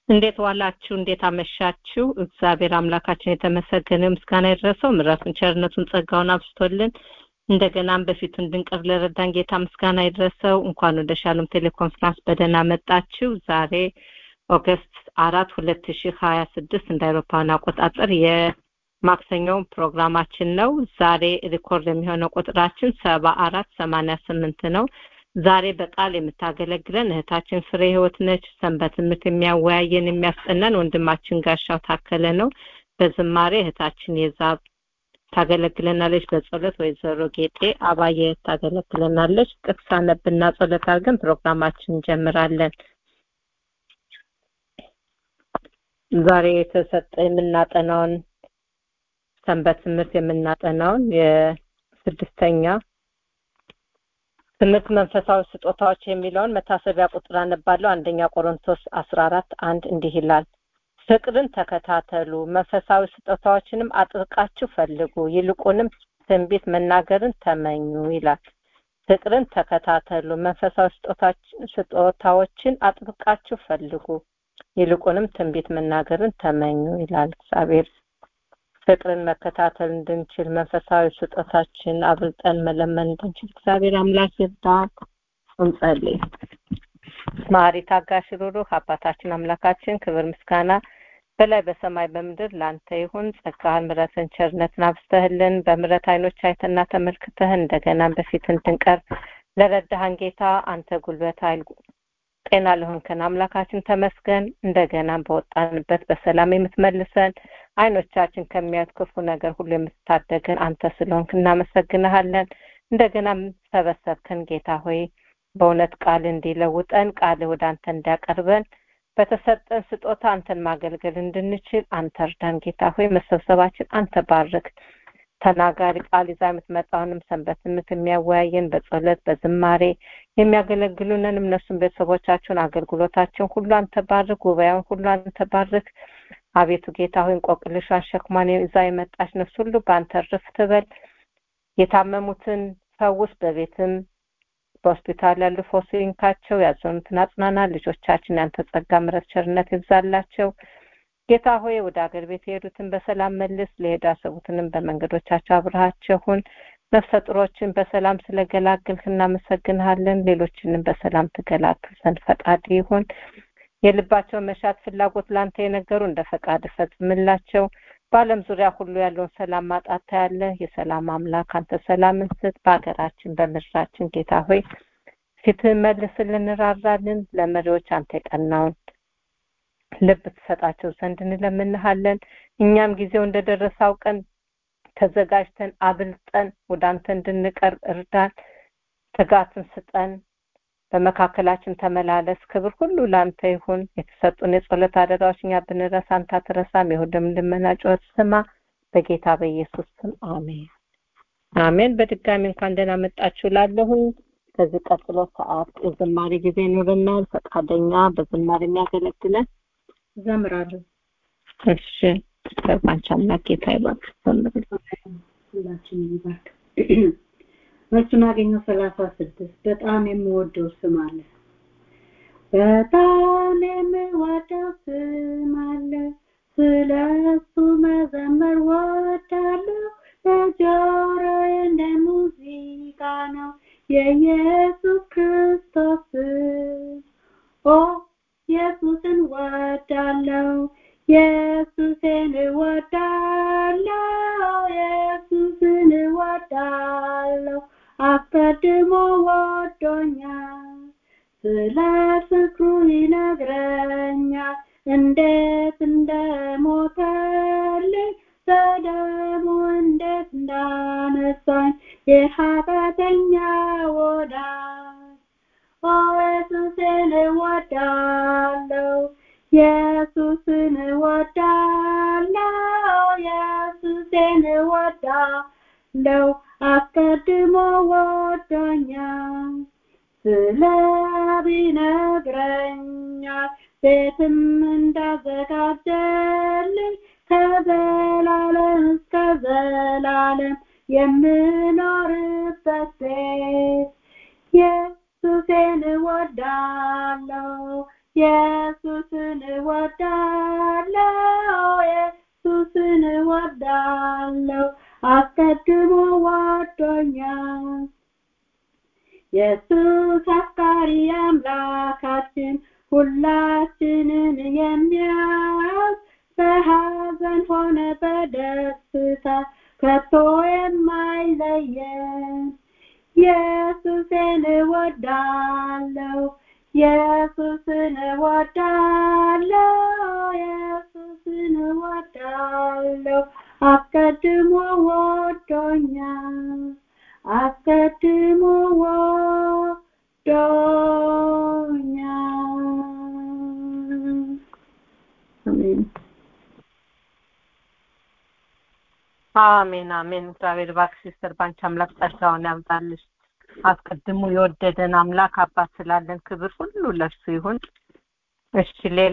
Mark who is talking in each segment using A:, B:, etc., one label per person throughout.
A: እንዴት ዋላችሁ? እንዴት አመሻችሁ? እግዚአብሔር አምላካችን የተመሰገነ ምስጋና ይድረሰው። ምሕረቱን ቸርነቱን ጸጋውን አብዝቶልን እንደገናም በፊቱ እንድንቀርብ ለረዳን ጌታ ምስጋና ይድረሰው። እንኳን ወደ ሻሎም ቴሌኮንፈረንስ በደህና መጣችሁ። ዛሬ ኦገስት 4 2026 እንደ አውሮፓውያን አቆጣጠር የማክሰኞው ፕሮግራማችን ነው። ዛሬ ሪኮርድ የሚሆነው ቁጥራችን 7488 ነው። ዛሬ በቃል የምታገለግለን እህታችን ፍሬ ህይወት ነች። ሰንበት ትምህርት የሚያወያየን የሚያስጠናን ወንድማችን ጋሻው ታከለ ነው። በዝማሬ እህታችን የዛብ ታገለግለናለች። በጸሎት ወይዘሮ ጌጤ አባየ ታገለግለናለች። ጥቅስ አነብና ጸሎት አድርገን ፕሮግራማችን እንጀምራለን። ዛሬ የተሰጠ የምናጠናውን ሰንበት ትምህርት የምናጠናውን የስድስተኛ ትምህርት መንፈሳዊ ስጦታዎች የሚለውን መታሰቢያ ቁጥር አነባለሁ። አንደኛ ቆሮንቶስ 14:1 እንዲህ ይላል፣ ፍቅርን ተከታተሉ፣ መንፈሳዊ ስጦታዎችንም አጥብቃችሁ ፈልጉ፣ ይልቁንም ትንቢት መናገርን ተመኙ ይላል። ፍቅርን ተከታተሉ፣ መንፈሳዊ ስጦታዎችን አጥብቃችሁ ፈልጉ፣ ይልቁንም ትንቢት መናገርን ተመኙ ይላል። እግዚአብሔር ፍቅርን መከታተል እንድንችል መንፈሳዊ ስጦታችን አብልጠን መለመን እንድንችል እግዚአብሔር አምላክ ይርዳን። እንጸልይ። ማሪ ታጋሽ ሩሩህ አባታችን አምላካችን ክብር ምስጋና በላይ በሰማይ በምድር ላንተ ይሁን። ጸጋህን ምሕረትን ቸርነትን አብዝተህልን በምሕረት አይኖች አይተና ተመልክተህን እንደገና በፊት እንድንቀርብ ለረዳህን ጌታ አንተ ጉልበት ኃይል ጤና ለሆንከን አምላካችን ተመስገን። እንደገና በወጣንበት በሰላም የምትመልሰን አይኖቻችን ከሚያዩት ክፉ ነገር ሁሉ የምትታደገን አንተ ስለሆንክ እናመሰግንሃለን። እንደገና ሰበሰብከን ጌታ ሆይ በእውነት ቃል እንዲለውጠን ቃል ወደ አንተ እንዲያቀርበን በተሰጠን ስጦታ አንተን ማገልገል እንድንችል አንተ እርዳን ጌታ ሆይ። መሰብሰባችን አንተ ባርክ። ተናጋሪ ቃል ይዛ የምትመጣውንም ሰንበት ትምህርት የሚያወያየን በጸሎት በዝማሬ የሚያገለግሉንን እነሱን ቤተሰቦቻቸውን አገልግሎታቸውን ሁሉ አንተ ባርክ። ጉባኤውን ሁሉ አንተ ባርክ። አቤቱ ጌታ ሆይ እንቆቅልሿን ሸክሟን ይዛ የመጣች ነፍስ ሁሉ በአንተ እርፍ ትበል። የታመሙትን ፈውስ፣ በቤትም በሆስፒታል ያሉ ፈውስ ይንካቸው፣ ያዘኑትን አጽናና። ልጆቻችን ያንተ ጸጋ ምሕረት ቸርነት ይብዛላቸው ጌታ ሆይ። ወደ አገር ቤት የሄዱትን በሰላም መልስ፣ ለሄዱ ያሰቡትንም በመንገዶቻቸው አብረሃቸው ሁን። ነፍሰ ጡሮችን በሰላም ስለገላገልክ እናመሰግንሃለን። ሌሎችንም በሰላም ትገላግል ዘንድ ፈቃድ ይሁን። የልባቸው መሻት ፍላጎት ላንተ የነገሩ እንደ ፈቃድ ፈጽምላቸው። በዓለም ዙሪያ ሁሉ ያለውን ሰላም ማጣት ያለ የሰላም አምላክ አንተ ሰላምን ስጥ። በአገራችን በምድራችን ጌታ ሆይ ፊትህን መልስልን፣ እንራራለን። ለመሪዎች አንተ የቀናውን ልብ ትሰጣቸው ዘንድ እንለምንሃለን። እኛም ጊዜው እንደደረሰ አውቀን ተዘጋጅተን አብልጠን ወደ አንተ እንድንቀርብ እርዳን። ትጋትን ስጠን። በመካከላችን ተመላለስ። ክብር ሁሉ ላንተ ይሁን። የተሰጡን የጸሎት አደራዎች እኛ ብንረሳ አንተ አትረሳም። የሁሉም ልመና ጩኸት ስማ። በጌታ በኢየሱስ ስም አሜን አሜን። በድጋሚ እንኳን ደህና መጣችሁ ላለሁኝ። ከዚህ ቀጥሎ ሰዓት የዝማሬ ጊዜ ይኖረናል። ፈቃደኛ በዝማሬ የሚያገለግለን ዘምራለሁ። እሺ ተባንቻ አምላክ ጌታ ይባርክ።
B: ሁላችን ይባርክ። መልሱን አገኘው 36 በጣም የምወደው ስም አለ። በጣም የምወደው ስም አለ፣ ስለሱ መዘመር ወዳለሁ። ለጆሮዬ እንደ ሙዚቃ ነው የኢየሱስ ክርስቶስ ስም። ኦ ኢየሱስን ወዳለሁ፣ ኢየሱስን ወዳለሁ፣ ኢየሱስን ወዳለሁ። አስቀድሞ ወዶኛል፣ ስለ ፍቅሩ ይነግረኛል። እንዴት እንደሞተልኝ በደሙ እንዴት እንዳነሳኝ የኃጢአተኛ ወዳጅ። ኦ ኢየሱስን ወዳለሁ፣ ኢየሱስን ወዳለሁ፣ ኢየሱስን ወዳለሁ። አስቀድሞ ወዶኛል፣ ስለ አብ ይነግረኛል። ቤትም እንዳዘጋጀልኝ ከዘላለም እስከ ዘላለም የምኖርበት ቤት ኢየሱስን ወዳለሁ፣ ኢየሱስን እወዳለሁ ኢየሱስን እወዳለሁ አስቀድሞ ወዶኛል ኢየሱስ አፍቃሪ አምላካችን ሁላችንን የሚያዝ በሐዘን ሆነ በደስታ ከቶ የማይለየን ኢየሱስን እወዳለሁ ኢየሱስን እወዳለሁ ኢየሱስን እወዳለሁ አስቀድሞ ወዶኛል አስቀድሞ ወዶኛል አሜን
A: አሜን አሜን እግዚአብሔር እባክሽ ሲስተር ባንቺ አምላክ ጸጋውን ያምጣልሽ አስቀድሞ የወደደን አምላክ አባት ስላለን ክብር ሁሉ ለእርሱ ይሁን እሺ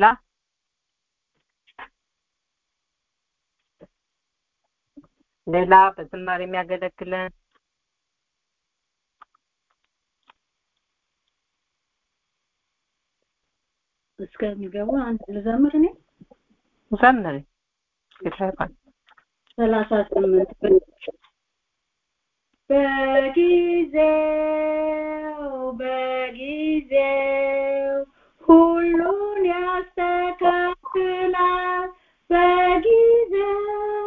A: ሌላ በዝማሬ የሚያገለግለን
B: እስከሚገቡ አንድ ልዘምር እኔ
A: ዘምሪ ይፈራል
B: 38 በጊዜው ሁሉን ያስተካክላል በጊዜው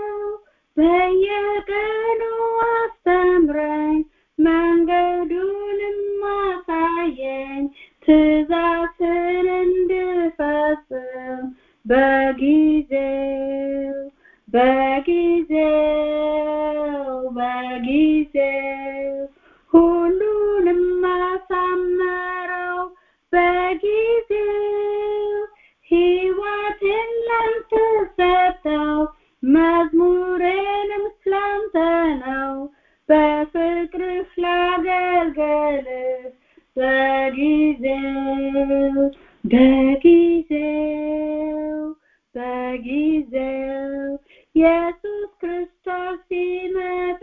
B: በየቀኑ አስተምረኝ መንገዱንም አሳየኝ ትእዛዝን እንድፈጽም በጊዜው ሁሉንም አሳመረው በጊዜው ሕይወቴን ላንተ ሰጠው መዝሙሬንም ስላንተ ነው በፍቅርህ ላገልግልህ በጊዜው ኢየሱስ ክርስቶስ ሲመጣ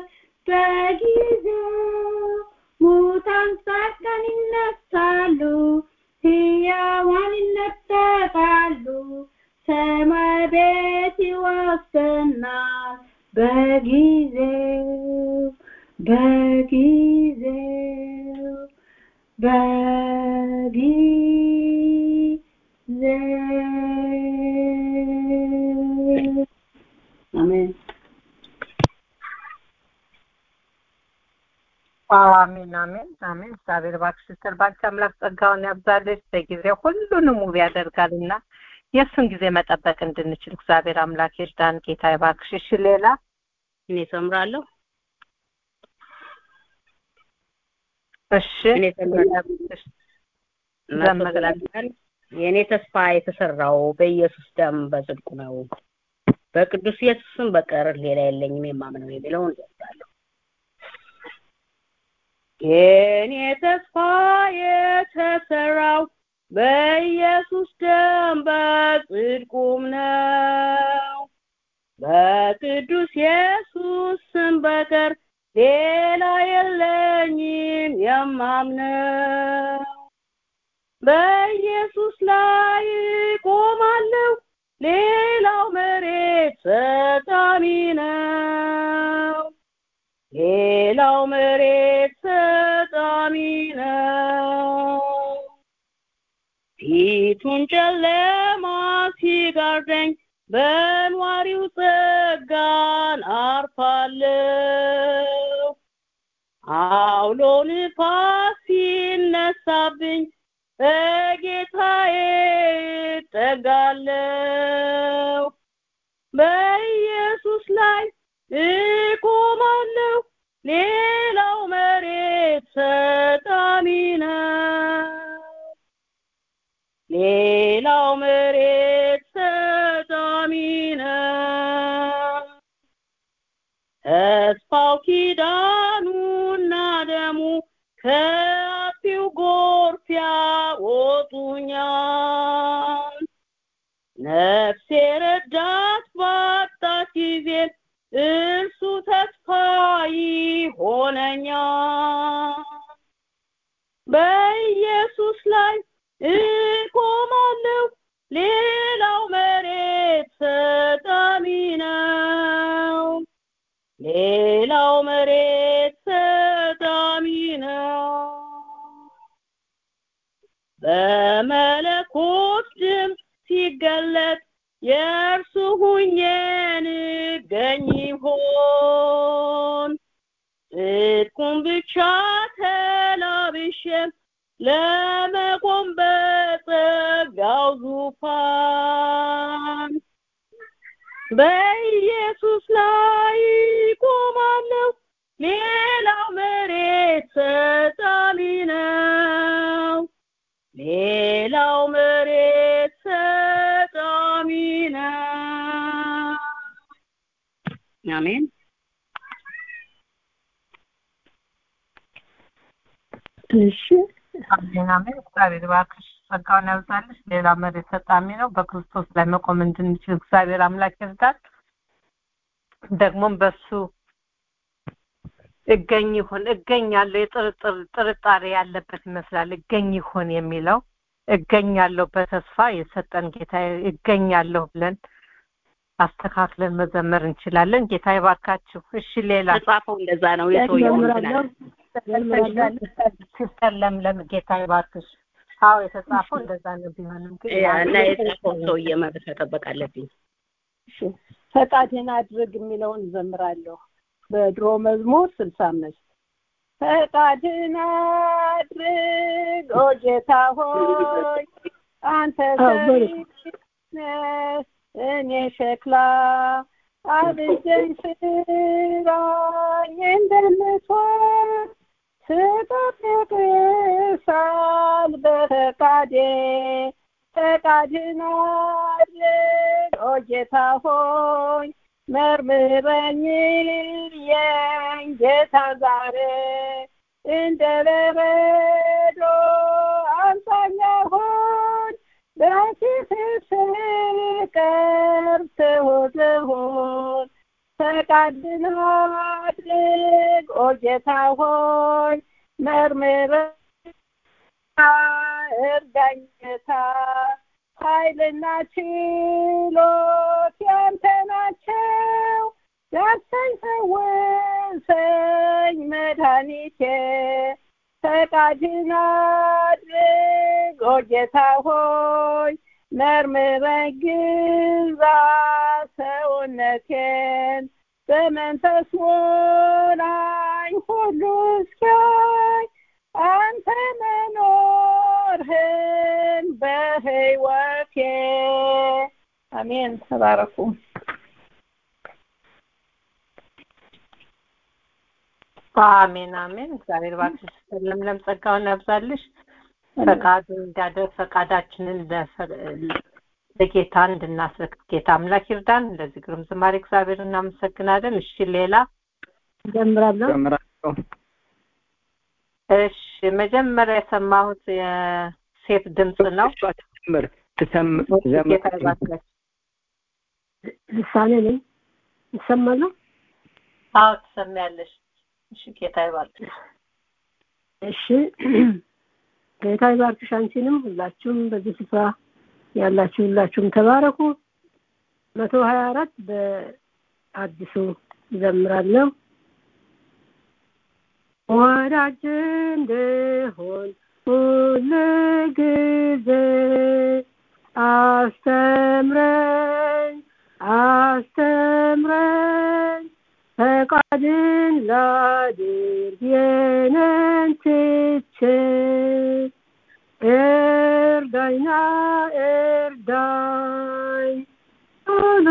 B: በጊዜው ሙታን ጻድቃን ይነሳሉ ሕያዋን ይነጠቃሉ ሰማይ ቤት ይወስደናል አሜን
A: አሜን አሜን አሜን እግዚአብሔር እባክሽ ሲስተር ባንቺ አምላክ ጸጋውን ያብዛልሽ በጊዜው ሁሉንም ውብ ያደርጋልና የእሱን ጊዜ መጠበቅ እንድንችል እግዚአብሔር አምላክ ይርዳን ጌታ እባክሽ እሺ ሌላ
C: እኔ ሰምራለሁ
A: እሺ
C: እኔ ሰምራለሁ የኔ ተስፋ የተሰራው በኢየሱስ ደም በጽድቁ ነው በቅዱስ ኢየሱስም በቀር ሌላ የለኝም የማምነው የሚለውን ገልጻለሁ የኔ ተስፋ የተሰራው በኢየሱስ ደም በጽድቁም ነው በቅዱስ ኢየሱስም በቀር ሌላ የለኝም የማምነው በኢየሱስ ላይ ቆማለሁ ሌላው መሬት ሰጣሚ ነው ሌላው መሬት ሰጣሚ ነው ፊቱን ጨለማ ሲጋርደኝ በኗሪው ጸጋን አርፋለሁ አውሎ ንፋስ ሲነሳብኝ በጌታዬ እጠጋለሁ በኢየሱስ ላይ እቆማለሁ ሌላው መሬት ሰጣሚ ነው ሌላው መሬት ሰጣሚ ነው ተስፋው ኪዳኑና ደሙ ከአጥፊው ጎርፍ ያወጡኛል ነፍሴ ረዳት ባጣች ጊዜ እርሱ ተስፋ ይሆነኛል በኢየሱስ ላይ እቆማለሁ ሌላው መሬት ሰጣሚ ነው። በመለኮት ድምፅ ሲገለጥ የእርሱ ሁኜ ንገኝ ይሆን? ጽድቁን ብቻ ተላብሼም ለመቆም በጸጋው ዙፋን በኢየሱስ ላይ ቆማለሁ። ሌላው መሬት ሰጣሚ ነው። ሌላው መሬት ሰጣሚ ነው። አሜን።
A: እሺ አሜን አሜን። እግዚአብሔር ይባርክሽ፣ ጸጋውን ያብዛልሽ። ሌላ መሬት ሰጣሚ ነው። በክርስቶስ ላይ መቆም እንድንችል እግዚአብሔር አምላክ ይርዳል። ደግሞም በሱ እገኝ ይሁን እገኛለሁ ጥርጣሬ ያለበት ይመስላል። እገኝ ይሁን የሚለው እገኛለሁ በተስፋ የሰጠን ጌታ እገኛለሁ ብለን አስተካክለን መዘመር እንችላለን። ጌታ ይባርካችሁ። እሺ ሌላ
C: ተጻፈው እንደዛ ነው የሰውየው
A: ሲስተር ለምለም ጌታ ይባርክሽ። አዎ የተጻፈው እንደዛ ነው። ቢሆንም ግን
C: እና የጻፈው ሰውዬ መብት መጠበቅ አለብኝ።
D: እሺ ፈቃድህን አድርግ የሚለውን ዘምራለሁ። በድሮ መዝሙር 65 ፈቃድህን አድርግ ኦ ጌታ ሆይ አንተ ሰሪ ነህ እኔ ሸክላ አብጀኝ ስራኝ እንደምትወድ ስጠብቅሳል በፈቃዴ ፈቃድህን አድርግ ኦ ጌታ ሆይ መርምረኝ የኝ ጌታ ዛሬ እንደ በረዶ አምሳኛ ሆን በፊትህ ስቀርብ ትሁት ልሁን ፈቃድህን አድርግ ኦ ጌታ ሆይ መርምረኝ እርዳኝ ጌታ ኃይልና ችሎት ያንተ ናቸው ዳሰኝ ፈውሰኝ መድኃኒቴ ፈቃድህን አድርግ ኦ ጌታ ሆይ መርምረኝ ግዛ ሰውነቴን በመንፈስ ሞላኝ ሁሉ እስኪያይ አንተ መኖርህን በሕይወቴ አሜን። ተባረኩ።
A: አሜን አሜን። እግዚአብሔር ባርክሽ፣ ለምለም ጸጋውን ያብዛልሽ። ፈቃዱን እንዳደረግ ፈቃዳችንን ለጌታ እንድናስረክብ ጌታ አምላክ ይርዳን። እንደዚህ ግሩም ዝማሬ እግዚአብሔር እናመሰግናለን። እሺ ሌላ
D: ጀምራለሁ።
A: እሺ መጀመሪያ የሰማሁት የሴት ድምጽ ነው።
D: ልሳኔ ነኝ። ይሰማል?
A: አዎ ትሰሚያለሽ። እሺ ጌታ ይባርክሽ።
D: እሺ ጌታ ይባርክሽ አንቺንም ሁላችሁም በዚህ ስፍራ ያላችሁ ሁላችሁም ተባረኩ። 124 በአዲሱ ዘምራለሁ። ወዳጅ እንደሆን ሁልጊዜ አስተምረኝ ፈቃድን ላድርግ የኔን ትቼ እርዳኝ ሁሉ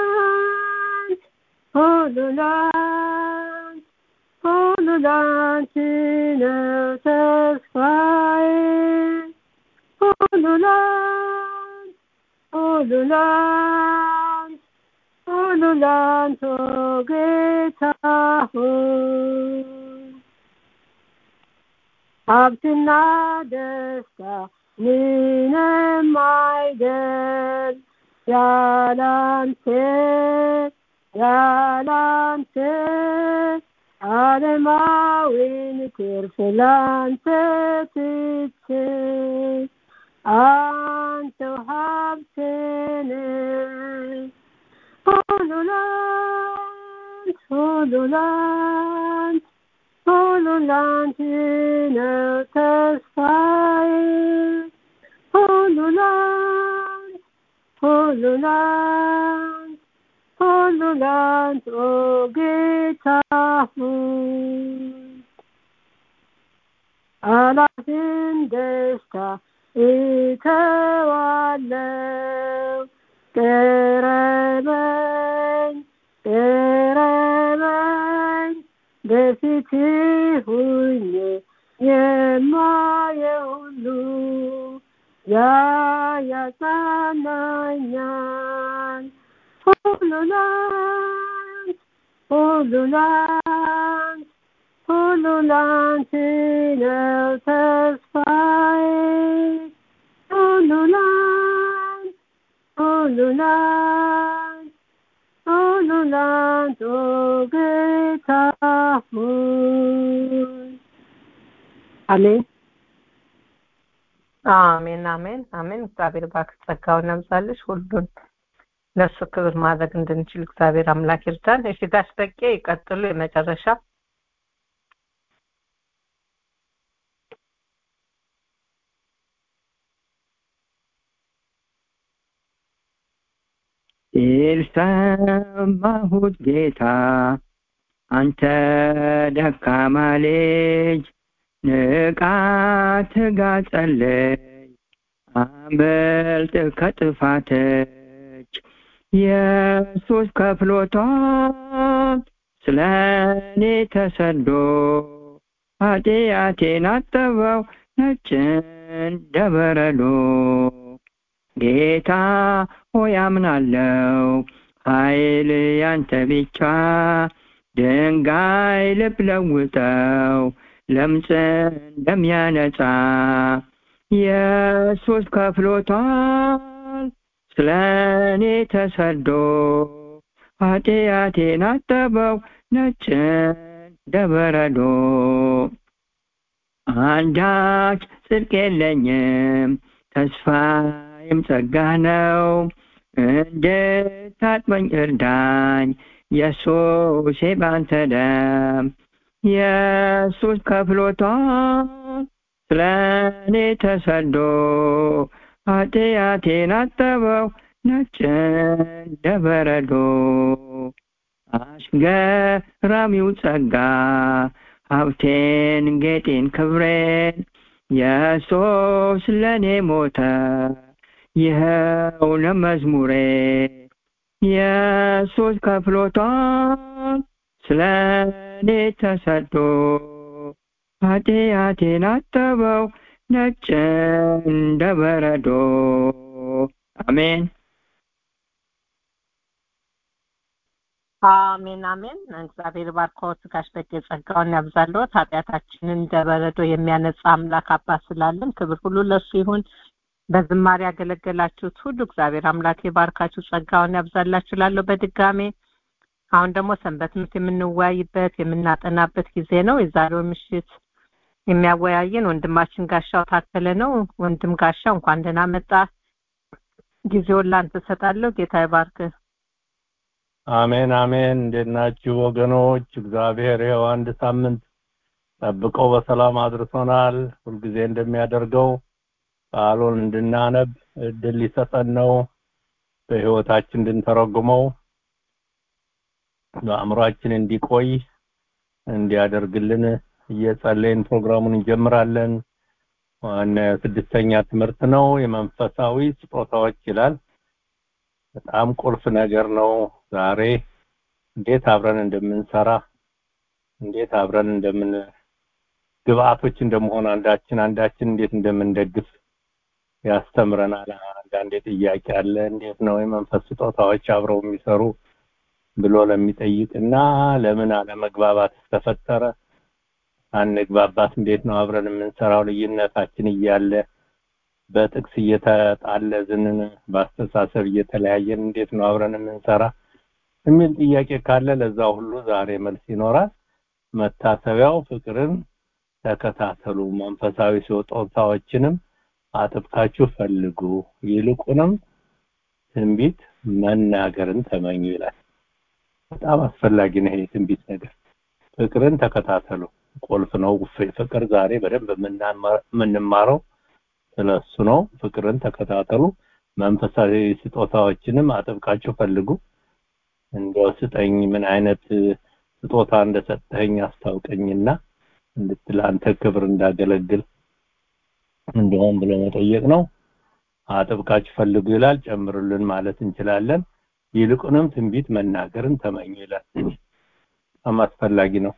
D: ላንተ ነው ተስፋዬ ሁሉ ላንተ ጌታ ሆይ ሀብትና ደስታ ምንም አይደል ያላንተ ዓለማዊን ትርፍ ላንተ ትቼ አንተው ሀብቴ ነህ ሁሉ ሁሉ ላንተ ነው ተስፋዬ ሁሉ ላንተ ኦ ጌታ አላፊን ደስታ እተዋለው ቀረበኝ በፊትህ ሁኜ የማየው ሁሉ ያጽናናኛል ሁሉ ላንተ ነው ተስፋዬ ሁሉ ላንተ ኦ ጌታ አሜን
A: አሜን አሜን አሜን። እግዚአብሔር ባክ ጸጋውን ያብዛልሽ። ሁሉን ለሱ ክብር ማድረግ እንድንችል እግዚአብሔር አምላክ ይርዳን። እሺ ጋሽ በቄ ይቀጥሉ። የመጨረሻ
E: የሰማሁት ጌታ አንተ ደካማ ልጅ ንቃ ትጋ ጸልይ አምልጥ ከጥፋትህ ኢየሱስ ከፍሎታል ስለኔ ተሰዶ ኃጢአቴን አጠበው ነጭ እንደ በረዶ ጌታ ሆይ አምናለው ኃይል ያንተ ብቻ ድንጋይ ልብ ለውጠው ለምጽ እንደሚያነጻ ኢየሱስ ከፍሎታል ስለኔ ተሰዶ ኃጢአቴን አጠበው ነጭ እንደ በረዶ አንዳች ጽድቅ የለኝም ተስፋዬም ጸጋ ነው እንድታጥበኝ እርዳኝ ኢየሱስ ባንተ ደም ኢየሱስ ከፍሎታል ስለኔ ተሰዶ ኃጢአቴን አጠበው ነጭ እንደ በረዶ አስገራሚው ጸጋ ሀብቴን ጌጤን ክብሬን ኢየሱስ ለኔ ሞተ ይኸው ለመዝሙሬ ኢየሱስ ከፍሎታል ስለኔ ተሰዶ ኃጢአቴን አጠበው ነጭ እንደ በረዶ አሜን
A: አሜን አሜን። እግዚአብሔር ባርኮት ጋሽ በቄ ጸጋውን ያብዛልዎት። ኃጢአታችንን እንደ በረዶ የሚያነጻ አምላክ አባት ስላለን ክብር ሁሉ ለሱ ይሁን። በዝማሬ ያገለገላችሁት ሁሉ እግዚአብሔር አምላክ ይባርካችሁ፣ ጸጋውን ያብዛላችሁ። ላለው በድጋሜ አሁን ደግሞ ሰንበት ትምህርት የምንወያይበት የምናጠናበት ጊዜ ነው። የዛሬው ምሽት የሚያወያየን ወንድማችን ጋሻው ታከለ ነው። ወንድም ጋሻው እንኳን ደህና መጣ። ጊዜውን ላንተ ሰጣለሁ። ጌታ ይባርክ።
F: አሜን አሜን። እንዴት ናችሁ ወገኖች? እግዚአብሔር ይኸው አንድ ሳምንት ጠብቀው በሰላም አድርሶናል። ሁልጊዜ እንደሚያደርገው ቃሉን እንድናነብ እድል ሊሰጠን ነው። በህይወታችን እንድንተረጉመው በአእምሯችን እንዲቆይ እንዲያደርግልን እየጸለይን ፕሮግራሙን እንጀምራለን። ዋና ስድስተኛ ትምህርት ነው፣ የመንፈሳዊ ስጦታዎች ይላል። በጣም ቁልፍ ነገር ነው። ዛሬ እንዴት አብረን እንደምንሰራ እንዴት አብረን ግብአቶች እንደመሆን አንዳችን እንዴት እንደምንደግፍ ያስተምረናል። አንዳንዴ ጥያቄ አለ፣ እንዴት ነው የመንፈስ ስጦታዎች አብረው የሚሰሩ ብሎ ለሚጠይቅና ለምን አለመግባባት ተፈጠረ፣ አንግባባት እንዴት ነው አብረን የምንሰራው ልዩነታችን እያለ በጥቅስ እየተጣለዝን በአስተሳሰብ እየተለያየን እንዴት ነው አብረን የምንሰራ የሚል ጥያቄ ካለ ለዛ ሁሉ ዛሬ መልስ ይኖራል። መታሰቢያው ፍቅርን ተከታተሉ፣ መንፈሳዊ ስጦታዎችንም አጥብቃችሁ ፈልጉ፣ ይልቁንም ትንቢት መናገርን ተመኙ ይላል። በጣም አስፈላጊ ነው ይሄ ትንቢት ነገር። ፍቅርን ተከታተሉ ቁልፍ ነው። ፍቅር ዛሬ በደንብ የምንማረው ስለሱ ነው። ፍቅርን ተከታተሉ፣ መንፈሳዊ ስጦታዎችንም አጥብቃችሁ ፈልጉ። እንደው ስጠኝ ምን አይነት ስጦታ እንደሰጠኸኝ አስታውቀኝና እንድትላንተ ክብር እንዳገለግል እንደሆን ብሎ መጠየቅ ነው። አጥብቃችሁ ፈልጉ ይላል። ጨምሩልን ማለት እንችላለን። ይልቁንም ትንቢት መናገርን ተመኙ ይላል። በጣም አስፈላጊ ነው።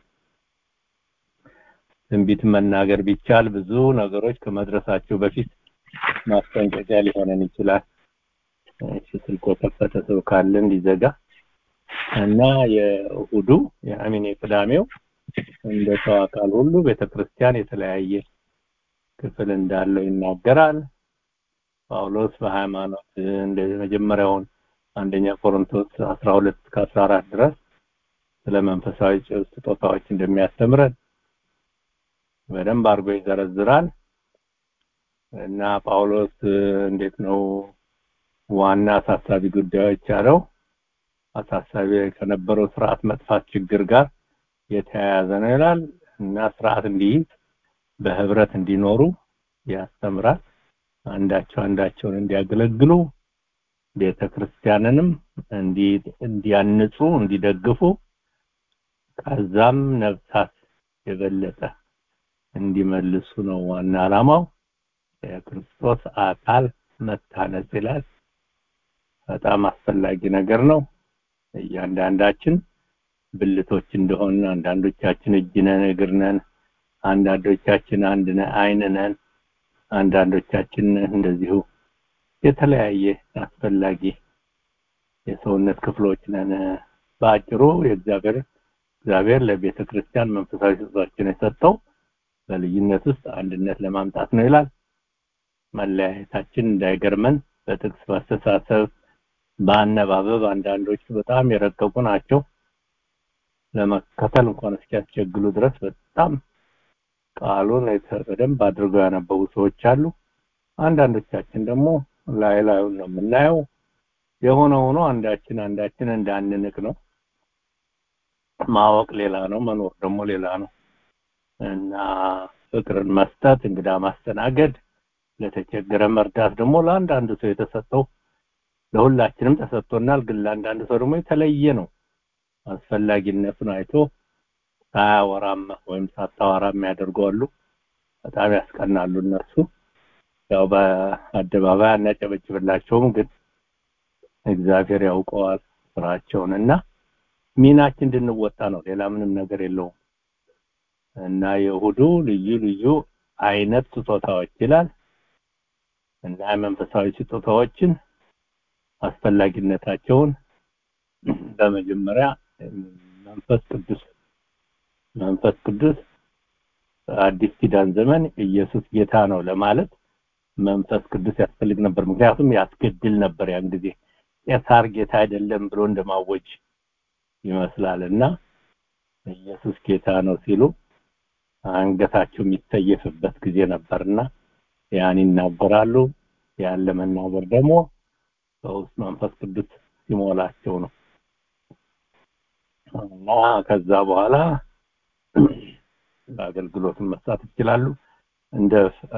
F: ትንቢት መናገር ቢቻል ብዙ ነገሮች ከመድረሳቸው በፊት ማስጠንቀቂያ ሊሆነን ይችላል። እሺ ስልኮ ከፈተ ሰው ካለ እንዲዘጋ እና የእሁዱ የቅዳሜው እንደ ሰው አካል ሁሉ ቤተክርስቲያን የተለያየ ክፍል እንዳለው ይናገራል። ጳውሎስ በሃይማኖት እንደ መጀመሪያውን አንደኛ ቆሮንቶስ 12-14 ድረስ ስለ መንፈሳዊ ስጦታዎች እንደሚያስተምረን በደንብ አድርጎ ይዘረዝራል። እና ጳውሎስ እንዴት ነው ዋና አሳሳቢ ጉዳዮች ያለው አሳሳቢ ከነበረው ስርዓት መጥፋት ችግር ጋር የተያያዘ ነው ይላል። እና ስርዓት እንዲይዝ በህብረት እንዲኖሩ ያስተምራል። አንዳቸውን እንዲያገለግሉ ቤተክርስቲያንንም እንዲያንጹ እንዲደግፉ ከዛም ነፍሳት የበለጠ እንዲመልሱ ነው ዋና ዓላማው። የክርስቶስ አካል መታነጽ ይላል። በጣም አስፈላጊ ነገር ነው። እያንዳንዳችን ብልቶች እንደሆነ አንዳንዶቻችን እጅ ነን፣ እግር ነን፣ አንዳንዶቻችን አይን ነን፣ አንዳንዶቻችን እንደዚሁ የተለያየ አስፈላጊ የሰውነት ክፍሎች ነን። በአጭሩ እግዚአብሔር ለቤተ ክርስቲያን መንፈሳዊ ስጦታዎችን የሰጠው በልዩነት ውስጥ አንድነት ለማምጣት ነው ይላል። መለያየታችን እንዳይገርመን በጥቅስ በአስተሳሰብ በአነባበብ አንዳንዶቹ በጣም የረቀቁ ናቸው። ለመከተል እንኳን እስኪያስቸግሩ ድረስ በጣም ቃሉን በደንብ አድርገው ያነበቡ ሰዎች አሉ። አንዳንዶቻችን ደግሞ ላዩን ነው የምናየው። የሆነ ሆኖ አንዳችን እንዳንንቅ ነው። ማወቅ ሌላ ነው፣ መኖር ደግሞ ሌላ ነው። እና ፍቅርን መስጠት፣ እንግዳ ማስተናገድ፣ ለተቸገረ መርዳት ደግሞ ለአንዳንዱ ሰው የተሰጠው ለሁላችንም ተሰጥቶናል። ግን ለአንዳንዱ ሰው ደግሞ የተለየ ነው። አስፈላጊነቱን አይቶ ሳያወራም ወይም ሳታወራም ያደርጋሉ። በጣም ያስቀናሉ እነሱ። ያው በአደባባይ አናጨበጭብላቸውም፣ ግን እግዚአብሔር ያውቀዋል ስራቸውንና ሚናችን እንድንወጣ ነው። ሌላ ምንም ነገር የለውም። እና የእሁዱ ልዩ አይነት ስጦታዎች ይላል። እና መንፈሳዊ ስጦታዎችን አስፈላጊነታቸውን በመጀመሪያ መንፈስ ቅዱስ አዲስ ኪዳን ዘመን ኢየሱስ ጌታ ነው ለማለት መንፈስ ቅዱስ ያስፈልግ ነበር። ምክንያቱም ያስገድል ነበር ያን ጊዜ ቄሳር ጌታ አይደለም ብሎ እንደማወጅ ይመስላልና ኢየሱስ ጌታ ነው ሲሉ አንገታቸው የሚተየፍበት ጊዜ ነበርና ያን ይናገራሉ። ያን ለመናገር ደግሞ በውስጥ መንፈስ ቅዱስ ሲሞላቸው ነው። እና ከዛ በኋላ አገልግሎትን መስጠት ይችላሉ። እንደ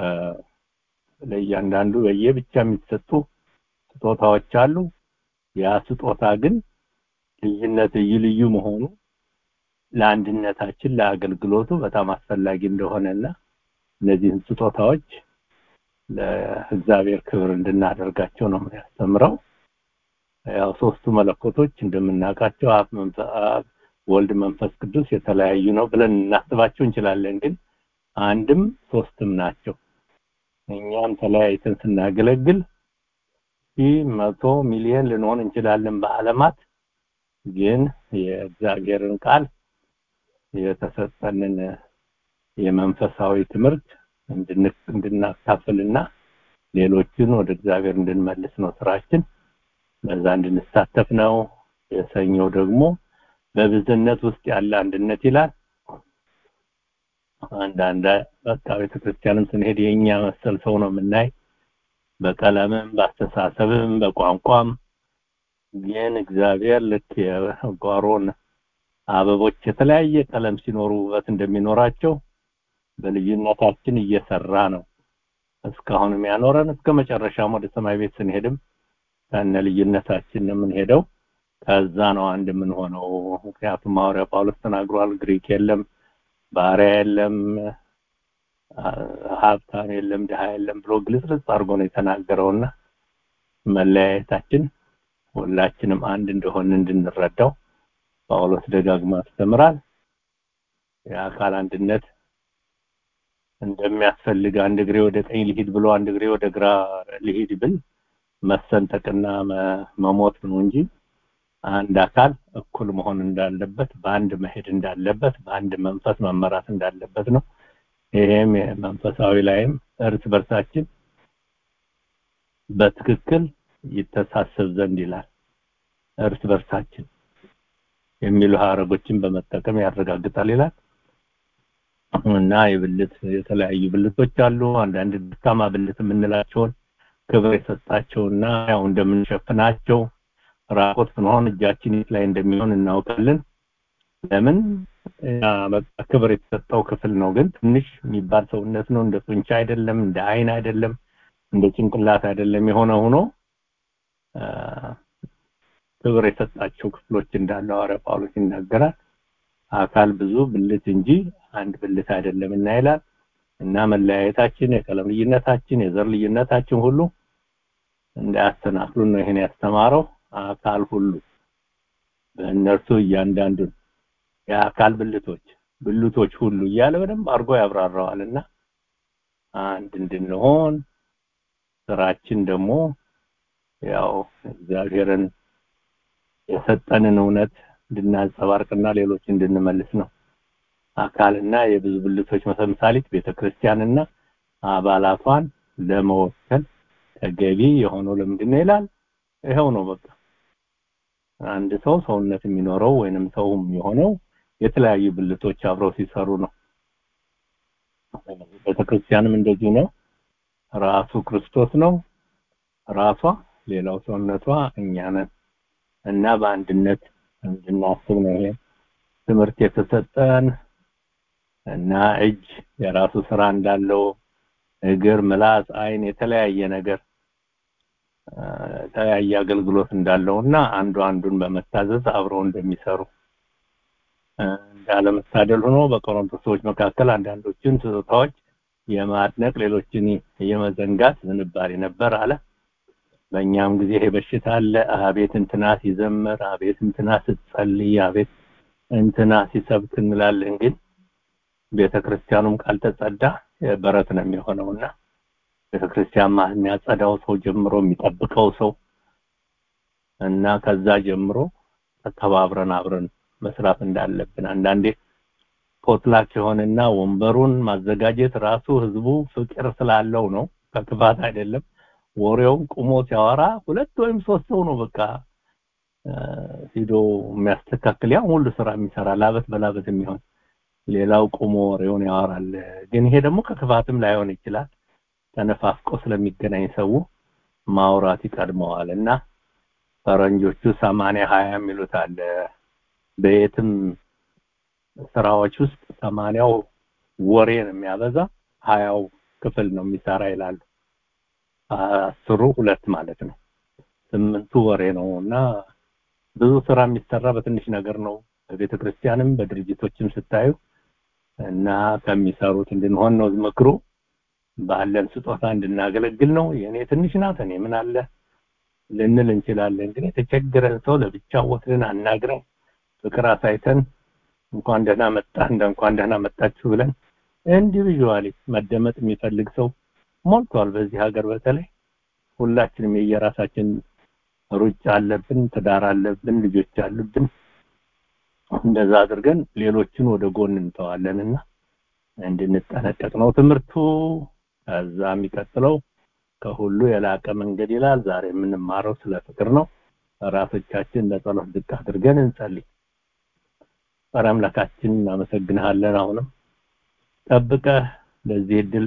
F: ለእያንዳንዱ በየብቻ የሚሰጡ ስጦታዎች አሉ። ያ ስጦታ ግን ልዩ መሆኑ ለአንድነታችን ለአገልግሎቱ በጣም አስፈላጊ እንደሆነና እነዚህን ስጦታዎች ለእግዚአብሔር ክብር እንድናደርጋቸው ነው የሚያስተምረው። ያው ሶስቱ መለኮቶች እንደምናውቃቸው አብ፣ ወልድ፣ መንፈስ ቅዱስ የተለያዩ ነው ብለን እናስባቸው እንችላለን። ግን አንድም ሶስትም ናቸው። እኛም ተለያይተን ስናገለግል 100 ሚሊዮን ልንሆን እንችላለን በዓለማት። ግን የእግዚአብሔርን ቃል የተሰጠንን የመንፈሳዊ ትምህርት እንድናካፍልና ሌሎችን ወደ እግዚአብሔር እንድንመልስ ነው ስራችን። በዛ እንድንሳተፍ ነው። የሰኞው ደግሞ በብዝነት ውስጥ ያለ አንድነት ይላል። አንዳንድ በቃ ቤተክርስቲያንም ስንሄድ የኛ መሰል ሰው ነው የምናይ። በቀለምም በአስተሳሰብም በቋንቋም ግን እግዚአብሔር ልክ የጓሮን አበቦች የተለያየ ቀለም ሲኖሩ ውበት እንደሚኖራቸው በልዩነታችን እየሰራ ነው እስካሁንም ያኖረን። እስከ መጨረሻም ወደ ሰማይ ቤት ስንሄድም ከነ ልዩነታችን ነው የምንሄደው። ከዛ ነው አንድ የምንሆነው። ምክንያቱም ሐዋርያ ጳውሎስ ተናግሯል፣ ግሪክ የለም፣ ባሪያ የለም፣ ሀብታም የለም፣ ድሃ የለም ብሎ ግልጽልጽ አድርጎ ነው የተናገረውና መለያየታችን ሁላችንም አንድ እንደሆነ እንድንረዳው ጳውሎስ ደጋግሞ ያስተምራል። የአካል አንድነት እንደሚያስፈልግ አንድ እግሬ ወደ ቀኝ ሊሄድ ብሎ አንድ እግሬ ወደ ግራ ሊሄድ ብል መሰንጠቅና መሞት ነው እንጂ አንድ አካል እኩል መሆን እንዳለበት፣ በአንድ መሄድ እንዳለበት፣ በአንድ መንፈስ መመራት እንዳለበት ነው። ይሄም መንፈሳዊ ላይም እርስ በርሳችን በትክክል ይተሳሰብ ዘንድ ይላል። እርስ በርሳችን የሚሉ ሐረጎችን በመጠቀም ያረጋግጣል ይላል። እና የብልት የተለያዩ ብልቶች አሉ። አንዳንድ ደካማ ብልት የምንላቸውን ክብር የሰጣቸውና ያው እንደምንሸፍናቸው ራቆት ስንሆን እጃችን ላይ እንደሚሆን እናውቃለን። ለምን በቃ ክብር የተሰጠው ክፍል ነው። ግን ትንሽ የሚባል ሰውነት ነው። እንደ ጡንቻ አይደለም፣ እንደ አይን አይደለም፣ እንደ ጭንቅላት አይደለም። የሆነ ሆኖ ክብር የሰጣቸው ክፍሎች እንዳለው ሐዋርያ ጳውሎስ ይናገራል። አካል ብዙ ብልት እንጂ አንድ ብልት አይደለም እና ይላል። እና መለያየታችን፣ የቀለም ልዩነታችን፣ የዘር ልዩነታችን ሁሉ እንዳያስተናክሉን ነው ይሄን ያስተማረው። አካል ሁሉ በእነርሱ እያንዳንዱ የአካል ብልቶች ሁሉ እያለ በደንብ አድርጎ ያብራራዋልና አንድ እንድንሆን ስራችን ደግሞ ያው እግዚአብሔርን የሰጠንን እውነት እንድናንጸባርቅና ሌሎች እንድንመልስ ነው። አካልና የብዙ ብልቶች መሰምሳሊት ቤተክርስቲያንና አባላቷን ለመወከል ተገቢ የሆነው ለምንድን ነው ይላል። ይሄው ነው በቃ አንድ ሰው ሰውነት የሚኖረው ወይንም ሰውም የሆነው የተለያዩ ብልቶች አብረው ሲሰሩ ነው። ቤተክርስቲያንም እንደዚህ ነው። ራሱ ክርስቶስ ነው፣ ራሷ ሌላው ሰውነቷ እኛ ነን እና በአንድነት እንድናስብ ነው ይሄ ትምህርት የተሰጠን። እና እጅ የራሱ ስራ እንዳለው፣ እግር፣ ምላስ፣ አይን የተለያየ ነገር የተለያየ አገልግሎት እንዳለውና አንዱ አንዱን በመታዘዝ አብረው እንደሚሰሩ እንዳለመታደል ሆኖ በቆሮንቶስ ሰዎች መካከል አንዳንዶችን ስጦታዎች የማድነቅ ሌሎችን የመዘንጋት ዝንባሌ ነበር አለ። በእኛም ጊዜ ይሄ በሽታ አለ። አቤት እንትና ሲዘምር፣ አቤት እንትና ስትጸልይ፣ አቤት እንትና ሲሰብክ እንላለን። ግን ቤተክርስቲያኑም ካልተጸዳ በረት ነው የሚሆነውና ቤተክርስቲያን የሚያጸዳው ሰው ጀምሮ የሚጠብቀው ሰው እና ከዛ ጀምሮ ተከባብረን አብረን መስራት እንዳለብን አንዳንዴ ፖትላክ የሆነና ወንበሩን ማዘጋጀት ራሱ ህዝቡ ፍቅር ስላለው ነው፣ ከክፋት አይደለም። ወሬውን ቁሞ ሲያወራ ሁለት ወይም ሶስት ሰው ነው በቃ ሂዶ የሚያስተካክል ያ ሁሉ ስራ የሚሰራ ላበት በላበት የሚሆን ሌላው ቁሞ ወሬውን ያወራል። ግን ይሄ ደግሞ ከክፋትም ላይሆን ይችላል። ተነፋፍቆ ስለሚገናኝ ሰው ማውራት ይቀድመዋልና ፈረንጆቹ 80-20 የሚሉት አለ። በየትም ስራዎች ውስጥ 80ው ወሬ ነው የሚያበዛ፣ 20ው ክፍል ነው የሚሰራ ይላሉ። 10ሩ ሁለት ማለት ነው። 8ቱ ወሬ ነውና ብዙ ስራ የሚሰራ በትንሽ ነገር ነው። በቤተክርስቲያንም በድርጅቶችም ስታዩ እና ከሚሰሩት እንድንሆን ነው ምክሩ። ባለን ስጦታ እንድናገለግል ነው። የኔ ትንሽ ናት እኔ ምን አለ ልንል እንችላለን። ግን የተቸገረን ሰው ለብቻው ወስደን አናግረን ፍቅር አሳይተን እንኳን ደህና መጣህ እንኳን ደህና መጣችሁ ብለን ኢንዲቪጁዋሊ መደመጥ የሚፈልግ ሰው ሞልቷል በዚህ ሀገር። በተለይ ሁላችንም የየራሳችን ሩጫ አለብን፣ ትዳር አለብን፣ ልጆች አሉብን። እንደዛ አድርገን ሌሎችን ወደ ጎን እንተዋለንና እንድንጠነቀቅ ነው ትምህርቱ። ከዛ የሚቀጥለው ከሁሉ የላቀ መንገድ ይላል። ዛሬ የምንማረው ስለ ፍቅር ነው። ራሳችንን ለጸሎት ዝቅ አድርገን እንጸልይ። አምላካችን እናመሰግንሃለን። አሁንም ጠብቀህ ለዚህ ዕድል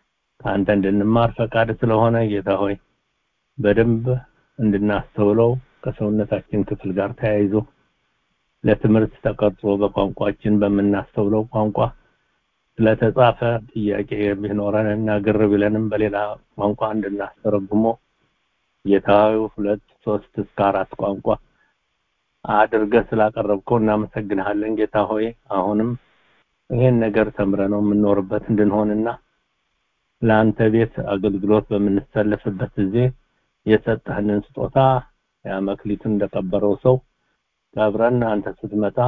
F: ከአንተ እንድንማር ፈቃድ ስለሆነ ጌታ ሆይ በደንብ እንድናስተውለው ከሰውነታችን ክፍል ጋር ተያይዞ ለትምህርት ተቀርጾ በቋንቋችን በመናስተውለው ቋንቋ ስለተጻፈ ጥያቄ ቢኖረን እና ግር ቢለንም በሌላ ቋንቋ እንድናስተረጉሞ ጌታዬ 2 3 እስከ 4 ቋንቋ አድርገህ ስላቀረብከው እናመሰግንሃለን ጌታ ሆይ አሁንም ይሄን ነገር ተምረነው የምንኖርበት እንድንሆንና ለአንተ ቤት አገልግሎት በምንሰለፍበት ጊዜ የሰጠህንን ስጦታ ያመክሊቱን እንደቀበረው ሰው ቀብረን አንተ ስትመጣ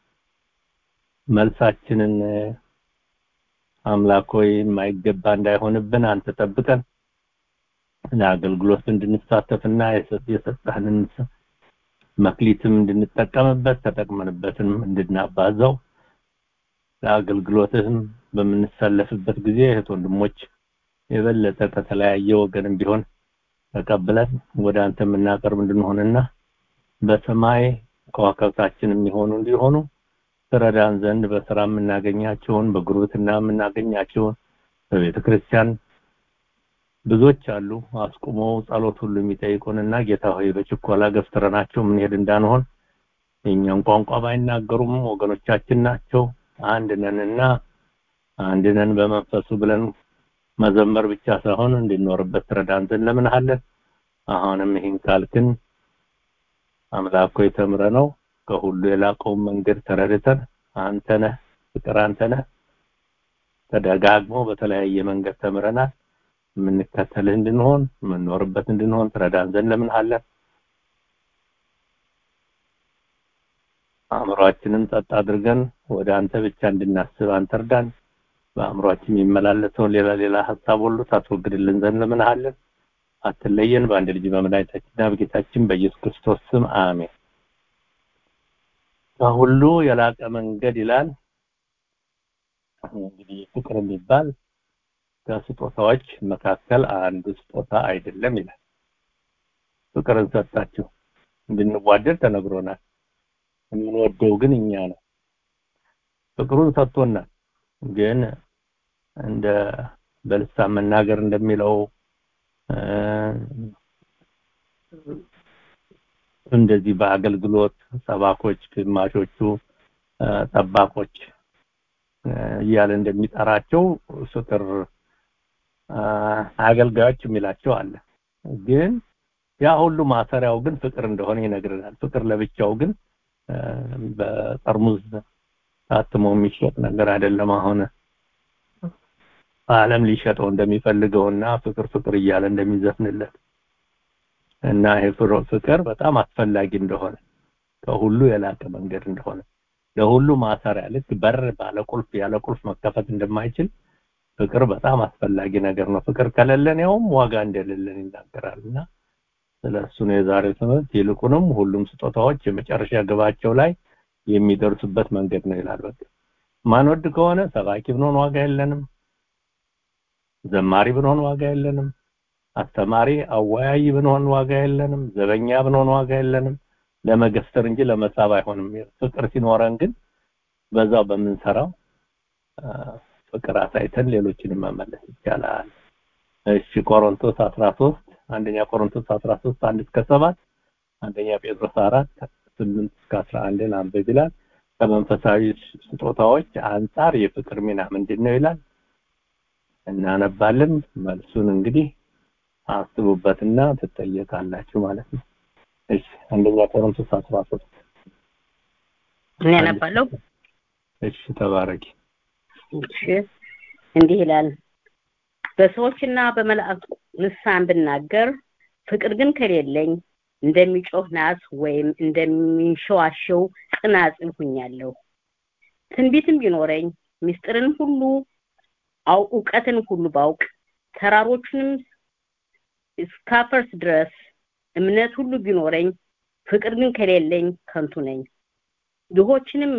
F: መልሳችንን አምላክ ሆይ የማይገባ እንዳይሆንብን አንተ ጠብቀን ለአገልግሎት እንድንሳተፍና የሰጠህንን መክሊትም እንድንጠቀምበት ተጠቅመንበትም እንድናባዛው ለአገልግሎትህም በምንሰለፍበት ጊዜ እህት ወንድሞች የበለጠ ከተለያየ ወገንም ቢሆን ተቀብለን ወደ አንተ የምናቀርብ እንድንሆንና በሰማይ ከዋክብታችን የሚሆኑ እንዲሆኑ ተረዳን ዘንድ በስራ የምናገኛቸውን በጉርብትና የምናገኛቸውን በቤተ ክርስቲያን ብዙዎች አሉ አስቆመው ጸሎት ሁሉ የሚጠይቁንና ጌታ ሆይ በችኮላ ገፍትረናቸው ምን ሄድ እንዳንሆን የኛን ቋንቋ ባይናገሩም ወገኖቻችን ናቸው አንድ ነን በመንፈሱ ብለን መዘመር ብቻ ሳይሆን እንድንኖርበት ተረዳን ዘንድ ለምንሃለን አሁንም ይህን ካልክን አምላክ ሆይ ተምረነው ከሁሉ የላቀው መንገድ ተረድተን አንተ ነህ ፍቅር አንተ ነህ ተደጋግሞ በተለያየ መንገድ ተምረናል የምንከተልህ እንድንሆን የምንኖርበት እንድንሆን ተረዳን ዘንድ ለምንሃለን አእምሮአችንን ጸጥ አድርገን ወደ አንተ ብቻ እንድናስብ አንተ እርዳን በአእምሮአችን የሚመላለሰው ሌላ ሐሳብ ሁሉ ታስወግድልን ዘንድ ለምንሃለን አትለየን በአንድ ልጅ በመድኃኒታችንና በጌታችን በኢየሱስ ክርስቶስ ስም አሜን ከሁሉ የላቀ መንገድ ይላል እንግዲህ ፍቅር የሚባል ከስጦታዎች መካከል አንዱ ስጦታ አይደለም ይላል ፍቅርን ሰጣችሁ እንድንዋደድ ተነግሮናል የምንወደው ግን እኛ ነው ፍቅሩን ሰጥቶናል ግን እንደ በልሳን መናገር እንደሚለው እንደዚህ በአገልግሎት ሰባኮች ግማሾቹ ጠባቆች እያለ እንደሚጠራቸው ፍቅር አገልጋዮች የሚላቸው አለ ግን ያ ሁሉ ማሰሪያው ግን ፍቅር እንደሆነ ይነግረናል ፍቅር ለብቻው ግን በጠርሙዝ ታትሞ የሚሸጥ ነገር አይደለም አሁን ዓለም ሊሸጠው እንደሚፈልገውና ፍቅር እያለ እንደሚዘፍንለት እና ይሄ ፍቅር በጣም አስፈላጊ እንደሆነ ከሁሉ የላቀ መንገድ እንደሆነ ለሁሉ ማሰሪያ ልክ በር ባለ ቁልፍ ያለ ቁልፍ መከፈት እንደማይችል ፍቅር በጣም አስፈላጊ ነገር ነው ፍቅር ከሌለን ያውም ዋጋ እንደሌለን ይናገራልና ስለሱ ነው የዛሬው ትምህርት ይልቁንም ሁሉም ስጦታዎች የመጨረሻ ግባቸው ላይ የሚደርሱበት መንገድ ነው ይላል በቃ ማንወድ ከሆነ ሰባኪ ብንሆን ዋጋ የለንም ዘማሪ ብንሆን ዋጋ የለንም አስተማሪ አወያይ ብንሆን ዋጋ የለንም ዘበኛ ብንሆን ዋጋ የለንም ለመገፍተር እንጂ ለመሳብ አይሆንም ፍቅር ሲኖረን ግን በዛው በመንሰራው ፍቅር አሳይተን ሌሎችንም መመለስ ይቻላል እሺ ቆሮንቶስ 13 አንደኛ ቆሮንቶስ 13 1 እስከ 7 አንደኛ ጴጥሮስ 4 8 እስከ 11 አንብብ ይላል ከመንፈሳዊ ስጦታዎች አንፃር የፍቅር ሚና ምንድነው ይላል እናነባለን መልሱን እንግዲህ አስቡበትና ተጠየቃላችሁ ማለት ነው እሺ አንደኛ ቆሮንቶስ 13
C: እኔ አነባለሁ
F: እሺ ተባረኪ
C: እሺ እንዲህ ይላል በሰዎችና በመላእክት ልሳን ብናገር ፍቅር ግን ከሌለኝ እንደሚጮህ ናስ ወይም እንደሚንሸዋሸው ጽናጽል ሆኛለሁ ትንቢትም ቢኖረኝ ምስጢርን ሁሉ ዕውቀትን ሁሉ ባውቅ ተራሮችንም እስካፈርስ ድረስ እምነት ሁሉ ቢኖረኝ ፍቅር ግን ከሌለኝ ከንቱ ነኝ ድሆችንም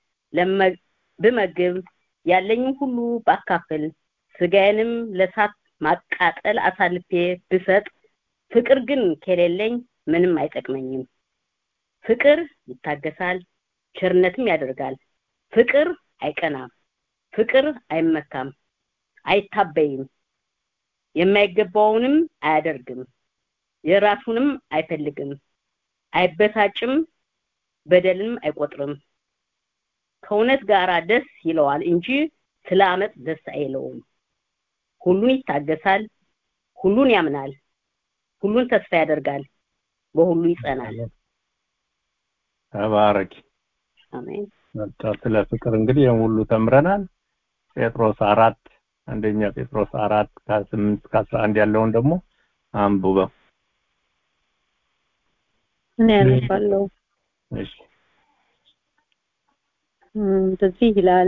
C: ብመግብ ያለኝን ሁሉ ባካፍል ስጋዬንም ለሳት ማቃጠል አሳልፌ ብሰጥ ፍቅር ግን ከሌለኝ ምንም አይጠቅመኝም ፍቅር ይታገሳል ቸርነትም ያደርጋል ፍቅር አይቀናም ፍቅር አይመካም አይታበይም የማይገባውንም አያደርግም የራሱንም አይፈልግም አይበሳጭም፣ በደልንም አይቆጥርም። ከእውነት ጋር ደስ ይለዋል እንጂ ስለ አመጽ ደስ አይለውም። ሁሉን ይታገሳል፣ ሁሉን ያምናል፣ ሁሉን ተስፋ ያደርጋል፣ በሁሉ ይጸናል።
F: ተባረክ።
C: አሜን።
F: ስለ ፍቅር እንግዲህ ሁሉ ተምረናል። ጴጥሮስ 4 አንደኛ ጴጥሮስ 4 ከ8 እስከ 11 ያለውን ደግሞ አንብበው።
A: እኔ አነባለሁ።
F: እሺ
A: እንደዚህ ይላል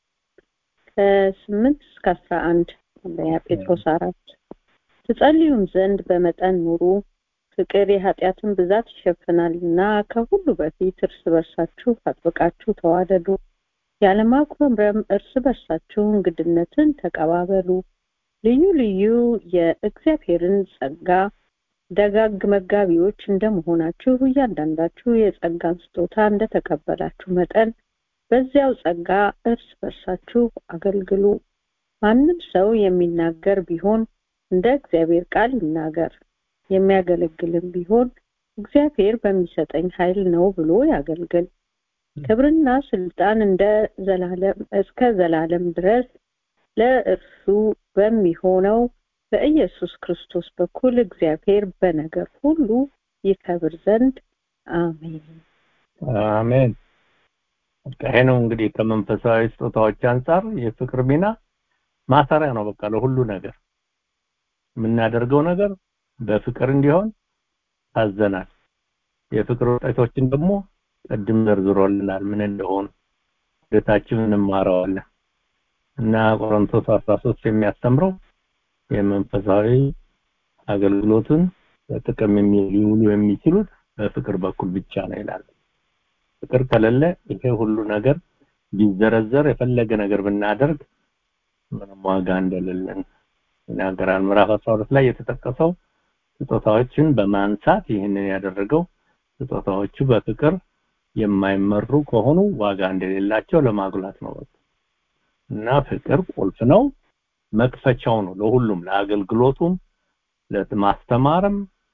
A: ከ8 እስከ 11 አንደኛ ጴጥሮስ 4 ትጸልዩም ዘንድ በመጠን ኑሩ፣ ፍቅር የኃጢአትን ብዛት ይሸፍናልና፣ ከሁሉ በፊት እርስ በርሳችሁ አጥብቃችሁ ተዋደዱ፣ ያለማጉረምረም እርስ በርሳችሁ እንግድነትን ተቀባበሉ። ልዩ ልዩ የእግዚአብሔርን ጸጋ ደጋግ መጋቢዎች እንደመሆናችሁ እያንዳንዳችሁ የጸጋን ስጦታ እንደተቀበላችሁ መጠን በዚያው ጸጋ እርስ በርሳችሁ አገልግሉ። ማንም ሰው የሚናገር ቢሆን እንደ እግዚአብሔር ቃል ይናገር፣ የሚያገለግልም ቢሆን እግዚአብሔር በሚሰጠኝ ኃይል ነው ብሎ ያገልግል። ክብርና ስልጣን እንደ ዘላለም እስከ ዘላለም ድረስ ለእርሱ በሚሆነው በኢየሱስ ክርስቶስ በኩል እግዚአብሔር በነገር ሁሉ ይከብር ዘንድ አሜን።
F: አሜን። ይሄ ነው እንግዲህ ከመንፈሳዊ ስጦታዎች አንፃር የፍቅር ሚና ማሰሪያ ነው። በቃ ለሁሉ ነገር የምናደርገው ነገር በፍቅር እንዲሆን ታዘናል። የፍቅር ውጤቶችን ደግሞ ቅድም ዘርዝሮልናል ምን እንደሆኑ ወደታችን እንማራዋለን እና ቆሮንቶስ 13 የሚያስተምረው የመንፈሳዊ አገልግሎትን በጥቅም የሚውሉ የሚችሉት በፍቅር በኩል ብቻ ነው ይላል። ፍቅር ከሌለ ይሄ ሁሉ ነገር ቢዘረዘር የፈለገ ነገር ብናደርግ ምንም ዋጋ እንደሌለን ይናገራል። ምዕራፍ 12 ላይ የተጠቀሰው ስጦታዎችን በማንሳት ይህንን ያደረገው ስጦታዎቹ በፍቅር የማይመሩ ከሆኑ ዋጋ እንደሌላቸው ለማጉላት ነው። እና ፍቅር ቁልፍ ነው፣ መክፈቻው ነው ለሁሉም፣ ለአገልግሎቱም፣ ለማስተማርም፣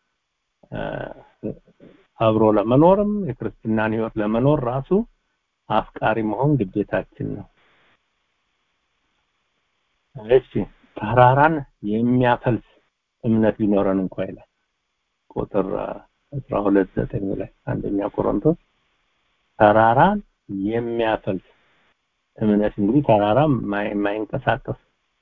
F: አብሮ ለመኖርም፣ የክርስትናን ህይወት ለመኖር ራሱ አፍቃሪ መሆን ግዴታችን ነው። እሺ ተራራን የሚያፈልስ እምነት ቢኖረን እንኳን ይላል ቁጥር 12:9 ላይ አንደኛ ቆሮንቶስ ተራራን የሚያፈልስ እምነት እንግዲህ ተራራ የማይንቀሳቀስ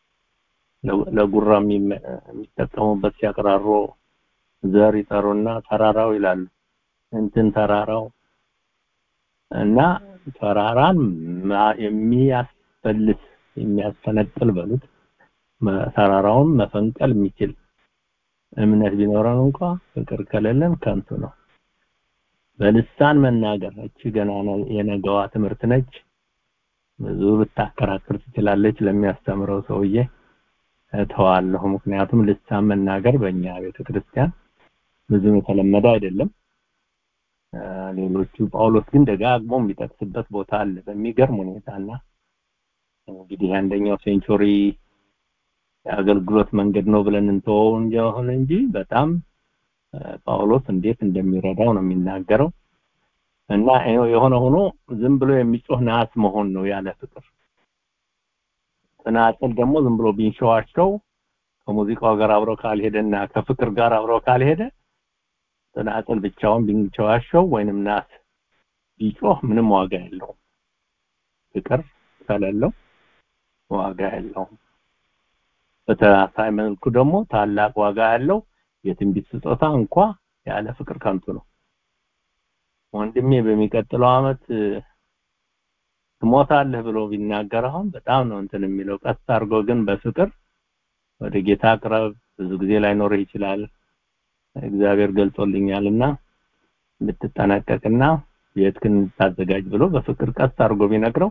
F: ለጉራም የሚጠቀሙበት ሲያቀራሩ ዘር ይጠሩና ተራራው ይላሉ እንትን ተራራው እና ተራራን የሚያስፈልስ የሚያስፈነቅል በሉት ተራራውን መፈንቀል የሚችል እምነት ቢኖረን እንኳን ፍቅር ከሌለን ከንቱ ነው። በልሳን መናገር እቺ ገና የነገዋ ትምህርት ነች። ብዙ ልታከራክር ትችላለች ለሚያስተምረው ሰውዬ ተዋለሁ። ምክንያቱም ልሳን መናገር በእኛ ቤተክርስቲያን ብዙ የተለመደ አይደለም። ሌሎቹ ጳውሎስ ግን ደጋግሞ የሚጠቅስበት ቦታ አለ በሚገርም ሁኔታና እንግዲህ አንደኛው ሴንቹሪ የአገልግሎት መንገድ ነው ብለን እንተወው እንጂ በጣም ጳውሎስ እንዴት እንደሚረዳው ነው የሚናገረው። እና የሆነ ሆኖ ዝም ብሎ የሚጮህ ናስ መሆን ነው ያለ ፍቅር። ጽናጽል ደግሞ ዝም ብሎ ቢንሸዋቸው ከሙዚቃው ጋር አብሮ ካልሄደና ከፍቅር ጋር አብሮ ካልሄደ ጽናጽል ብቻውን ቢንሸዋቸው ወይንም ናስ ቢጮህ ምንም ዋጋ የለውም። ፍቅር ከሌለው ዋጋ የለውም። በተመሳሳይ መልኩ ደግሞ ታላቅ ዋጋ ያለው የትንቢት ስጦታ እንኳን ያለ ፍቅር ከንቱ ነው። ወንድሜ በሚቀጥለው አመት ትሞታለህ ብሎ ቢናገር አሁን በጣም ነው እንትን የሚለው። ቀስ አድርጎ ግን በፍቅር ወደ ጌታ ቅረብ፣ ብዙ ጊዜ ላይኖር ይችላል እግዚአብሔር ገልጾልኛልና እንድትጠነቀቅና የትክን ታዘጋጅ ብሎ በፍቅር ቀስ አድርጎ ቢነግረው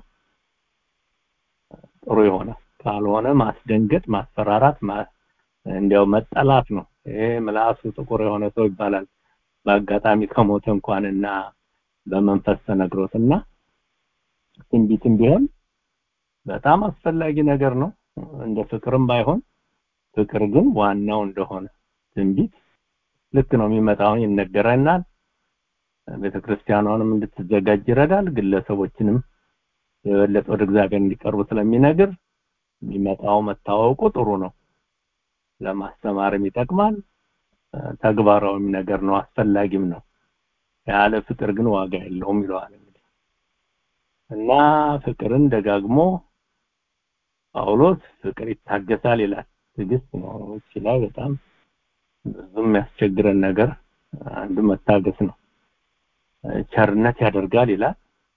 F: ጥሩ ይሆናል። ካልሆነ ማስደንገጥ፣ ማስፈራራት፣ እንዲያው መጠላት ነው። ይሄ ምላሱ ጥቁር የሆነ ሰው ይባላል በአጋጣሚ ከሞተ እንኳንና በመንፈስ ተነግሮትና ትንቢትም ቢሆን በጣም አስፈላጊ ነገር ነው። እንደ ፍቅርም ባይሆን ፍቅር ግን ዋናው እንደሆነ ትንቢት ልክ ነው የሚመጣው ይነገረናል። ቤተክርስቲያኗንም እንድትዘጋጅ ይረዳል። ግለሰቦችንም የበለጠ ወደ እግዚአብሔር እንዲቀርቡ ስለሚነግር የሚመጣው መታወቁ ጥሩ ነው። ለማስተማርም ይጠቅማል። ተግባራዊም ነገር ነው፣ አስፈላጊም ነው። ያለ ፍቅር ግን ዋጋ የለውም ይለዋል እንግዲህ እና ፍቅርን ደጋግሞ ጳውሎስ ፍቅር ይታገሳል ይላል። ትዕግስት ነው ይችላል። በጣም ብዙም ያስቸግረን ነገር አንዱ መታገስ ነው። ቸርነት ያደርጋል ይላል።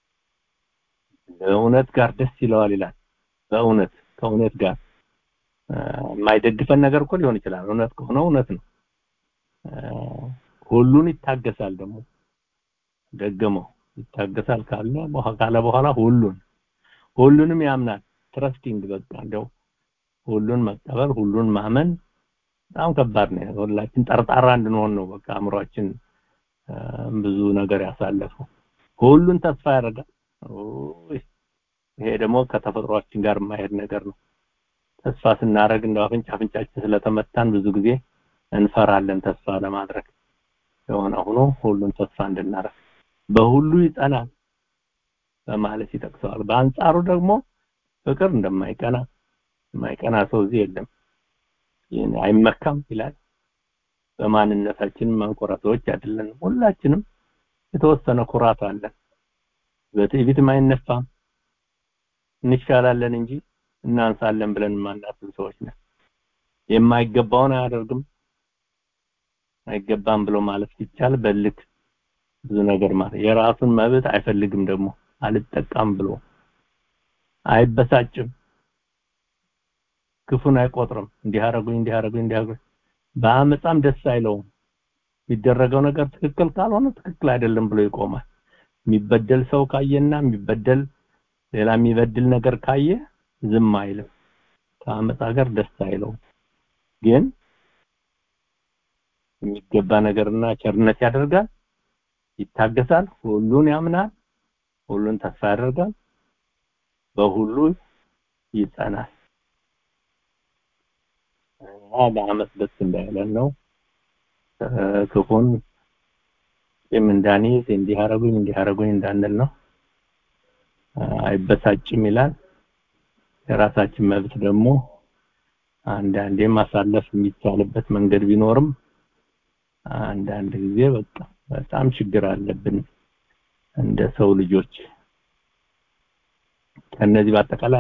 F: ለእውነት ጋር ደስ ይለዋል ይላል። በእውነት ከእውነት ጋር የማይደግፈን ነገር እኮ ሊሆን ይችላል። እውነት ከሆነ እውነት ነው። ሁሉን ይታገሳል ደግሞ ደገመው ይታገሳል ካለ በኋላ ሁሉንም ያምናል። ትረስቲንግ በቃ እንደው ሁሉን መቀበል ሁሉን ማመን በጣም ከባድ ነው። ሁላችን ጠርጣራ እንድንሆን ነው በቃ አእምሯችን ብዙ ነገር ያሳለፈው። ሁሉን ተስፋ ያደርጋል። ይሄ ደግሞ ከተፈጥሯችን ጋር የማይሄድ ነገር ነው። ተስፋ ስናደርግ እንደው አፍንጫችን ስለተመታን ብዙ ጊዜ እንፈራለን ተስፋ ለማድረግ። የሆነ ሆኖ ሁሉን ተስፋ እንድናደርግ በሁሉ ይጸናል በማለት ይጠቅሰዋል። በአንጻሩ ደግሞ ፍቅር የማይቀና ሰው እዚህ የለም። ይሄን አይመካም ይላል። በማንነታችን ማንኮራቶች አይደለም። ሁላችንም የተወሰነ ኩራት አለን። በትዕቢት አይነፋም። እንሻላለን እንጂ እናንሳለን ብለን ማናስብ ሰዎች ነን። የማይገባውን አያደርግም። አይገባም ብሎ ማለት ሲቻል በልክ ብዙ ነገር ማለት የራሱን መብት አይፈልግም። ደግሞ አልጠቃም ብሎ አይበሳጭም። ክፉን አይቆጥርም። እንዲያረጉኝ በአመጣም ደስ አይለውም። የሚደረገው ነገር ትክክል ካልሆነ ትክክል አይደለም ብሎ ይቆማል። የሚበደል ሰው ካየና ሌላ የሚበድል ነገር ካየ ዝም አይልም። ከአመጣ ጋር ደስ አይለውም። ግን የሚገባ ነገርና ቸርነት ያደርጋል፣ ይታገሳል፣ ሁሉን ያምናል፣ ሁሉን ተስፋ ያደርጋል፣ በሁሉ ይጸናል። በአመት ደስ እንዳይለን ነው። ክፉን እንዳንይዝ እንዲያረጉኝ እንዳንል ነው። አይበሳጭም ይላል። የራሳችን መብት ደግሞ አንዳንዴ ማሳለፍ የሚቻልበት መንገድ ቢኖርም አንዳንድ ጊዜ በጣም ችግር አለብን እንደ ሰው ልጆች። ከነዚህ በአጠቃላይ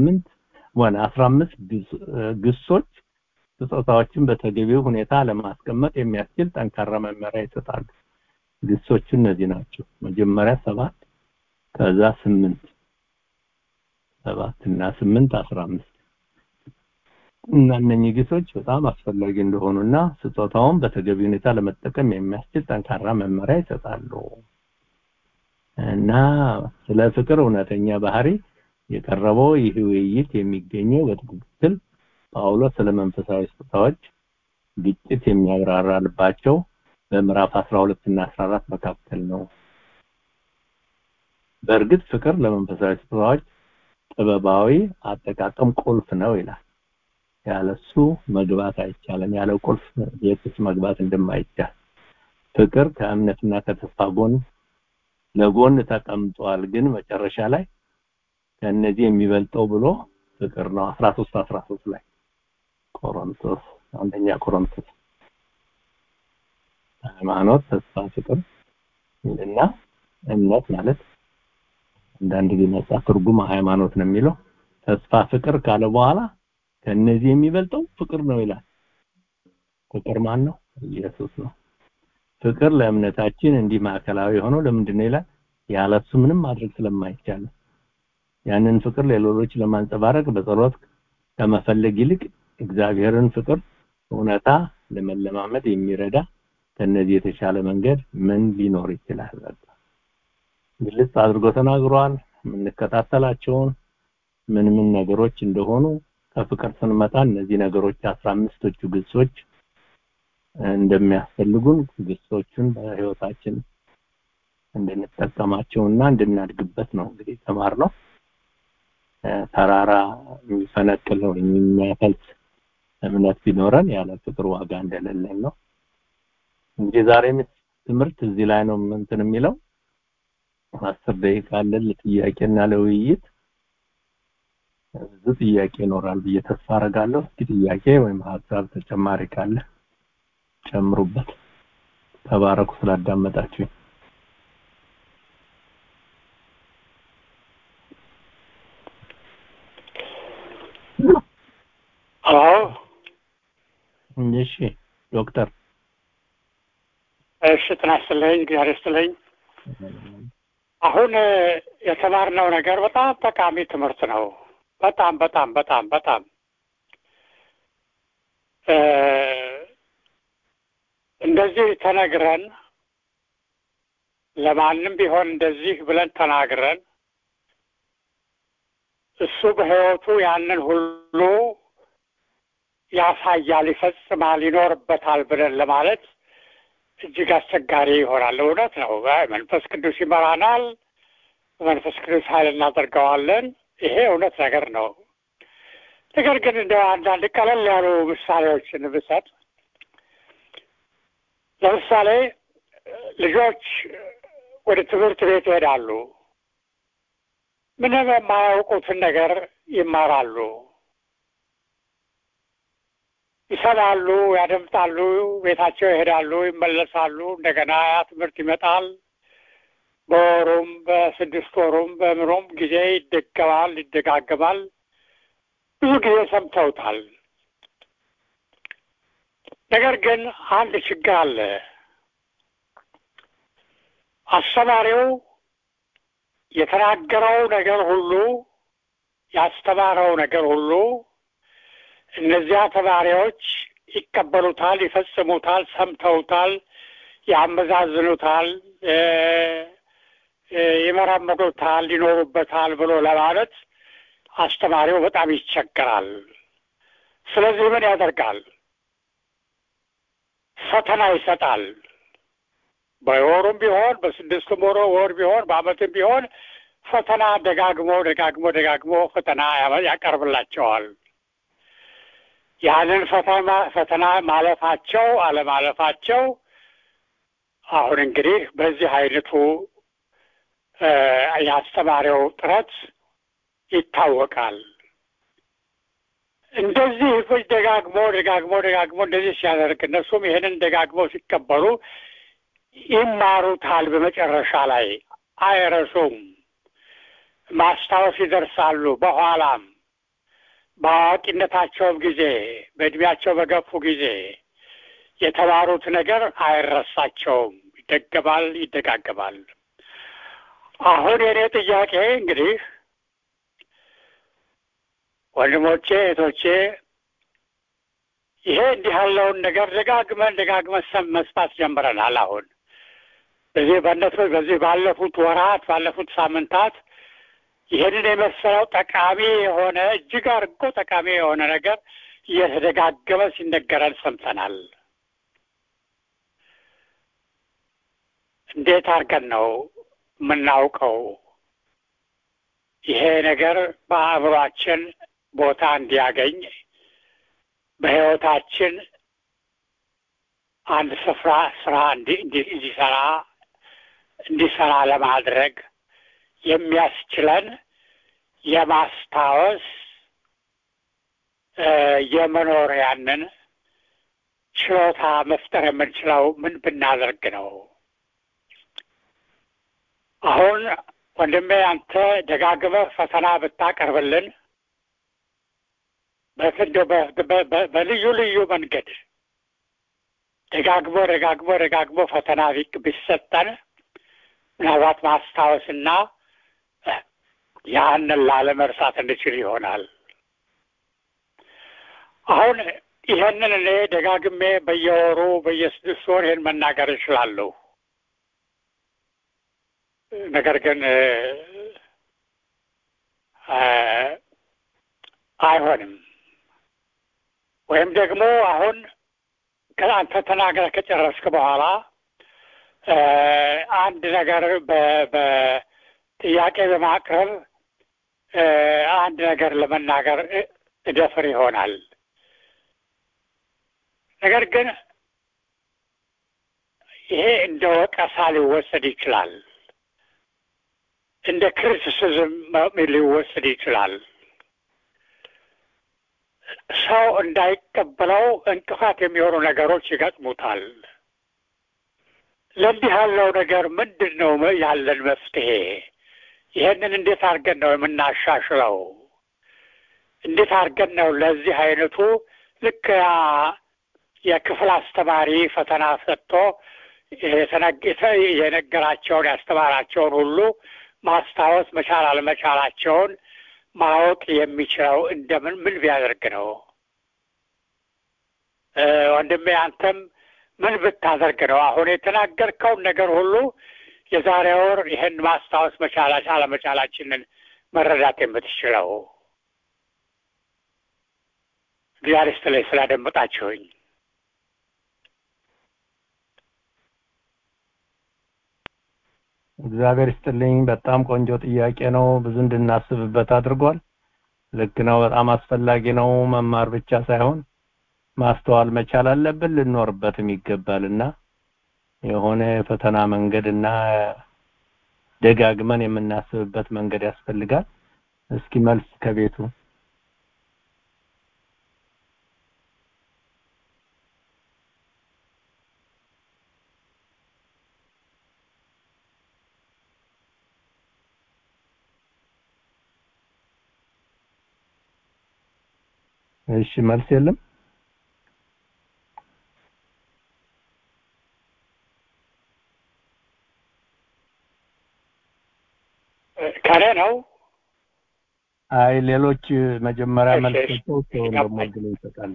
F: 15 ግሶች ስጦታዎችን በተገቢው ሁኔታ ለማስቀመጥ የሚያስችል ጠንካራ መመሪያ ይሰጣሉ። ግሶቹ እነዚህ ናቸው። መጀመሪያ 7 ከዛ 8 7 እና 8 15 እና እነኚህ ግሶች በጣም አስፈላጊ እንደሆኑና ስጦታውን በተገቢው ሁኔታ ለመጠቀም የሚያስችል ጠንካራ መመሪያ ይሰጣሉ። እና ስለ ፍቅር እውነተኛ ባህሪ የቀረበው ይህ ውይይት የሚገኘው በትክክል ጳውሎስ ስለ መንፈሳዊ ስጦታዎች ግጭት የሚያብራራባቸው በምዕራፍ 12 እና 14 መካከል ነው። በእርግጥ ፍቅር ለመንፈሳዊ ስጦታዎች ጥበባዊ አጠቃቀም ቁልፍ ነው ይላል። ያለሱ መግባት አይቻልም። ያለ ቁልፍ ቤትስ መግባት እንደማይቻል ፍቅር ከእምነትና ከተስፋ ለጎን ተቀምጧል። ግን መጨረሻ ላይ ከነዚህ የሚበልጠው ብሎ ፍቅር ነው 13 ላይ አንደኛ ቆሮንቶስ ሃይማኖት፣ ተስፋ፣ ፍቅር እና እምነት ማለት አንዳንድ ጊዜ መጽሐፍ ትርጉም ሃይማኖት ነው የሚለው። ተስፋ ፍቅር ካለ በኋላ ከነዚህ የሚበልጠው ፍቅር ነው ይላል። ፍቅር ማን ነው? ኢየሱስ ነው። ፍቅር ለእምነታችን እንዲህ ማዕከላዊ ሆኖ ለምንድን ነው ይላል? ያለሱ ምንም ማድረግ ስለማይቻል ያንን ፍቅር ለሌሎች ለማንጸባረቅ በጸሎት ከመፈለግ ይልቅ እግዚአብሔርን ፍቅር እውነታ ለመለማመድ የሚረዳ ከነዚህ የተሻለ መንገድ ምን ሊኖር ይችላል? ግልጽ አድርጎ ተናግሯል። የምንከታተላቸውን ምን ነገሮች እንደሆኑ ከፍቅር ስንመጣ እነዚህ ነገሮች 15ቶቹ ግሶች እንደሚያስፈልጉን ግሶቹን በህይወታችን እንድንጠቀማቸውና እንድናድግበት ነው እንግዲህ ተማርነው። ተራራ የሚፈነቅል ነው የሚያፈልስ እምነት ቢኖረን ያለ ፍቅር ዋጋ እንደሌለን ነው። እንግዲህ ዛሬ ትምህርት እዚህ ላይ ነው እንትን የሚለው 10 ደቂቃ አለ ለጥያቄና ለውይይት ብዙ ጥያቄ ይኖራል ብዬ ተስፋ አደርጋለሁ። እስኪ ጥያቄ ወይም ሀሳብ ተጨማሪ ካለ ጨምሩበት። ተባረኩ ስላዳመጣችሁ። እሺ ዶክተር
G: እሺ ተናስተለኝ እግዚአብሔር አሁን የተማርነው ነገር በጣም ጠቃሚ ትምህርት ነው። በጣም በጣም በጣም በጣም እንደዚህ ተነግረን ለማንም ቢሆን እንደዚህ ብለን ተናግረን እሱ በህይወቱ ያንን ሁሉ ያሳያል፣ ይፈጽማል፣ ይኖርበታል ብለን ለማለት እጅግ አስቸጋሪ ይሆናል። እውነት ነው። መንፈስ ቅዱስ ይመራናል፣ መንፈስ ቅዱስ ኃይል እናደርገዋለን። ይሄ እውነት ነገር ነው። ነገር ግን እንደ አንዳንድ ቀለል ያሉ ምሳሌዎችን ብሰጥ፣ ለምሳሌ ልጆች ወደ ትምህርት ቤት ይሄዳሉ። ምንም የማያውቁትን ነገር ይማራሉ፣ ይሰማሉ፣ ያደምጣሉ፣ ቤታቸው ይሄዳሉ፣ ይመለሳሉ። እንደገና ያ ትምህርት ይመጣል። በወሩም በ6 ወሩም በምሮም ጊዜ ይደገማል፣ ይደጋገማል። ብዙ ጊዜ ሰምተውታል። ነገር ግን አንድ ችግር አለ። አስተማሪው የተናገረው ነገር ሁሉ ያስተማረው ነገር ሁሉ እነዚያ ተማሪዎች ይቀበሉታል፣ ይፈጽሙታል፣ ሰምተውታል፣ ያመዛዝኑታል፣ ይመረምሩታል፣ ይኖሩበታል ብሎ ለማለት አስተማሪው በጣም ይቸገራል። ስለዚህ ምን ያደርጋል? ፈተና ይሰጣል። በወሩም ቢሆን በ6 ወር ቢሆን በአመትም ቢሆን ፈተና ደጋግሞ ፈተና ያቀርብላቸዋል። ያንን ፈተና ማለፋቸው አለማለፋቸው አሁን እንግዲህ በዚህ አይነቱ ያስተማሪው ጥረት ይታወቃል። እንደዚህ ደጋግሞ እንደዚህ ሲያደርግ እነሱም ይሄንን ደጋግሞ ሲቀበሉ ይማሩታል። በመጨረሻ ላይ አይረሱም፣ ማስታወስ ይደርሳሉ። በኋላም በአዋቂነታቸውም ጊዜ በእድሜያቸው በገፉ ጊዜ የተማሩት ነገር አይረሳቸውም፣ ይደጋገማል። አሁን የኔ ጥያቄ እንግዲህ ወንድሞቼ እህቶቼ፣ ይሄ እንዲህ ያለውን ነገር ደጋግመን መስማት ጀምረናል። አሁን በዚህ ባለፉት ወራት ባለፉት ሳምንታት ይሄንን የመሰለው ጠቃሚ የሆነ እጅግ አድርጎ ጠቃሚ የሆነ ነገር እየተደጋገመ ሲነገረን ሰምተናል። እንዴት አድርገን ነው የምናውቀው ይሄ ነገር በአእምሯችን ቦታ እንዲያገኝ በሕይወታችን አንድ ስራ እንዲሰራ ለማድረግ የሚያስችለን የማስታወስ የመኖር ያንን ችሎታ መፍጠር የምንችለው ምን ብናደርግ ነው? አሁን ወንድሜ አንተ ደጋግመህ ፈተና ብታቀርብልን በልዩ ልዩ መንገድ ደጋግሞ ፈተና ቢሰጠን ምናልባት ማስታወስና ያንን ላለመርሳት እንችል ይሆናል። አሁን ይሄንን እኔ ደጋግሜ በየወሩ በየ6 ወር ይሄን መናገር እችላለሁ። ነገር ግን አይሆንም። ወይም ደግሞ አሁን ከአንተ ተናግረህ ከጨረስክ በኋላ አንድ ነገር በጥያቄ በማቅረብ አንድ ነገር ለመናገር እደፍር ይሆናል። ነገር ግን ይሄ እንደ ወቀሳ ሊወሰድ ይችላል፣ እንደ ክሪቲሲዝም ሊወሰድ ይችላል። ሰው እንዳይቀበለው እንቅፋት የሚሆኑ ነገሮች ይገጥሙታል። ለዚህ ያለው ነገር ምንድን ነው ያለን መፍትሄ? ይሄንን እንዴት አድርገን ነው የምናሻሽለው? እንዴት አድርገን ነው ለዚህ አይነቱ ልክ የክፍል አስተማሪ ፈተና ሰጥቶ የነገራቸውን ያስተማራቸውን ሁሉ ማስታወስ መቻል አለመቻላቸውን ማወቅ የሚችለው እንደምን ምን ቢያደርግ ነው? ወንድሜ አንተም ምን ብታደርግ ነው አሁን የተናገርከውን ነገር ሁሉ የዛሬ ወር ይሄን ማስታወስ መቻል አለመቻላችንን መረዳት የምትችለው? እግዚአብሔር ይስጥልኝ ስላደመጣችሁኝ።
F: እግዚአብሔር ይስጥልኝ። በጣም ቆንጆ ጥያቄ ነው። ብዙ እንድናስብበት አድርጓል። ልክ ነው። በጣም አስፈላጊ ነው። መማር ብቻ ሳይሆን ማስተዋል መቻል አለብን፣ ልንኖርበትም ይገባልና የሆነ ፈተና መንገድና ደጋግመን የምናስብበት መንገድ ያስፈልጋል። እስኪ መልስ ከቤቱ እሺ፣ መልስ የለም።
G: ከኔ ነው።
F: አይ ሌሎች መጀመሪያ መልስ ሰጥተው ደግሞ እድል ይሰጣል።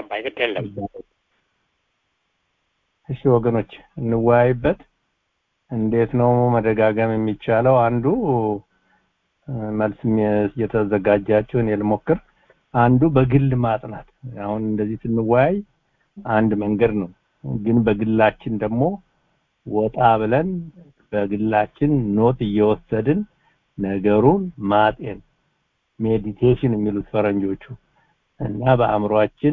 F: እሺ ወገኖች እንወያይበት። እንዴት ነው መደጋገም የሚቻለው? አንዱ መልስ እየተዘጋጃችሁ እኔ ልሞክር። አንዱ በግል ማጥናት። አሁን እንደዚህ ስንወያይ አንድ መንገድ ነው፣ ግን በግላችን ደግሞ ወጣ ብለን በግላችን ኖት እየወሰድን ነገሩን ማጤን ሜዲቴሽን የሚሉት ፈረንጆቹ እና በአእምሮአችን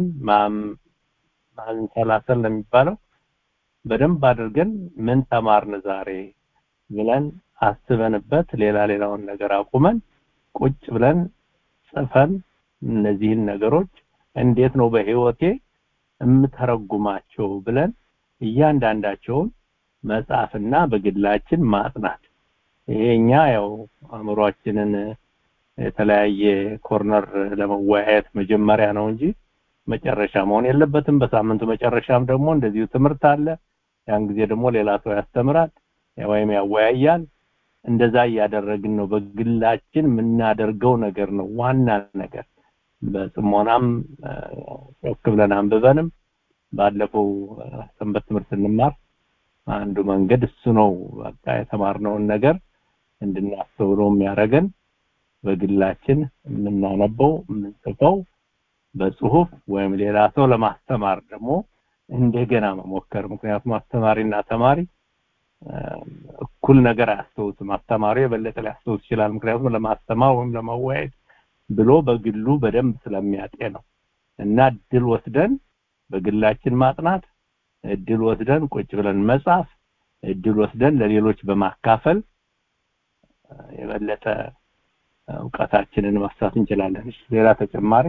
F: ማንሰላሰል ለሚባለው በደንብ አድርገን ምን ተማርን ዛሬ ብለን አስበንበት ሌላውን ነገር አቁመን ቁጭ ብለን ጽፈን እነዚህን ነገሮች እንዴት ነው በህይወቴ እምተረጉማቸው ብለን እያንዳንዳቸውን መጻፍና በግላችን ማጥናት። ይሄኛ ያው አእምሮአችንን የተለያየ ኮርነር ለመወያየት መጀመሪያ ነው እንጂ መጨረሻ መሆን የለበትም። በሳምንቱ መጨረሻም ደግሞ እንደዚሁ ትምህርት አለ። ያን ጊዜ ደግሞ ሌላ ሰው ያስተምራል ወይም ያወያያል። እንደዛ እያደረግን ነው በግላችን የምናደርገው ነገር ነው ዋና ነገር። በጽሞናም ጮክ ብለን አንብበንም ባለፈው ሰንበት ትምህርት እንማር አንዱ መንገድ እሱ ነው። በቃ የተማርነውን ነገር እንድናስተውለው የሚያደርገን በግላችን የምናነበው የምንጽፈው በጽሁፍ ወይም ሌላ ሰው ለማስተማር ደግሞ እንደገና መሞከር። ምክንያቱም አስተማሪና ተማሪ እኩል ነገር አያስተውትም። አስተማሪ የበለጠ ሊያስተውት ይችላል፣ ምክንያቱም ለማስተማር ወይም ለማወያየት ብሎ በግሉ በደንብ ስለሚያጤን ነው። እና እድል ወስደን በግላችን ማጥናት፣ እድል ወስደን ቁጭ ብለን መጻፍ፣ እድል ወስደን ለሌሎች በማካፈል የበለጠ ዕውቀታችንን ማሳት እንችላለን። ሌላ ተጨማሪ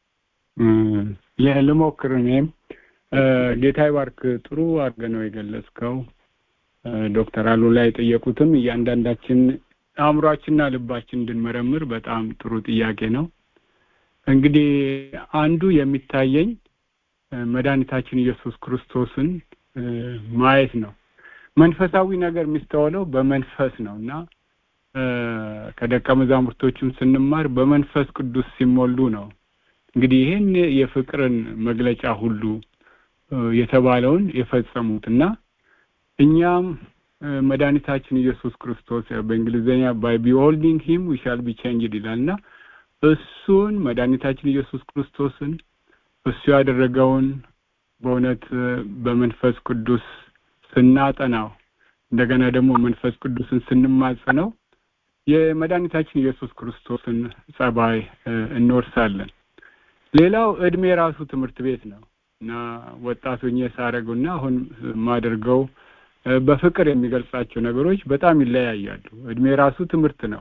H: ልሞክር። እኔም ጌታ ይባርክ። ጥሩ አድርገህ ነው የገለጽከው። ዶክተር አሉ ላይ ጠየቁትም እያንዳንዳችን አእምሮአችንና ልባችን እንድንመረምር በጣም ጥሩ ጥያቄ ነው። እንግዲህ አንዱ የሚታየኝ መድኃኒታችን ኢየሱስ ክርስቶስን ማየት ነው። መንፈሳዊ ነገር የሚስተዋለው በመንፈስ ነውና ከደቀ መዛሙርቶቹም ስንማር በመንፈስ ቅዱስ ሲሞሉ ነው። እንግዲህ ይሄን የፍቅርን መግለጫ ሁሉ የተባለውን የፈጸሙትና እኛም መድኃኒታችን ኢየሱስ ክርስቶስ በእንግሊዘኛ by beholding him we shall be changed ይላልና እሱን መድኃኒታችን ኢየሱስ ክርስቶስን እሱ ያደረገውን በእውነት በመንፈስ ቅዱስ ስናጠናው እንደገና ደግሞ መንፈስ ቅዱስን ስንማጸነው የመድኃኒታችን ኢየሱስ ክርስቶስን ጸባይ እንወርሳለን። ሌላው እድሜ ራሱ ትምህርት ቤት ነው እና ወጣቶኜ ሳረጉና አሁን ማደርገው በፍቅር የሚገልጻቸው ነገሮች በጣም ይለያያሉ። እድሜ ራሱ ትምህርት ነው።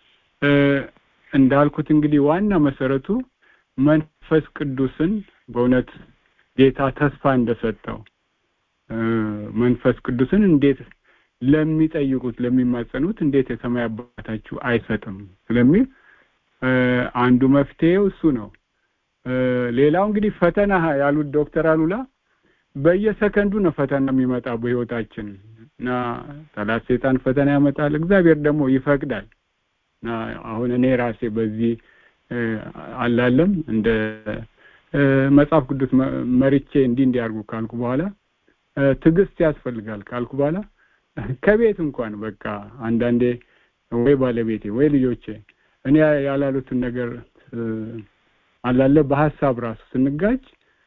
H: እንዳልኩት እንግዲህ ዋና መሰረቱ መንፈስ ቅዱስን በእውነት ጌታ ተስፋ እንደሰጠው መንፈስ ቅዱስን እንዴት ለሚጠይቁት ለሚማጸኑት እንዴት የሰማይ አባታችሁ አይሰጥም ስለሚል አንዱ መፍትሄው እሱ ነው። ሌላው እንግዲህ ፈተና ያሉት ዶክተር አሉላ በየሰከንዱ ነው ፈተና የሚመጣ በህይወታችን እና ጠላት ሰይጣን ፈተና ያመጣል፣ እግዚአብሔር ደግሞ ይፈቅዳል። እና አሁን እኔ ራሴ በዚህ አላለም እንደ መጽሐፍ ቅዱስ መርጬ እንዲያርጉ ካልኩ በኋላ ትዕግስት ያስፈልጋል ካልኩ በኋላ ከቤት እንኳን በቃ አንዳንዴ ወይ ባለቤቴ ወይ ልጆቼ እኔ ያላሉትን ነገር አላለ በሐሳብ ራሱ ስንጋጭ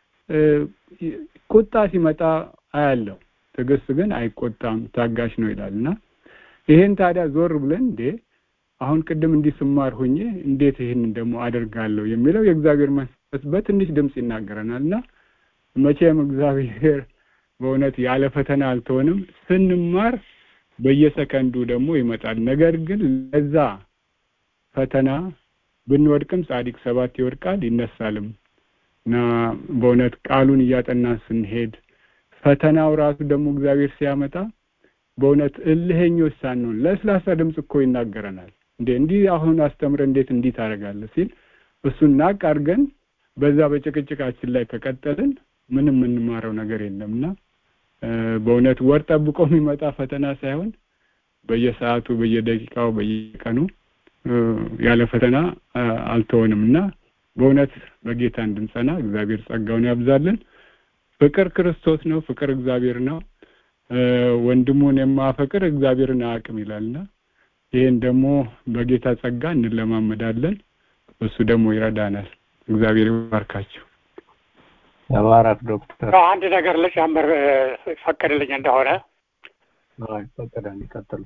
H: ቁጣ ሲመጣ አያለው። ትዕግስት ግን አይቆጣም ታጋሽ ነው ይላልና ይሄን ታዲያ ዞር ብለን አሁን ቅድም እንዲስማር ሆኜ እንዴት ይሄን ደግሞ አደርጋለሁ የሚለው የእግዚአብሔር መንፈስ በትንሽ ድምጽ ይናገረናልና መቼም እግዚአብሔር በእውነት ያለ ፈተና አልተወንም። ስንማር በየሰከንዱ ደግሞ ይመጣል። ነገር ግን ለዛ ፈተና ብንወድቅም ጻድቅ 7 ይወድቃል ይነሳልም እና በእውነት ቃሉን እያጠናን ስንሄድ ፈተናው ራሱ ደግሞ እግዚአብሔር ሲያመጣ በእውነት እልህኞች ሳንሆን ለስላሳ ድምጽ እኮ ይናገረናል። እንዲህ አሁን አስተምረ እንዴት እንዲህ ታደርጋለህ ሲል እሱን ናቅ አድርገን በዛ በጭቅጭቃችን ላይ ከቀጠልን ምንም የምንማረው ነገር የለምና በእውነት ወር ጠብቆ የሚመጣ ፈተና ሳይሆን በየሰዓቱ በየደቂቃው በየቀኑ ያለ ፈተና አልተወንምና በእውነት በጌታ እንድንጸና እግዚአብሔር ጸጋውን ያብዛልን። ፍቅር ክርስቶስ ነው፣ ፍቅር እግዚአብሔር ነው። ወንድሙን የማፈቅር እግዚአብሔርን አያውቅም ይላልና ይሄን ደግሞ በጌታ ጸጋ እንለማመዳለን። እሱ ደግሞ ይረዳናል። እግዚአብሔር ይባርካችሁ።
F: ተባረክ ዶክተር።
G: አንድ ነገር ልጨምር ፈቀድልኝ እንደሆነ።
F: አይ ፈቀደኝ ይቀጥሉ።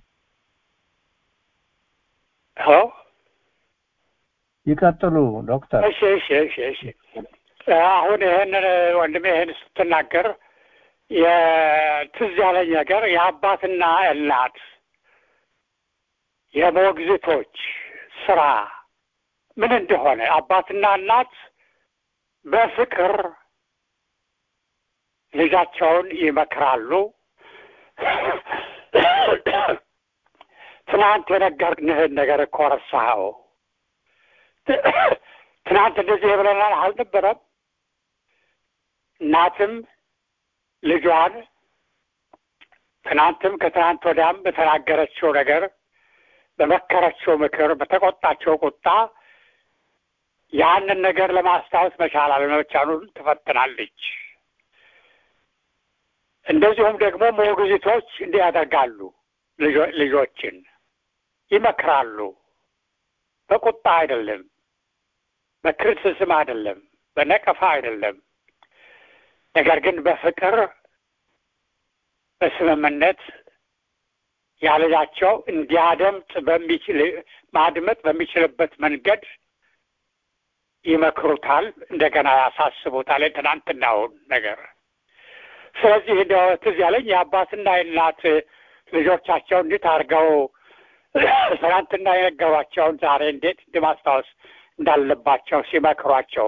F: ይቀጥሉ ዶክተር።
G: እሺ አሁን ይሄንን ወንድሜ ይሄን ስትናገር የትዝ ያለኝ ነገር የአባትና እናት የሞግዚቶች ስራ ምን እንደሆነ አባትና እናት በፍቅር ልጃቸውን ይመክራሉ። ትናንት የነገርንህን ነገር እኮ ረሳኸው። ትናንት እንደዚህ ብለናል አልነበረም? እናትም ልጇን ትናንትም ከትናንት ወዲያም በተናገረችው ነገር በመከረችው ምክር በተቆጣቸው ቁጣ ያንን ነገር ለማስታወስ መቻል አለመቻሉን ትፈትናለች። እንደዚሁም ደግሞ ሞግዚቶች እንዲህ ያደርጋሉ። ልጆችን ይመክራሉ። በቁጣ አይደለም፣ በክርቲሲዝም አይደለም፣ በነቀፋ አይደለም። ነገር ግን በፍቅር በስምምነት ያለላቸው እንዲያደምጥ ማድመጥ በሚችልበት መንገድ ይመክሩታል፣ እንደገና ያሳስቡታል የትናንትናውን ነገር። ስለዚህ እንደው ትዝ ያለኝ የአባትና የእናት ልጆቻቸው እንዴት አድርገው ትናንትና የነገሯቸውን ዛሬ እንዴት እንደማስታወስ እንዳለባቸው ሲመክሯቸው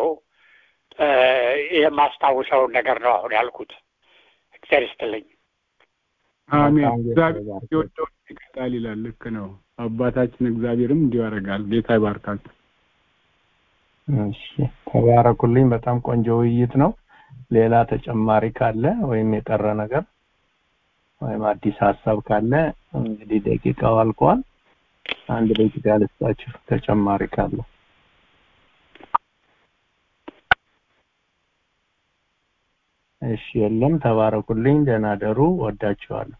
G: የማስታውሰውን ነገር ነው አሁን ያልኩት። እግዚአብሔር ይስጥልኝ።
H: አሜን። እግዚአብሔር ይወደው ይቀጣል ይላል። ልክ ነው። አባታችን እግዚአብሔርም እንዲሁ ያደርጋል። ጌታ ይባርካችሁ።
F: እሺ ተባረኩልኝ። በጣም ቆንጆ ውይይት ነው። ሌላ ተጨማሪ ካለ ወይም የቀረ ነገር ወይም አዲስ ሐሳብ ካለ እንግዲህ ደቂቃው አልቋል። አንድ ደቂቃ ልስጣችሁ ተጨማሪ ካለ። እሺ የለም። ተባረኩልኝ። ደህና ደሩ። ወዳችኋለሁ።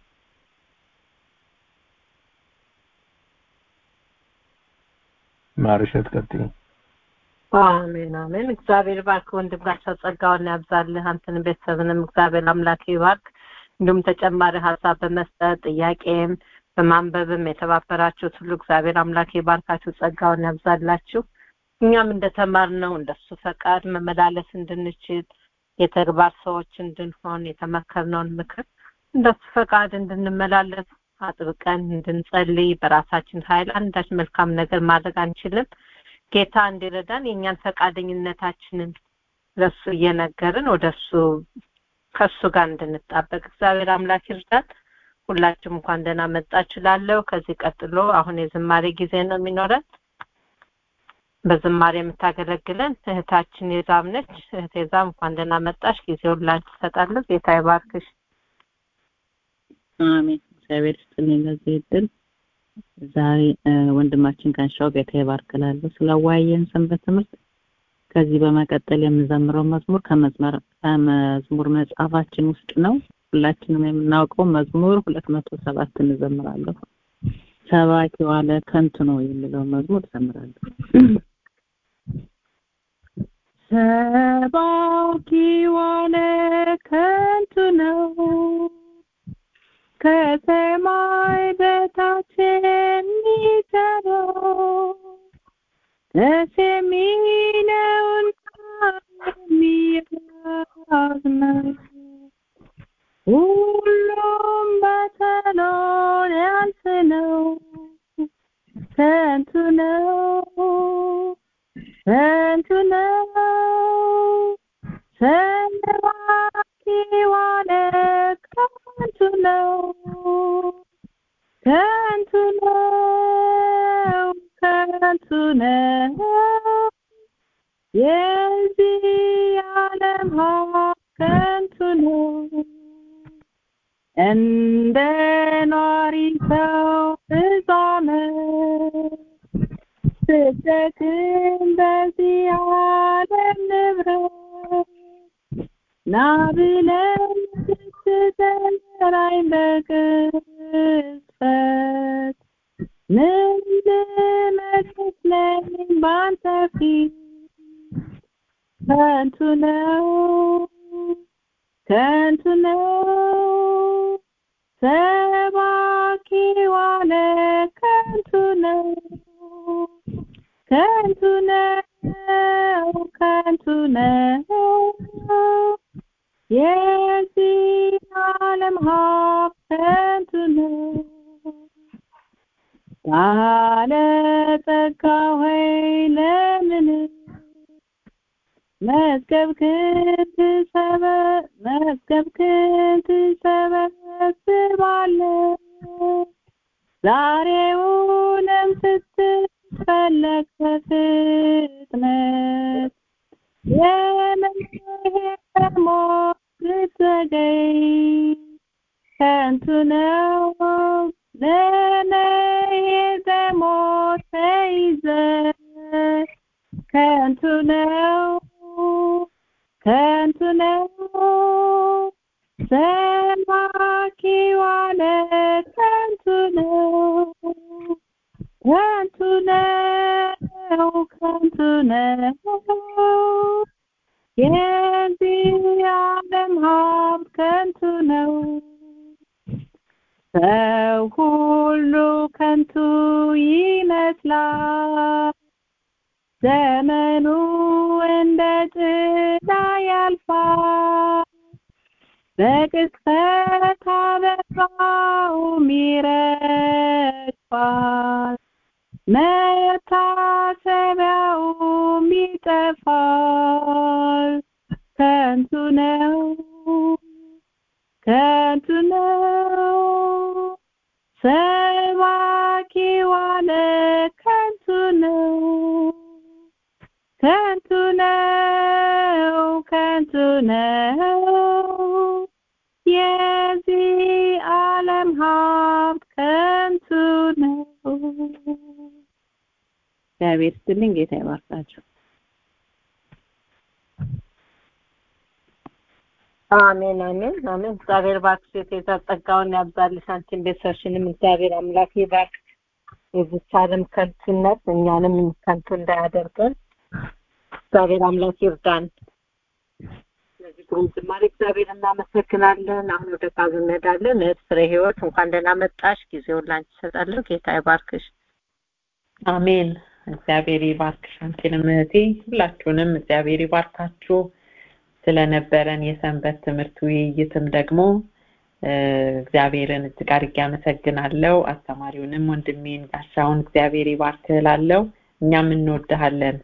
F: ማርሸት ቀጥይ።
A: አሜን አሜን። እግዚአብሔር ባርክ ወንድማቸው ጸጋውን ያብዛልህ። አንተን ቤተሰብንም እግዚአብሔር አምላክ ይባርክ። እንዲሁም ተጨማሪ ሐሳብ በመስጠት ጥያቄም በማንበብም የተባበራችሁት ሁሉ እግዚአብሔር አምላክ ይባርካችሁ፣ ጸጋውን ያብዛላችሁ። እኛም እንደተማርነው እንደሱ ፈቃድ መመላለስ እንድንችል የተግባር ሰዎች እንድንሆን የተመከርነውን ምክር እንደሱ ፈቃድ እንድንመላለስ አጥብቀን እንድንጸልይ በራሳችን ኃይል አንዳች መልካም ነገር ማድረግ አንችልም። ጌታ እንዲረዳን የኛን ፈቃደኝነታችንን ለሱ እየነገርን ወደሱ ከሱ ጋር እንድንጣበቅ እግዚአብሔር አምላክ ይርዳን። ሁላችሁም እንኳን ደህና መጣችሁ እላለሁ። ከዚህ ቀጥሎ አሁን የዝማሬ ጊዜ ነው የሚኖረን። በዝማሬ የምታገለግለን እህታችን የዛም ነች። እህቴ ዛም እንኳን ደህና መጣሽ። ጊዜውን ላንቺ እሰጣለሁ። ጌታ ይባርክሽ።
I: አሜን። እግዚአብሔር ይስጥልኝ ለዚህ ዕድል። ዛሬ ወንድማችን ጋሻው ጌታ ይባርክላለሁ ስላወያየን ሰንበት ትምህርት። ከዚህ በመቀጠል የምንዘምረው መዝሙር ከመዝሙር መጽሐፋችን ውስጥ ነው። ሁላችንም የምናውቀው መዝሙር 207 እንዘምራለሁ። ሰባኪ ዋለ ከንቱ ነው የሚለው መዝሙር እዘምራለሁ። ሰባኪ ዋለ ከንቱ ነው ከሰማይ በታች የሚሰራው ደስ የሚለውን የሚያዝነው ሁሉም በተሎን ያልፍ ነው። ከንቱ ነው ከንቱ ነው ሰባኪ ዋለ ከንቱ ነው ከንቱ ነው ከንቱ ነው የዚህ ዓለም ሀብት ከንቱ ነው። እንደ ኗሪ ሰው ፍጻሜ ስትደክም በዚህ ዓለም ንብረት ና ብለህ ስትጠራኝ በቅጽበት ምን ልመስለኝ ባንተ ፊት ከንቱ ነው ከንቱ ነው ሰባኪ ዋለ ከንቱ ነው ከንቱ ነው ከንቱ ነው የዚህ ዓለም ሀብት ከንቱ ነው። ባለጸጋ ሆይ ለምን መዝገብክን ትሰበስባለህ? ዛሬውንም ስትፈለግ በፍጥነት የመሄድ ሞት ልትዘገይ ከንቱ ነው ለመሄድ ሞት ተይዘህ ከንቱ ነው ከንቱ ነው ሰባኪ ዋለ ከንቱ ነው ከንቱ ነው ከንቱ ነው የዚህ ዓለም ሀብት ከንቱ ነው። ሰው ሁሉ ከንቱ ይመስላል ዘመኑ እንደ ጥላ ያልፋል በቅጽበት አበባውም ይረግፋል መታሰቢያውም ይጠፋል ከንቱ ነው ከንቱ ነው ሰባኪ ዋለ ከንቱ ነው ከንቱ ነው ከንቱ ነው የዚህ ዓለም ሀብት ከንቱ ነው። እግዚአብሔር ይስጥልኝ። ጌታ ይባርካችሁ።
A: አሜን አሜን አሜን። እግዚአብሔር ባርክሽ የቴዛ ጸጋውን ያብዛልሽ። አንቺን ቤተሰብሽንም እግዚአብሔር አምላክ ይባርክ። የዚች ዓለም ከንቱነት እኛንም ከንቱ እንዳያደርገን እግዚአብሔር አምላክ ይርዳን። ስለዚህ ግሩም ዝማሬ እግዚአብሔር እናመሰግናለን። አሁን ወደ ቃሉ እንሄዳለን። እህት ፍሬ ህይወት እንኳን ደህና መጣሽ። ጊዜውን ላንቺ እሰጣለሁ። ጌታ ይባርክሽ።
J: አሜን። እግዚአብሔር ይባርክሽ አንቺንም እህቴ፣ ሁላችሁንም እግዚአብሔር ይባርካችሁ። ስለነበረን የሰንበት ትምህርት ውይይትም ደግሞ እግዚአብሔርን እጅግ አድርጌ አመሰግናለሁ። አስተማሪውንም ወንድሜን ጋሻውን እግዚአብሔር ይባርክላለው። እኛም እንወድሃለን።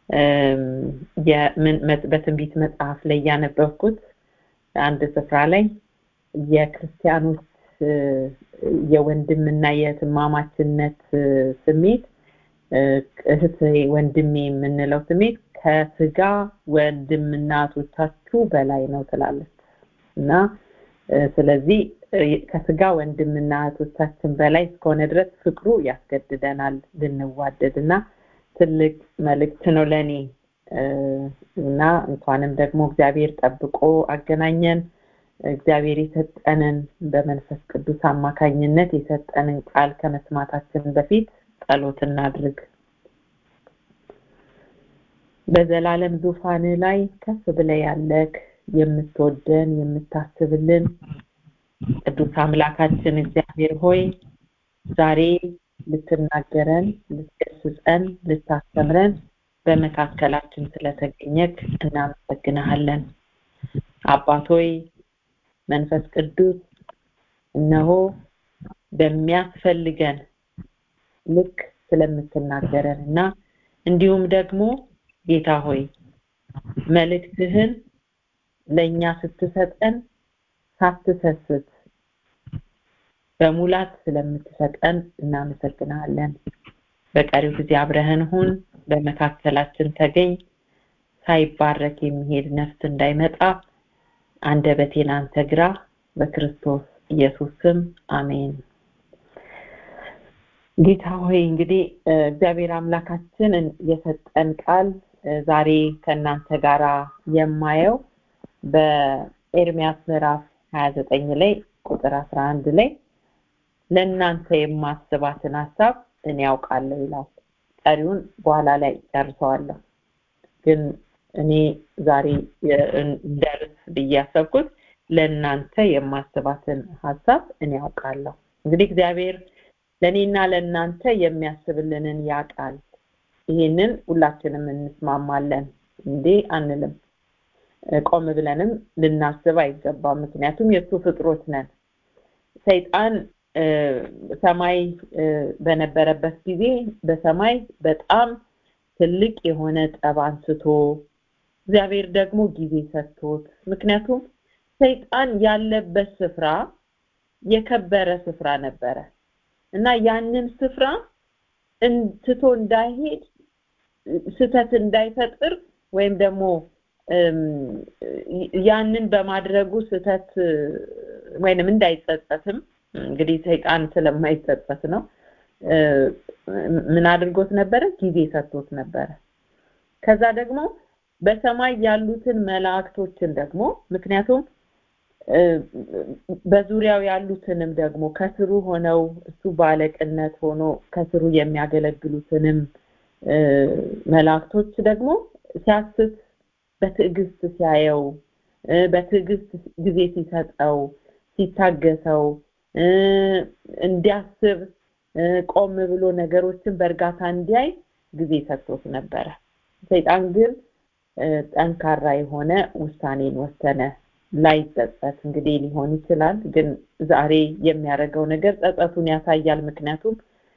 J: በትንቢት መጽሐፍ ላይ ያነበብኩት አንድ ስፍራ ላይ የክርስቲያኖች የወንድምና የእህትማማችነት ስሜት እህት ወንድሜ የምንለው ስሜት ከስጋ ወንድምናቶቻችሁ በላይ ነው ትላለች እና ስለዚህ ከስጋ ወንድምናቶቻችን በላይ እስከሆነ ድረስ ፍቅሩ ያስገድደናል ልንዋደድና ትልቅ መልእክት ነው ለኔ እና እንኳንም ደግሞ እግዚአብሔር ጠብቆ አገናኘን። እግዚአብሔር የሰጠንን በመንፈስ ቅዱስ አማካኝነት የሰጠንን ቃል ከመስማታችን በፊት ጸሎት እናድርግ። በዘላለም ዙፋን ላይ ከፍ ብለህ ያለክ የምትወደን የምታስብልን ቅዱስ አምላካችን እግዚአብሔር ሆይ ዛሬ ልትናገረን ልትገስጸን ልታስተምረን በመካከላችን ስለተገኘክ እናመሰግንሃለን። አባት ሆይ መንፈስ ቅዱስ እነሆ በሚያስፈልገን ልክ ስለምትናገረንና እንዲሁም ደግሞ ጌታ ሆይ መልእክትህን ለኛ ስትሰጠን ሳትሰስት በሙላት ስለምትሰጠን እናመሰግናለን። በቀሪው ጊዜ አብረህን ሁን፣ በመካከላችን ተገኝ። ሳይባረክ የሚሄድ ነፍስ እንዳይመጣ አንደበቴን አንተ ግራ፣ በክርስቶስ ኢየሱስ ስም አሜን። ጌታ ሆይ እንግዲህ እግዚአብሔር አምላካችን የሰጠን ቃል ዛሬ ከናንተ ጋራ የማየው በኤርሚያስ ምዕራፍ 29 ላይ ቁጥር 11 ላይ ለናንተ የማስባትን ሐሳብ እኔ ያውቃለሁ ይላል። ቀሪውን በኋላ ላይ ጨርሰዋለሁ። ግን እኔ ዛሬ እንደርስ በያሰብኩት ለናንተ የማስባትን ሐሳብ እኔ ያውቃለሁ። እንግዲህ እግዚአብሔር ለኔና ለናንተ የሚያስብልንን ያውቃል። ይሄንን ሁላችንም እንስማማለን እንዴ አንልም። ቆም ብለንም ልናስብ አይገባም። ምክንያቱም የሱ ፍጥሮች ነን። ሰይጣን ሰማይ በነበረበት ጊዜ በሰማይ በጣም ትልቅ የሆነ ጠብ አንስቶ እግዚአብሔር ደግሞ ጊዜ ሰጥቶት ምክንያቱም ሰይጣን ያለበት ስፍራ የከበረ ስፍራ ነበረ እና ያንን ስፍራ እንትቶ እንዳይሄድ ስተት እንዳይፈጥር ወይም ደግሞ ያንን በማድረጉ ስተት ወይንም እንዳይጸጸትም እንግዲህ ሰይጣን ስለማይጸጸት ነው ምን አድርጎት ነበር? ጊዜ ሰጥቶት ነበር። ከዛ ደግሞ በሰማይ ያሉትን መላእክቶችን ደግሞ ምክንያቱም በዙሪያው ያሉትንም ደግሞ ከስሩ ሆነው እሱ ባለቅነት ሆኖ ከስሩ የሚያገለግሉትንም መላእክቶች ደግሞ ሲያስት በትዕግስት ሲያየው በትዕግስት ጊዜ ሲሰጠው ሲታገሰው እንዲያስብ ቆም ብሎ ነገሮችን በእርጋታ እንዲያይ ጊዜ ሰጥቶት ነበር። ሰይጣን ግን ጠንካራ የሆነ ውሳኔን ወሰነ። ላይጸጸት እንግዲህ ሊሆን ይችላል ግን ዛሬ የሚያደርገው ነገር ጸጸቱን ያሳያል። ምክንያቱም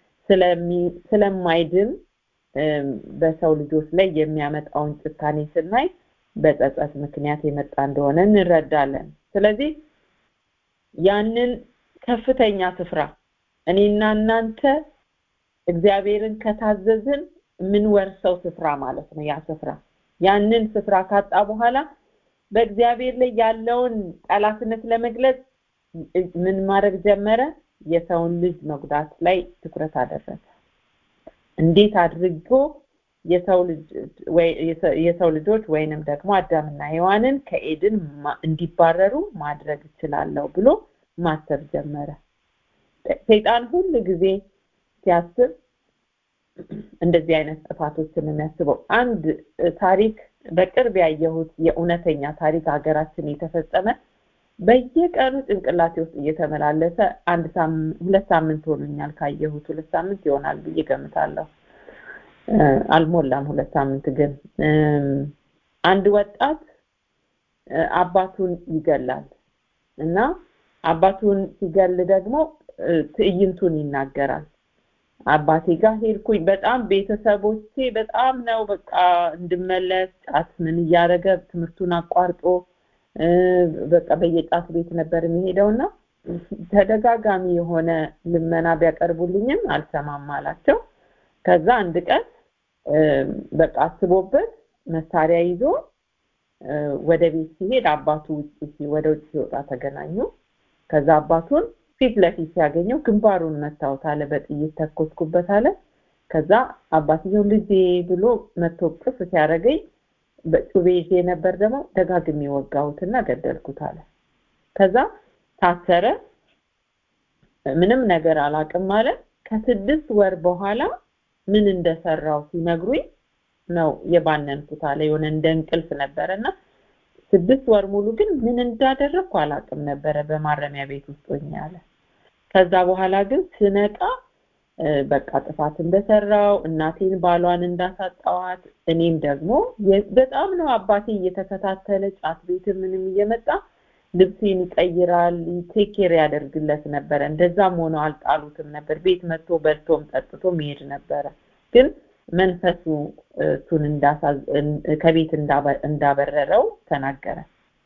J: ስለማይድን በሰው ልጆች ላይ የሚያመጣውን ጭካኔ ስናይ በጸጸት ምክንያት የመጣ እንደሆነ እንረዳለን። ስለዚህ ያንን ከፍተኛ ስፍራ እኔና እናንተ እግዚአብሔርን ከታዘዝን ምን ወርሰው ስፍራ ማለት ነው። ያ ስፍራ ያንን ስፍራ ካጣ በኋላ በእግዚአብሔር ላይ ያለውን ጠላትነት ለመግለጽ ምን ማድረግ ጀመረ? የሰውን ልጅ መጉዳት ላይ ትኩረት አደረገ። እንዴት አድርጎ የሰው ልጆች ወይንም ደግሞ አዳምና ሔዋንን ከኤድን እንዲባረሩ ማድረግ ይችላል ብሎ ማሰብ ጀመረ። ሰይጣን ሁሉ ጊዜ ሲያስብ እንደዚህ አይነት ጥፋቶችን የሚያስበው አንድ ታሪክ በቅርብ ያየሁት የእውነተኛ ታሪክ ሀገራችን የተፈጸመ በየቀኑ ጭንቅላቴ ውስጥ እየተመላለሰ ሁለት ሳምንት ሆኖኛል ካየሁት 2 ሳምንት ይሆናል ብዬ ገምታለሁ። አልሞላም 2 ሳምንት ግን አንድ ወጣት አባቱን ይገላል እና አባቱን ሲገል ደግሞ ትዕይንቱን ይናገራል። አባቴ ጋር ሄድኩኝ፣ በጣም ቤተሰቦቼ በጣም ነው በቃ እንድመለስ ጫት ምን እያደረገ ትምህርቱን አቋርጦ በቃ በየጫት ቤት ነበር የሚሄደውና ተደጋጋሚ የሆነ ልመና ቢያቀርቡልኝም አልሰማም አላቸው። ከዛ አንድ ቀን በቃ አስቦበት መሳሪያ ይዞ ወደ ቤት ሲሄድ አባቱ ወደ ውጭ ሲወጣ ተገናኙ። ከዛ አባቱን ፊት ለፊት ሲያገኘው ግንባሩን መታወት አለ፣ በጥይት ተኮስኩበት አለ። ከዛ አባትየው ልጄ ብሎ መቶ ቅፍ ሲያደርገኝ በጩቤ ይዤ ነበር ደግሞ ደጋግሜ ወጋሁትና ገደልኩት አለ። ከዛ ታሰረ፣ ምንም ነገር አላውቅም አለ። ከ6 ወር በኋላ ምን እንደሰራው ሲነግሩኝ ነው የባነንኩት አለ። የሆነ እንደ እንቅልፍ ነበርና 6 ወር ሙሉ ግን ምን እንዳደረኩ አላውቅም ነበር በማረሚያ ቤት ውስጥ ሆኜ አለ። ከዛ በኋላ ግን ስነቃ በቃ ጥፋት እንደሰራው እናቴን ባሏን እንዳሳጣዋት እኔም ደግሞ በጣም ነው አባቴ እየተከታተለ ጫት ቤት ምንም እየመጣ ልብሴን ይቀይራል፣ ቴክ ኬር ያደርግለት ነበር። እንደዛም ሆኖ አልጣሉትም ነበር። ቤት መጥቶ በልቶም ጠጥቶም ይሄድ ነበር። ግን መንፈሱ እሱን ከቤት እንዳበረረው ተናገረ።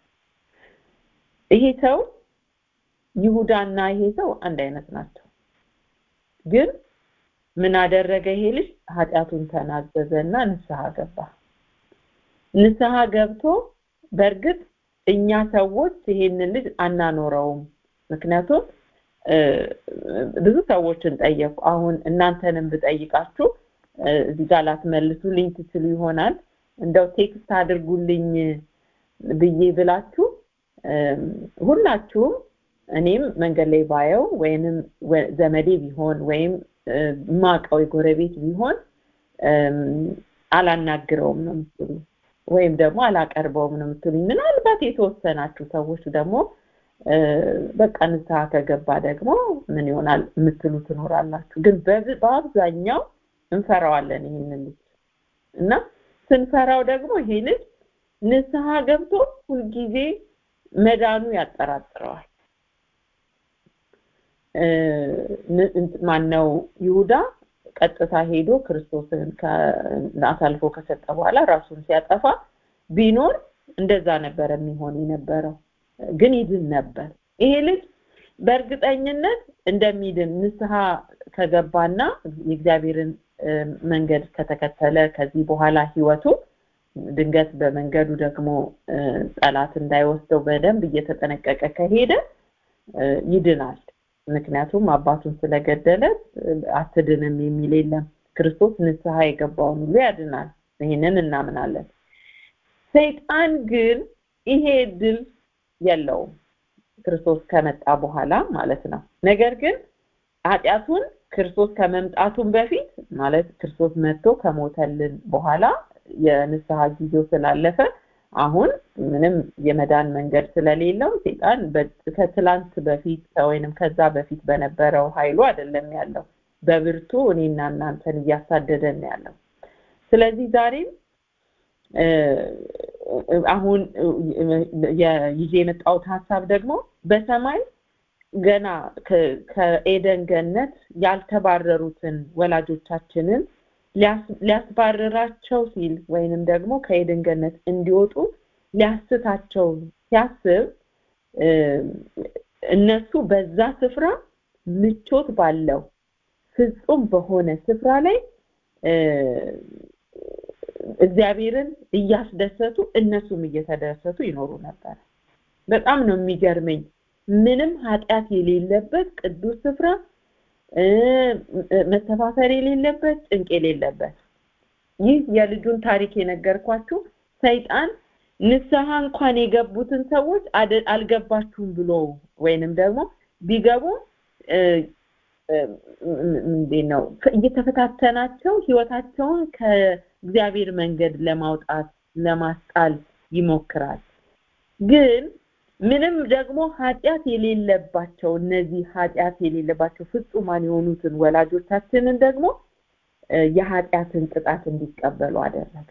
J: ይሄ ሰው ይሁዳና ይሄ ሰው አንድ አይነት ናቸው። ግን ምን አደረገ? ይሄ ልጅ ኃጢአቱን ተናዘዘና ንስሐ ገባ። ንስሐ ገብቶ በእርግጥ እኛ ሰዎች ይሄንን ልጅ አናኖረውም። ምክንያቱም ብዙ ሰዎችን ጠየቁ። አሁን እናንተንም ብጠይቃችሁ እዚህ ጋር ላትመልሱልኝ ትችሉ ይሆናል። እንደው ቴክስት አድርጉልኝ ብዬ ብላችሁ ሁላችሁም እኔም መንገድ ላይ ባየው ወይንም ዘመዴ ቢሆን ወይም ማቀው የጎረቤት ቢሆን አላናግረውም ነው የምትሉኝ፣ ወይም ደግሞ አላቀርበውም ነው የምትሉኝ። ምናልባት የተወሰናችሁ ሰዎች ደግሞ በቃ ንስሐ ከገባ ደግሞ ምን ይሆናል የምትሉ ትኖራላችሁ። ግን በአብዛኛው እንፈራዋለን ይሄንን ልጅ እና ስንፈራው ደግሞ ይሄ ልጅ ንስሐ ገብቶ ሁልጊዜ መዳኑ ያጠራጥረዋል። ማነው ይሁዳ ቀጥታ ሄዶ ክርስቶስን አሳልፎ ከሰጠ በኋላ ራሱን ሲያጠፋ ቢኖር እንደዛ ነበር የሚሆን የነበረው፣ ግን ይድን ነበር። ይሄ ልጅ በእርግጠኝነት እንደሚድን ንስሐ ከገባና የእግዚአብሔርን መንገድ ከተከተለ ከዚህ በኋላ ህይወቱ ድንገት በመንገዱ ደግሞ ጠላት እንዳይወስደው በደንብ እየተጠነቀቀ ከሄደ ይድናል። ምክንያቱም አባቱን ስለገደለ አትድንም የሚል የለም። ክርስቶስ ንስሐ የገባውን ሁሉ ያድናል። ይሄንን እናምናለን። ሰይጣን ግን ይሄ ድል የለውም ክርስቶስ ከመጣ በኋላ ማለት ነው። ነገር ግን ኃጢአቱን ክርስቶስ ከመምጣቱን በፊት ማለት ክርስቶስ መጥቶ ከሞተልን በኋላ የንስሐ ጊዜው ስላለፈ አሁን ምንም የመዳን መንገድ ስለሌለው ሰይጣን ከትላንት በፊት ወይንም ከዛ በፊት በነበረው ኃይሉ አይደለም ያለው፣ በብርቱ እኔና እናንተን እያሳደደን ያለው። ስለዚህ ዛሬም አሁን ይዤ የመጣሁት ሐሳብ ደግሞ በሰማይ ገና ከኤደን ገነት ያልተባረሩትን ወላጆቻችንን ሊያስባረራቸው ሲል ወይንም ደግሞ ከኤደን ገነት እንዲወጡ ሊያስታቸው ሲያስብ እነሱ በዛ ስፍራ ምቾት ባለው ፍጹም በሆነ ስፍራ ላይ እግዚአብሔርን እያስደሰቱ እነሱም እየተደሰቱ ይኖሩ ነበር። በጣም ነው የሚገርመኝ። ምንም ኃጢአት የሌለበት ቅዱስ ስፍራ፣ መተፋፈር የሌለበት፣ ጭንቅ የሌለበት። ይህ የልጁን ታሪክ የነገርኳችሁ ሰይጣን ንስሐ እንኳን የገቡትን ሰዎች አልገባችሁም ብሎ ወይንም ደግሞ ቢገቡ ምንድነው እየተፈታተናቸው ህይወታቸውን ከእግዚአብሔር መንገድ ለማውጣት ለማስጣል ይሞክራል። ግን ምንም ደግሞ ኃጢአት የሌለባቸው እነዚህ ኃጢአት የሌለባቸው ፍጹማን የሆኑትን ወላጆቻችንን ደግሞ የኃጢአትን ቅጣት እንዲቀበሉ አደረገ።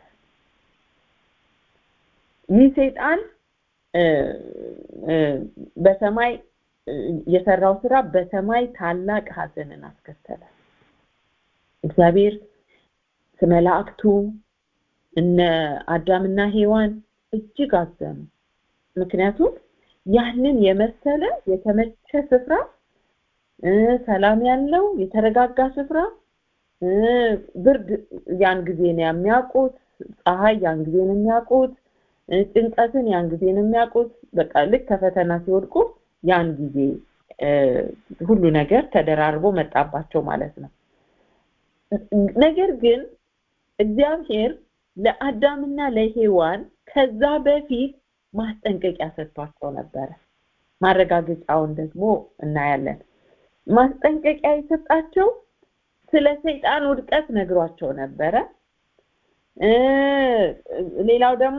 J: ይህ ሰይጣን በሰማይ የሰራው ስራ በሰማይ ታላቅ ሐዘንን አስከተለ። እግዚአብሔር መላእክቱ እነ አዳምና ሔዋን እጅግ አዘኑ። ምክንያቱም ያንን የመሰለ የተመቸ ስፍራ፣ ሰላም ያለው የተረጋጋ ስፍራ፣ ብርድ ያን ጊዜ ነው የሚያውቁት፣ ፀሐይ ያን ጊዜ ነው የሚያውቁት፣ ጭንቀትን ያን ጊዜ ነው የሚያውቁት። በቃ ልክ ከፈተና ሲወድቁ ያን ጊዜ ሁሉ ነገር ተደራርቦ መጣባቸው ማለት ነው። ነገር ግን እግዚአብሔር ለአዳምና ለሔዋን ከዛ በፊት ማስጠንቀቂያ ሰጥቷቸው ነበር። ማረጋገጫውን ደግሞ እናያለን። ማስጠንቀቂያ የሰጣቸው ስለ ሰይጣን ውድቀት ነግሯቸው ነበር። ሌላው ደግሞ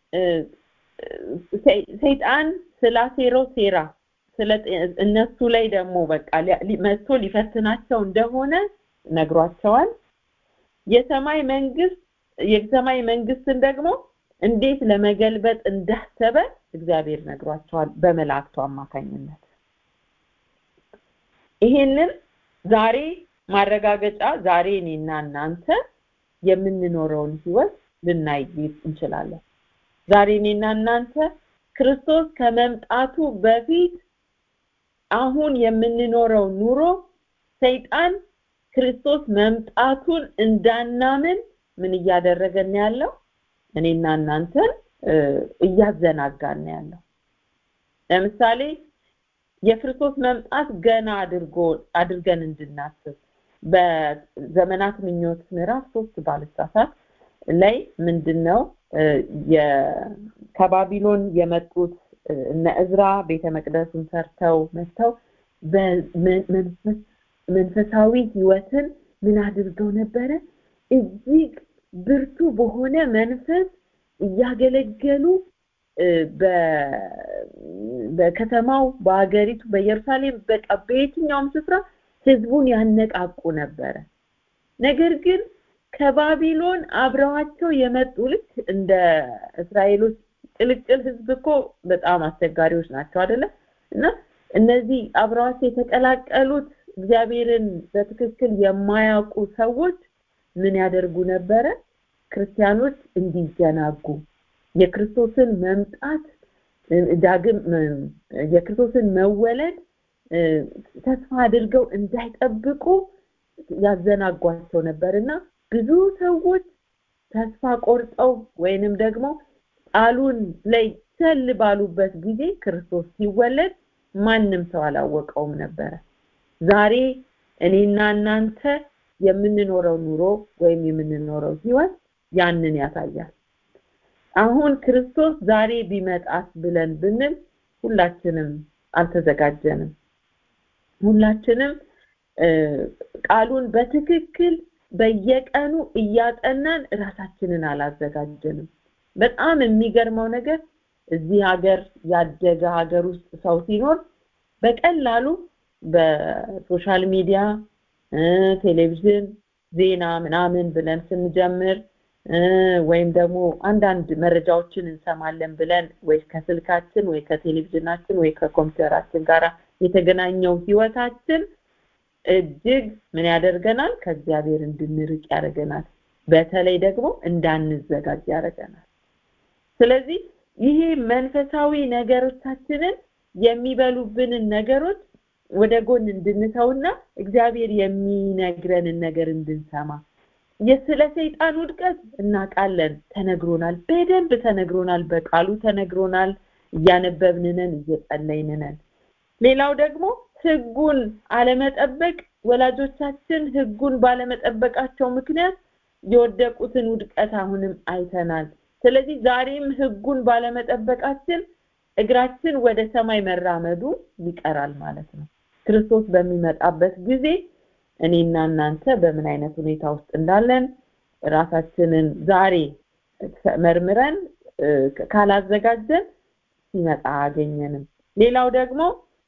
J: ሰይጣን ስላሴረው ሴራ እነሱ ላይ ደግሞ በቃ መጥቶ ሊፈትናቸው እንደሆነ ነግሯቸዋል። የሰማይ መንግስትን ደግሞ እንዴት ለመገልበጥ እንዳሰበ እግዚአብሔር ነግሯቸዋል በመላእክቱ አማካኝነት። ይሄንን ዛሬ ማረጋገጫ ዛሬ እኔና እናንተ የምንኖረውን ህይወት ልናይ እንችላለን። ዛሬ እኔና እናንተ ክርስቶስ ከመምጣቱ በፊት አሁን የምንኖረው ኑሮ ሰይጣን ክርስቶስ መምጣቱን እንዳናምን ምን እያደረገን ያለው? እኔና እናንተ እያዘናጋን ያለው። ለምሳሌ የክርስቶስ መምጣት ገና አድርገን እንድናስብ በዘመናት ምኞት ምዕራፍ 3 ባልሳሳት ላይ ምንድነው ከባቢሎን የመጡት እነ እዝራ ቤተ መቅደሱን ሰርተው መጥተው መንፈሳዊ ህይወትን ምን አድርገው ነበረ? እጅግ ብርቱ በሆነ መንፈስ እያገለገሉ በከተማው በአገሪቱ በኢየሩሳሌም በቃ በየትኛውም ስፍራ ህዝቡን ያነቃቁ ነበር። ነገር ግን ከባቢሎን አብረዋቸው የመጡ ልክ እንደ እስራኤሎች ቅልቅል ህዝብ እኮ በጣም አስቸጋሪዎች ናቸው አይደለ? እና እነዚህ አብረዋቸው የተቀላቀሉት እግዚአብሔርን በትክክል የማያውቁ ሰዎች ምን ያደርጉ ነበር? ክርስቲያኖች እንዲዘናጉ የክርስቶስን መምጣት ዳግም የክርስቶስን መወለድ ተስፋ አድርገው እንዳይጠብቁ ያዘናጓቸው ነበርና ብዙ ሰዎች ተስፋ ቆርጠው ወይንም ደግሞ ቃሉን ላይ ቸል ባሉበት ጊዜ ክርስቶስ ሲወለድ ማንም ሰው አላወቀውም ነበር። ዛሬ እኔና እናንተ የምንኖረው ኑሮ ወይም የምንኖረው ህይወት ያንን ያሳያል። አሁን ክርስቶስ ዛሬ ቢመጣስ ብለን ብንል ሁላችንም አልተዘጋጀንም። ሁላችንም ቃሉን በትክክል በየቀኑ እያጠናን ራሳችንን አላዘጋጀንም። በጣም የሚገርመው ነገር እዚህ ሀገር ያደገ ሀገር ውስጥ ሰው ሲኖር በቀላሉ በሶሻል ሚዲያ ቴሌቪዥን ዜና ምናምን ብለን ስንጀምር ወይም ደግሞ አንዳንድ መረጃዎችን እንሰማለን ብለን ወይ ከስልካችን ወይ ከቴሌቪዥናችን ወይ ከኮምፒውተራችን ጋር የተገናኘው ህይወታችን እጅግ ምን ያደርገናል? ከእግዚአብሔር እንድንርቅ ያደርገናል። በተለይ ደግሞ እንዳንዘጋጅ ያደርገናል። ስለዚህ ይሄ መንፈሳዊ ነገሮቻችንን የሚበሉብንን ነገሮች ወደ ጎን እንድንተውና እግዚአብሔር የሚነግረንን ነገር እንድንሰማ የስለ ሰይጣን ውድቀት እናውቃለን፣ ተነግሮናል፣ በደንብ ተነግሮናል፣ በቃሉ ተነግሮናል፣ እያነበብንነን እየጸለይንነን። ሌላው ደግሞ ህጉን አለመጠበቅ ወላጆቻችን ህጉን ባለመጠበቃቸው ምክንያት የወደቁትን ውድቀት አሁንም አይተናል። ስለዚህ ዛሬም ህጉን ባለመጠበቃችን እግራችን ወደ ሰማይ መራመዱ ይቀራል ማለት ነው። ክርስቶስ በሚመጣበት ጊዜ እኔና እናንተ በምን አይነት ሁኔታ ውስጥ እንዳለን ራሳችንን ዛሬ መርምረን ካላዘጋጀን ሲመጣ አገኘንም። ሌላው ደግሞ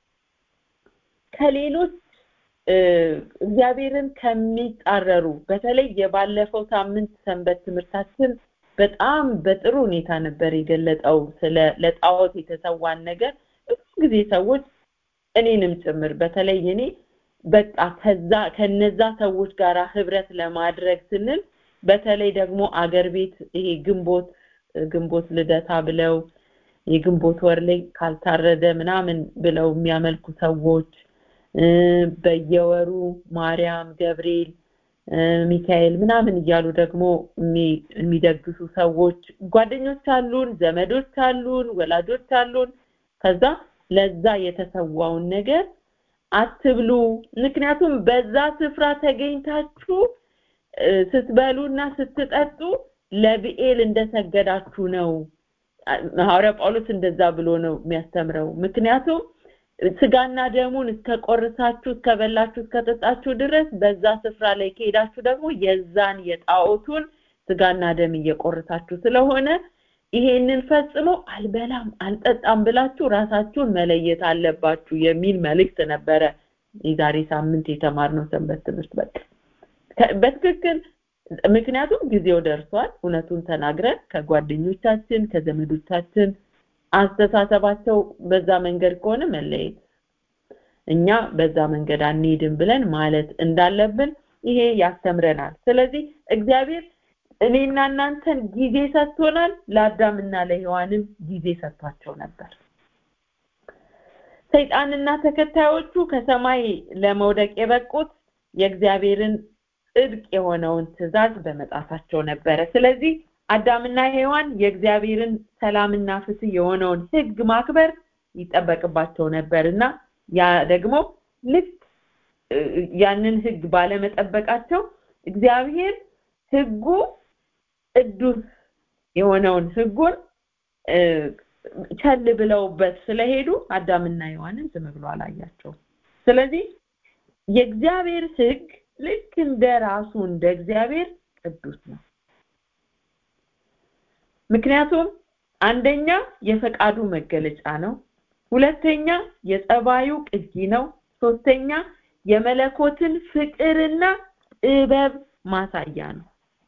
J: ከሌሎች እግዚአብሔርን ከሚጣረሩ በተለይ የባለፈው ሳምንት ሰንበት ትምህርታችን በጣም በጥሩ ሁኔታ ነበር የገለጠው ስለ ለጣዖት የተሰዋን ነገር። ብዙ ጊዜ ሰዎች እኔንም ጭምር በተለይ እኔ በቃ ከነዛ ሰዎች ጋር ህብረት ለማድረግ ስንል በተለይ ደግሞ አገር ቤት ይሄ ግንቦት ልደታ ብለው የግንቦት ወር ላይ ካልታረደ ምናምን ብለው የሚያመልኩ ሰዎች በየወሩ ማርያም ገብርኤል ሚካኤል ምናምን እያሉ ደግሞ የሚደግሱ ሰዎች ጓደኞች አሉን ዘመዶች አሉን ወላጆች አሉን ከዛ ለዛ የተሰዋውን ነገር አትብሉ ምክንያቱም በዛ ስፍራ ተገኝታችሁ ስትበሉና ስትጠጡ ለብኤል እንደሰገዳችሁ ነው ሐዋርያ ጳውሎስ እንደዛ ብሎ ነው የሚያስተምረው ምክንያቱም ስጋና ደሙን እስከቆርሳችሁ እስከበላችሁ እስከጠጣችሁ ድረስ በዛ ስፍራ ላይ ከሄዳችሁ ደግሞ የዛን የጣዖቱን ስጋና ደም እየቆርሳችሁ ስለሆነ ይሄንን ፈጽሞ አልበላም አልጠጣም ብላችሁ ራሳችሁን መለየት አለባችሁ የሚል መልእክት ነበረ የዛሬ ሳምንት የተማርነው ሰንበት ትምህርት በትክክል ምክንያቱም ጊዜው ደርሷል እውነቱን ተናግረን ከጓደኞቻችን ከዘመዶቻችን አስተሳሰባቸው በዛ መንገድ ከሆነ መለየት እኛ በዛ መንገድ አንሄድም ብለን ማለት እንዳለብን ይሄ ያስተምረናል ስለዚህ እግዚአብሔር እኔና እናንተን ጊዜ ሰጥቶናል ለአዳምና ለሔዋንም ጊዜ ሰጥቷቸው ነበር ሰይጣንና ተከታዮቹ ከሰማይ ለመውደቅ የበቁት የእግዚአብሔርን ጽድቅ የሆነውን ትእዛዝ በመጣሳቸው ነበር ስለዚህ አዳምና ሔዋን የእግዚአብሔርን ሰላምና ፍትህ የሆነውን ህግ ማክበር ይጠበቅባቸው ነበርና ያ ደግሞ ልክ ያንን ህግ ባለመጠበቃቸው እግዚአብሔር ህጉ ቅዱስ የሆነውን ህጉን ቸል ብለውበት ስለሄዱ አዳምና ሔዋንን ዝም ብሎ አላያቸው ስለዚህ የእግዚአብሔር ህግ ልክ እንደራሱ እንደ እግዚአብሔር ቅዱስ ነው ምክንያቱም አንደኛ የፈቃዱ መገለጫ ነው ሁለተኛ የጸባዩ ቅጂ ነው ሶስተኛ የመለኮትን ፍቅርና ጥበብ ማሳያ ነው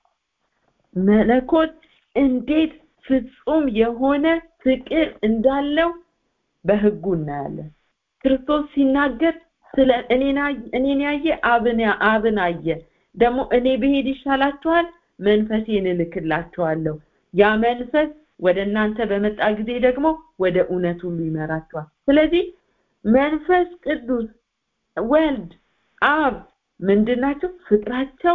J: መለኮት እንዴት ፍጹም የሆነ ፍቅር እንዳለው በህጉ እናያለን ክርስቶስ ሲናገር ስለ እኔን ያየ አብን አየ ደግሞ እኔ ብሄድ ይሻላችኋል መንፈሴን እልክላችኋለሁ ያ መንፈስ ወደ እናንተ በመጣ ጊዜ ደግሞ ወደ እውነት ሁሉ ይመራችኋል ስለዚህ መንፈስ ቅዱስ ወልድ አብ ምንድናቸው ፍቅራቸው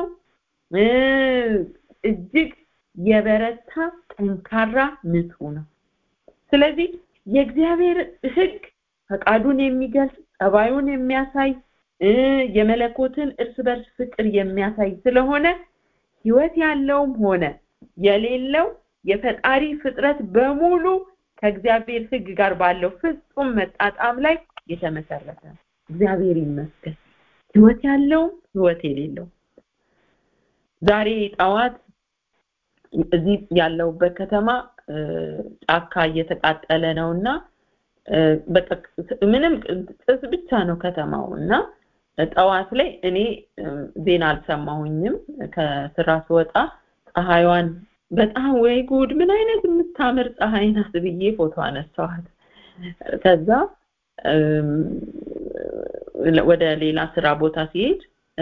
J: እጅግ የበረታ ጠንካራ ንጹህ ነው ስለዚህ የእግዚአብሔር ህግ ፈቃዱን የሚገልጽ ጸባዩን የሚያሳይ የመለኮትን እርስ በርስ ፍቅር የሚያሳይ ስለሆነ ህይወት ያለውም ሆነ የሌለው የፈጣሪ ፍጥረት በሙሉ ከእግዚአብሔር ህግ ጋር ባለው ፍጹም መጣጣም ላይ የተመሰረተ ነው እግዚአብሔር ይመስገን ህይወት ያለው ህይወት የሌለው ዛሬ ጣዋት እዚህ ያለውበት ከተማ ጫካ እየተቃጠለ ነውና በቃ ምንም ጥስ ብቻ ነው ከተማውና ጣዋት ላይ እኔ ዜና አልሰማሁኝም ከስራ ስወጣ ፀሐይዋን በጣም ወይ ጉድ ምን አይነት የምታምር ፀሐይ ናት ብዬ ፎቶ አነሳኋት ከዛ ወደ ሌላ ስራ ቦታ ሲሄድ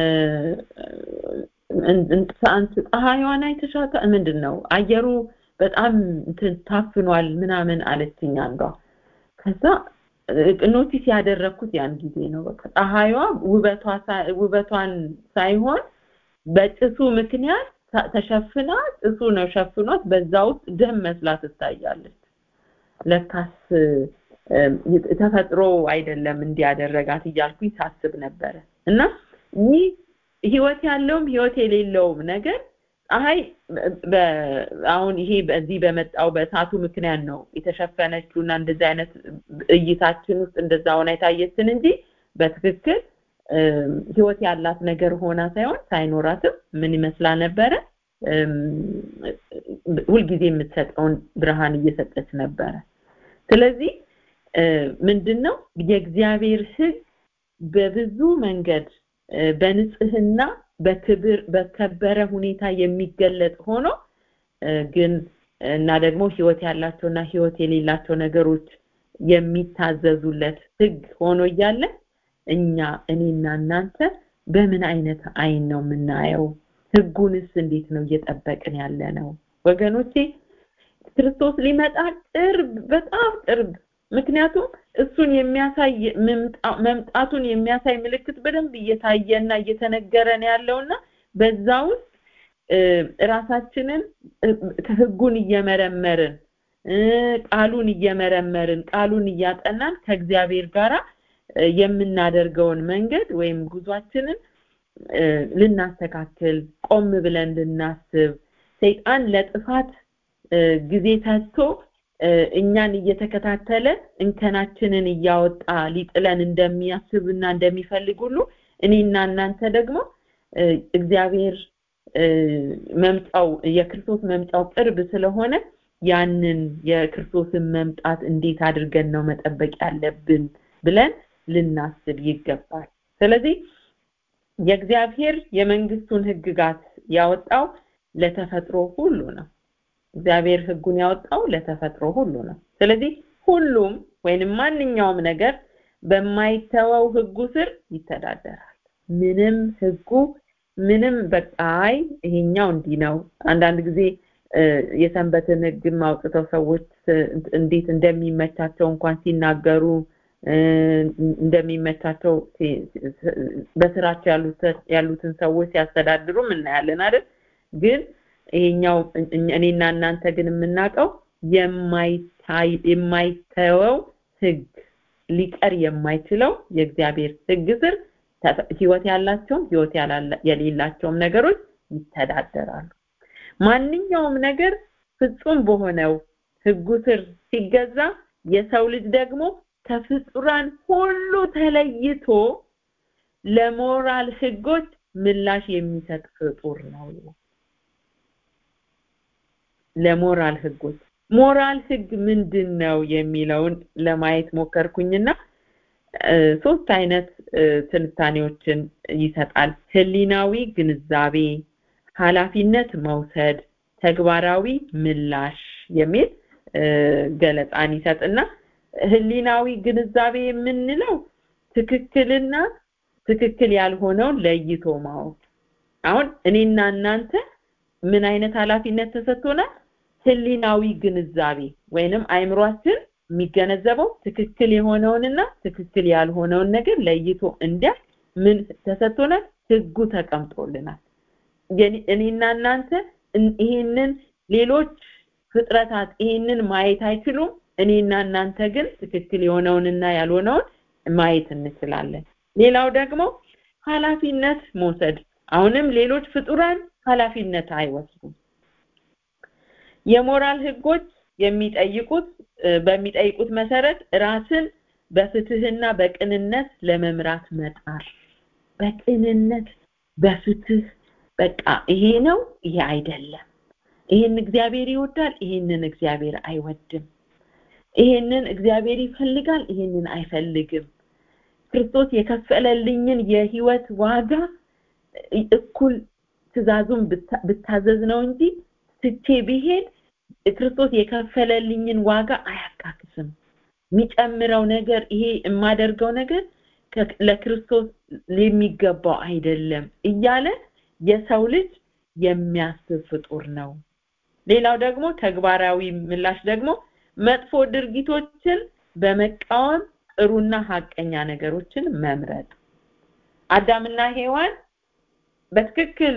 J: ፀሐይዋን አይተሻታ ምንድነው አየሩ በጣም ታፍኗል ምናምን አለችኝ አንዷ ከዛ ኖቲስ ያደረኩት ያን ጊዜ ነው በቃ ፀሐይዋ ውበቷን ሳይሆን በጭሱ ምክንያት ተሸፍና እሱ ነው ሸፍኗት በዛው ደም መስላት ትታያለች ለካስ ተፈጥሮ አይደለም እንዲያደረጋት ይያልኩኝ ታስብ ነበር እና ይህ ህይወት ያለውም ህይወት የሌለውም ነገር ፀሐይ አሁን ይሄ በዚህ በመጣው በእሳቱ ምክንያት ነው የተሸፈነችውና እንደዚህ አይነት እይታችን ውስጥ እንደዛ ሆነ ታየችን እንጂ በትክክል ህይወት ያላት ነገር ሆና ሳይሆን ሳይኖራትም ምን ይመስላል ነበር ሁሉ ጊዜ የምትሰጠውን ብርሃን እየሰጠች ነበር ስለዚህ ምንድነው የእግዚአብሔር ህግ በብዙ መንገድ በንጽህና በክብር በከበረ ሁኔታ የሚገለጥ ሆኖ ግን እና ደግሞ ህይወት ያላቸውና ህይወት የሌላቸው ነገሮች የሚታዘዙለት ህግ ሆኖ እያለ እኔና እናንተ በምን አይነት አይን ነው የምናየው? ህጉንስ እንዴት ነው እየጠበቅን ያለ ነው? ወገኖቼ ክርስቶስ ሊመጣ በጣም ቅርብ። ምክንያቱም እሱን የሚያሳይ መምጣቱን የሚያሳይ ምልክት በደንብ እየታየና እየተነገረን ያለውና በዛ ውስጥ ራሳችንን ህጉን እየመረመርን ቃሉን እያጠናን ከእግዚአብሔር ጋራ የምናደርገውን መንገድ ወይም ጉዟችንን ልናስተካክል ቆም ብለን ልናስብ ሰይጣን ለጥፋት ጊዜ ሰጥቶ እኛን እየተከታተለ እንከናችንን እያወጣ ሊጥለን እንደሚያስብና እንደሚፈልግ ሁሉ እኔና እናንተ ደግሞ እግዚአብሔር የክርስቶስ መምጫው ቅርብ ስለሆነ ያንን የክርስቶስን መምጣት እንዴት አድርገን ነው መጠበቅ ያለብን ብለን ልናስብ ይገባል። ስለዚህ የእግዚአብሔር የመንግስቱን ህግጋት ያወጣው ለተፈጥሮ ሁሉ ነው። እግዚአብሔር ህጉን ያወጣው ለተፈጥሮ ሁሉ ነው። ስለዚህ ሁሉም ወይንም ማንኛውም ነገር በማይተወው ህጉ ስር ይተዳደራል። ምንም በቃይ ይሄኛው እንዲህ ነው። አንዳንድ ጊዜ የሰንበትን ህግ ማውጣው ሰዎች እንዴት እንደሚመቻቸው እንኳን ሲናገሩ እንደሚመቻቸው በስራቸው ያሉትን ሰዎች ሲያስተዳድሩ እናያለን አይደል? ግን ይሄኛው እኔና እናንተ ግን የምናውቀው የማይተወው ህግ ሊቀር የማይችለው የእግዚአብሔር ህግ ስር ህይወት ያላቸው ህይወት የሌላቸውም ነገሮች ይተዳደራሉ። ማንኛውም ነገር ፍጹም በሆነው ህጉ ስር ሲገዛ የሰው ልጅ ደግሞ ከፍጡራን ሁሉ ተለይቶ ለሞራል ህጎች ምላሽ የሚሰጥ ፍጡር ነው። ለሞራል ህጎች ሞራል ህግ ምንድነው የሚለውን ለማየት ሞከርኩኝና ሶስት አይነት ትንታኔዎችን ይሰጣል። ህሊናዊ ግንዛቤ፣ ኃላፊነት መውሰድ፣ ተግባራዊ ምላሽ የሚል ገለጻን ይሰጥና ህሊናዊ ግንዛቤ የምንለው ትክክልና ትክክል ያልሆነው ለይቶ ማወቅ። አሁን እኔና እናንተ ምን አይነት ኃላፊነት ተሰጥቶናል? ህሊናዊ ግንዛቤ ወይንም አይምሮአችን የሚገነዘበው ትክክል የሆነውንና ትክክል ያልሆነውን ነገር ለይቶ እንዲያውቅ ምን ተሰጥቶናል? ህጉ ተቀምጦልናል። እኔና እናንተ ይሄንን ሌሎች ፍጥረታት ይሄንን ማየት አይችሉም። እኔና እናንተ ግን ትክክል የሆነውንና ያልሆነውን ማየት እንችላለን። ሌላው ደግሞ ኃላፊነት መውሰድ። አሁንም ሌሎች ፍጡራን ኃላፊነት አይወስዱም። የሞራል ህጎች በሚጠይቁት መሰረት ራስን በፍትህና በቅንነት ለመምራት መጣር። በቅንነት በፍትህ በቃ ይሄ ነው ይሄ አይደለም፣ ይሄን እግዚአብሔር ይወዳል ይሄንን እግዚአብሔር አይወድም፣ ይሄንን እግዚአብሔር ይፈልጋል ይሄንን አይፈልግም፣ ክርስቶስ የከፈለልኝን የህይወት ዋጋ እኩል ትእዛዙን ብታዘዝ ነው እንጂ ትቼ ቢሄድ ክርስቶስ የከፈለልኝን ዋጋ አያካክስም፣ የሚጨምረው ነገር ይሄ የማደርገው ነገር ለክርስቶስ የሚገባው አይደለም እያለ የሰው ልጅ የሚያስብ ፍጡር ነው። ሌላው ደግሞ ተግባራዊ ምላሽ ደግሞ መጥፎ ድርጊቶችን በመቃወም ጥሩና ሐቀኛ ነገሮችን መምረጥ። አዳምና ሔዋን በትክክል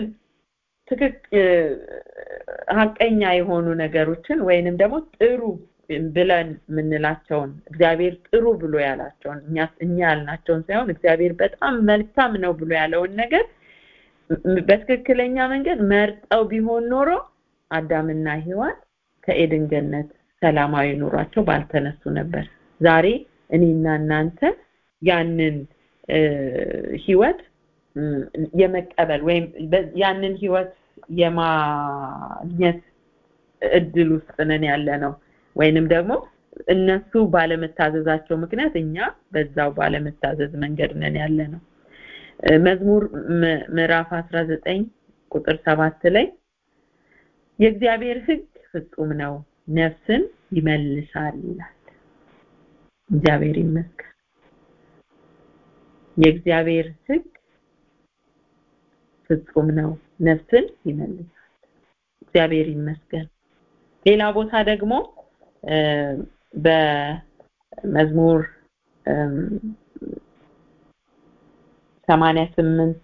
J: ሐቀኛ የሆኑ ነገሮችን ወይንም ደግሞ ጥሩ ብለን ምንላቸውን እግዚአብሔር ጥሩ ብሎ ያላቸውን እኛ ያልናቸውን ሳይሆን እግዚአብሔር በጣም መልካም ነው ብሎ ያለውን ነገር በትክክለኛ መንገድ መርጠው ቢሆን ኖሮ አዳምና ሔዋን ከኤድን ገነት ሰላማዊ ኑሯቸው ባልተነሱ ነበር። ዛሬ እኔና እናንተ ያንን ህይወት የመቀበል ወይም ያንን ህይወት የማግኘት እድል ውስጥ ነን ያለነው ወይንም ደግሞ እነሱ ባለመታዘዛቸው ምክንያት እኛ በዛው ባለመታዘዝ መንገድ ነን ያለነው። መዝሙር ምዕራፍ 19 ቁጥር 7 ላይ የእግዚአብሔር ህግ ፍጹም ነው ነፍስን ይመልሳል ይላል። እግዚአብሔር ይመስገን። የእግዚአብሔር ሕግ ፍጹም ነው፣ ነፍስን ይመልሳል። እግዚአብሔር ይመስገን። ሌላ ቦታ ደግሞ በመዝሙር 88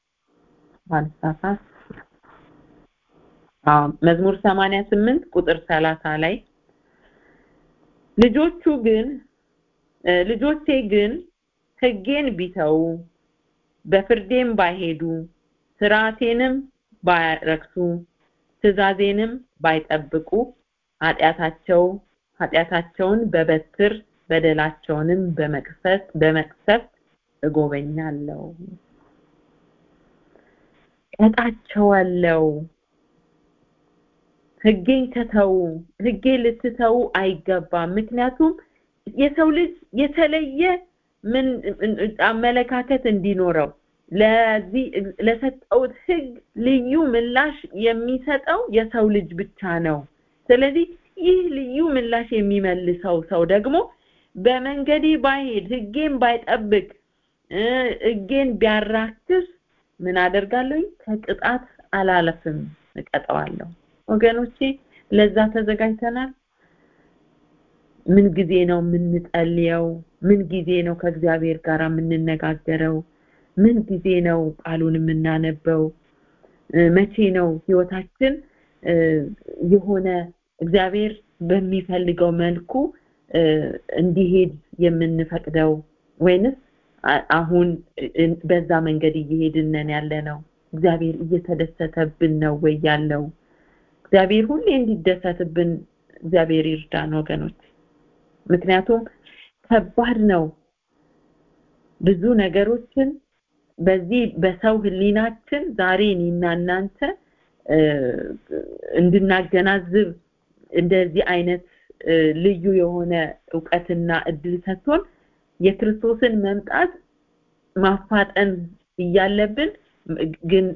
J: መዝሙር 88 ቁጥር 30 ላይ ልጆቼ ግን ሕጌን ቢተው በፍርዴም ባይሄዱ ሥርዓቴንም ባያረክሱ ትእዛዜንም ባይጠብቁ ኃጢአታቸውን በበትር በደላቸውንም በመቅሰፍት እጎበኛለሁ፣ ቀጣቸዋለሁ። ሕጌን ከተው ሕጌን ልትተው አይገባም። ምክንያቱም የሰው ልጅ የተለየ ምን አመለካከት እንዲኖረው ለዚህ ለሰጠው ሕግ ልዩ ምላሽ የሚሰጠው የሰው ልጅ ብቻ ነው። ስለዚህ ይህ ልዩ ምላሽ የሚመልሰው ሰው ደግሞ በመንገዴ ባይሄድ ሕጌን ባይጠብቅ ሕጌን ቢያራክስ ምን አደርጋለሁ? ከቅጣት አላለፍም፣ እቀጣዋለሁ። ወገኖቼ ለዛ ተዘጋጅተናል? ምን ጊዜ ነው የምንጸልየው? ምን ጊዜ ነው ከእግዚአብሔር ጋር የምንነጋገረው? ምን ጊዜ ነው ቃሉን የምናነበው? መቼ ነው ህይወታችን የሆነ እግዚአብሔር በሚፈልገው መልኩ እንዲሄድ የምንፈቅደው? ወይንስ አሁን በዛ መንገድ እየሄድን ያለነው? እግዚአብሔር እየተደሰተብን ነው ወይ ያለው? እግዚአብሔር ሁሌ እንዲደሰትብን እግዚአብሔር ይርዳን ወገኖች። ምክንያቱም ከባድ ነው ብዙ ነገሮችን በዚህ በሰው ህሊናችን ዛሬ እኔና እናንተ እንድናገናዝብ እንደዚህ አይነት ልዩ የሆነ ዕውቀትና እድል ሰጥቶን የክርስቶስን መምጣት ማፋጠን እያለብን ግን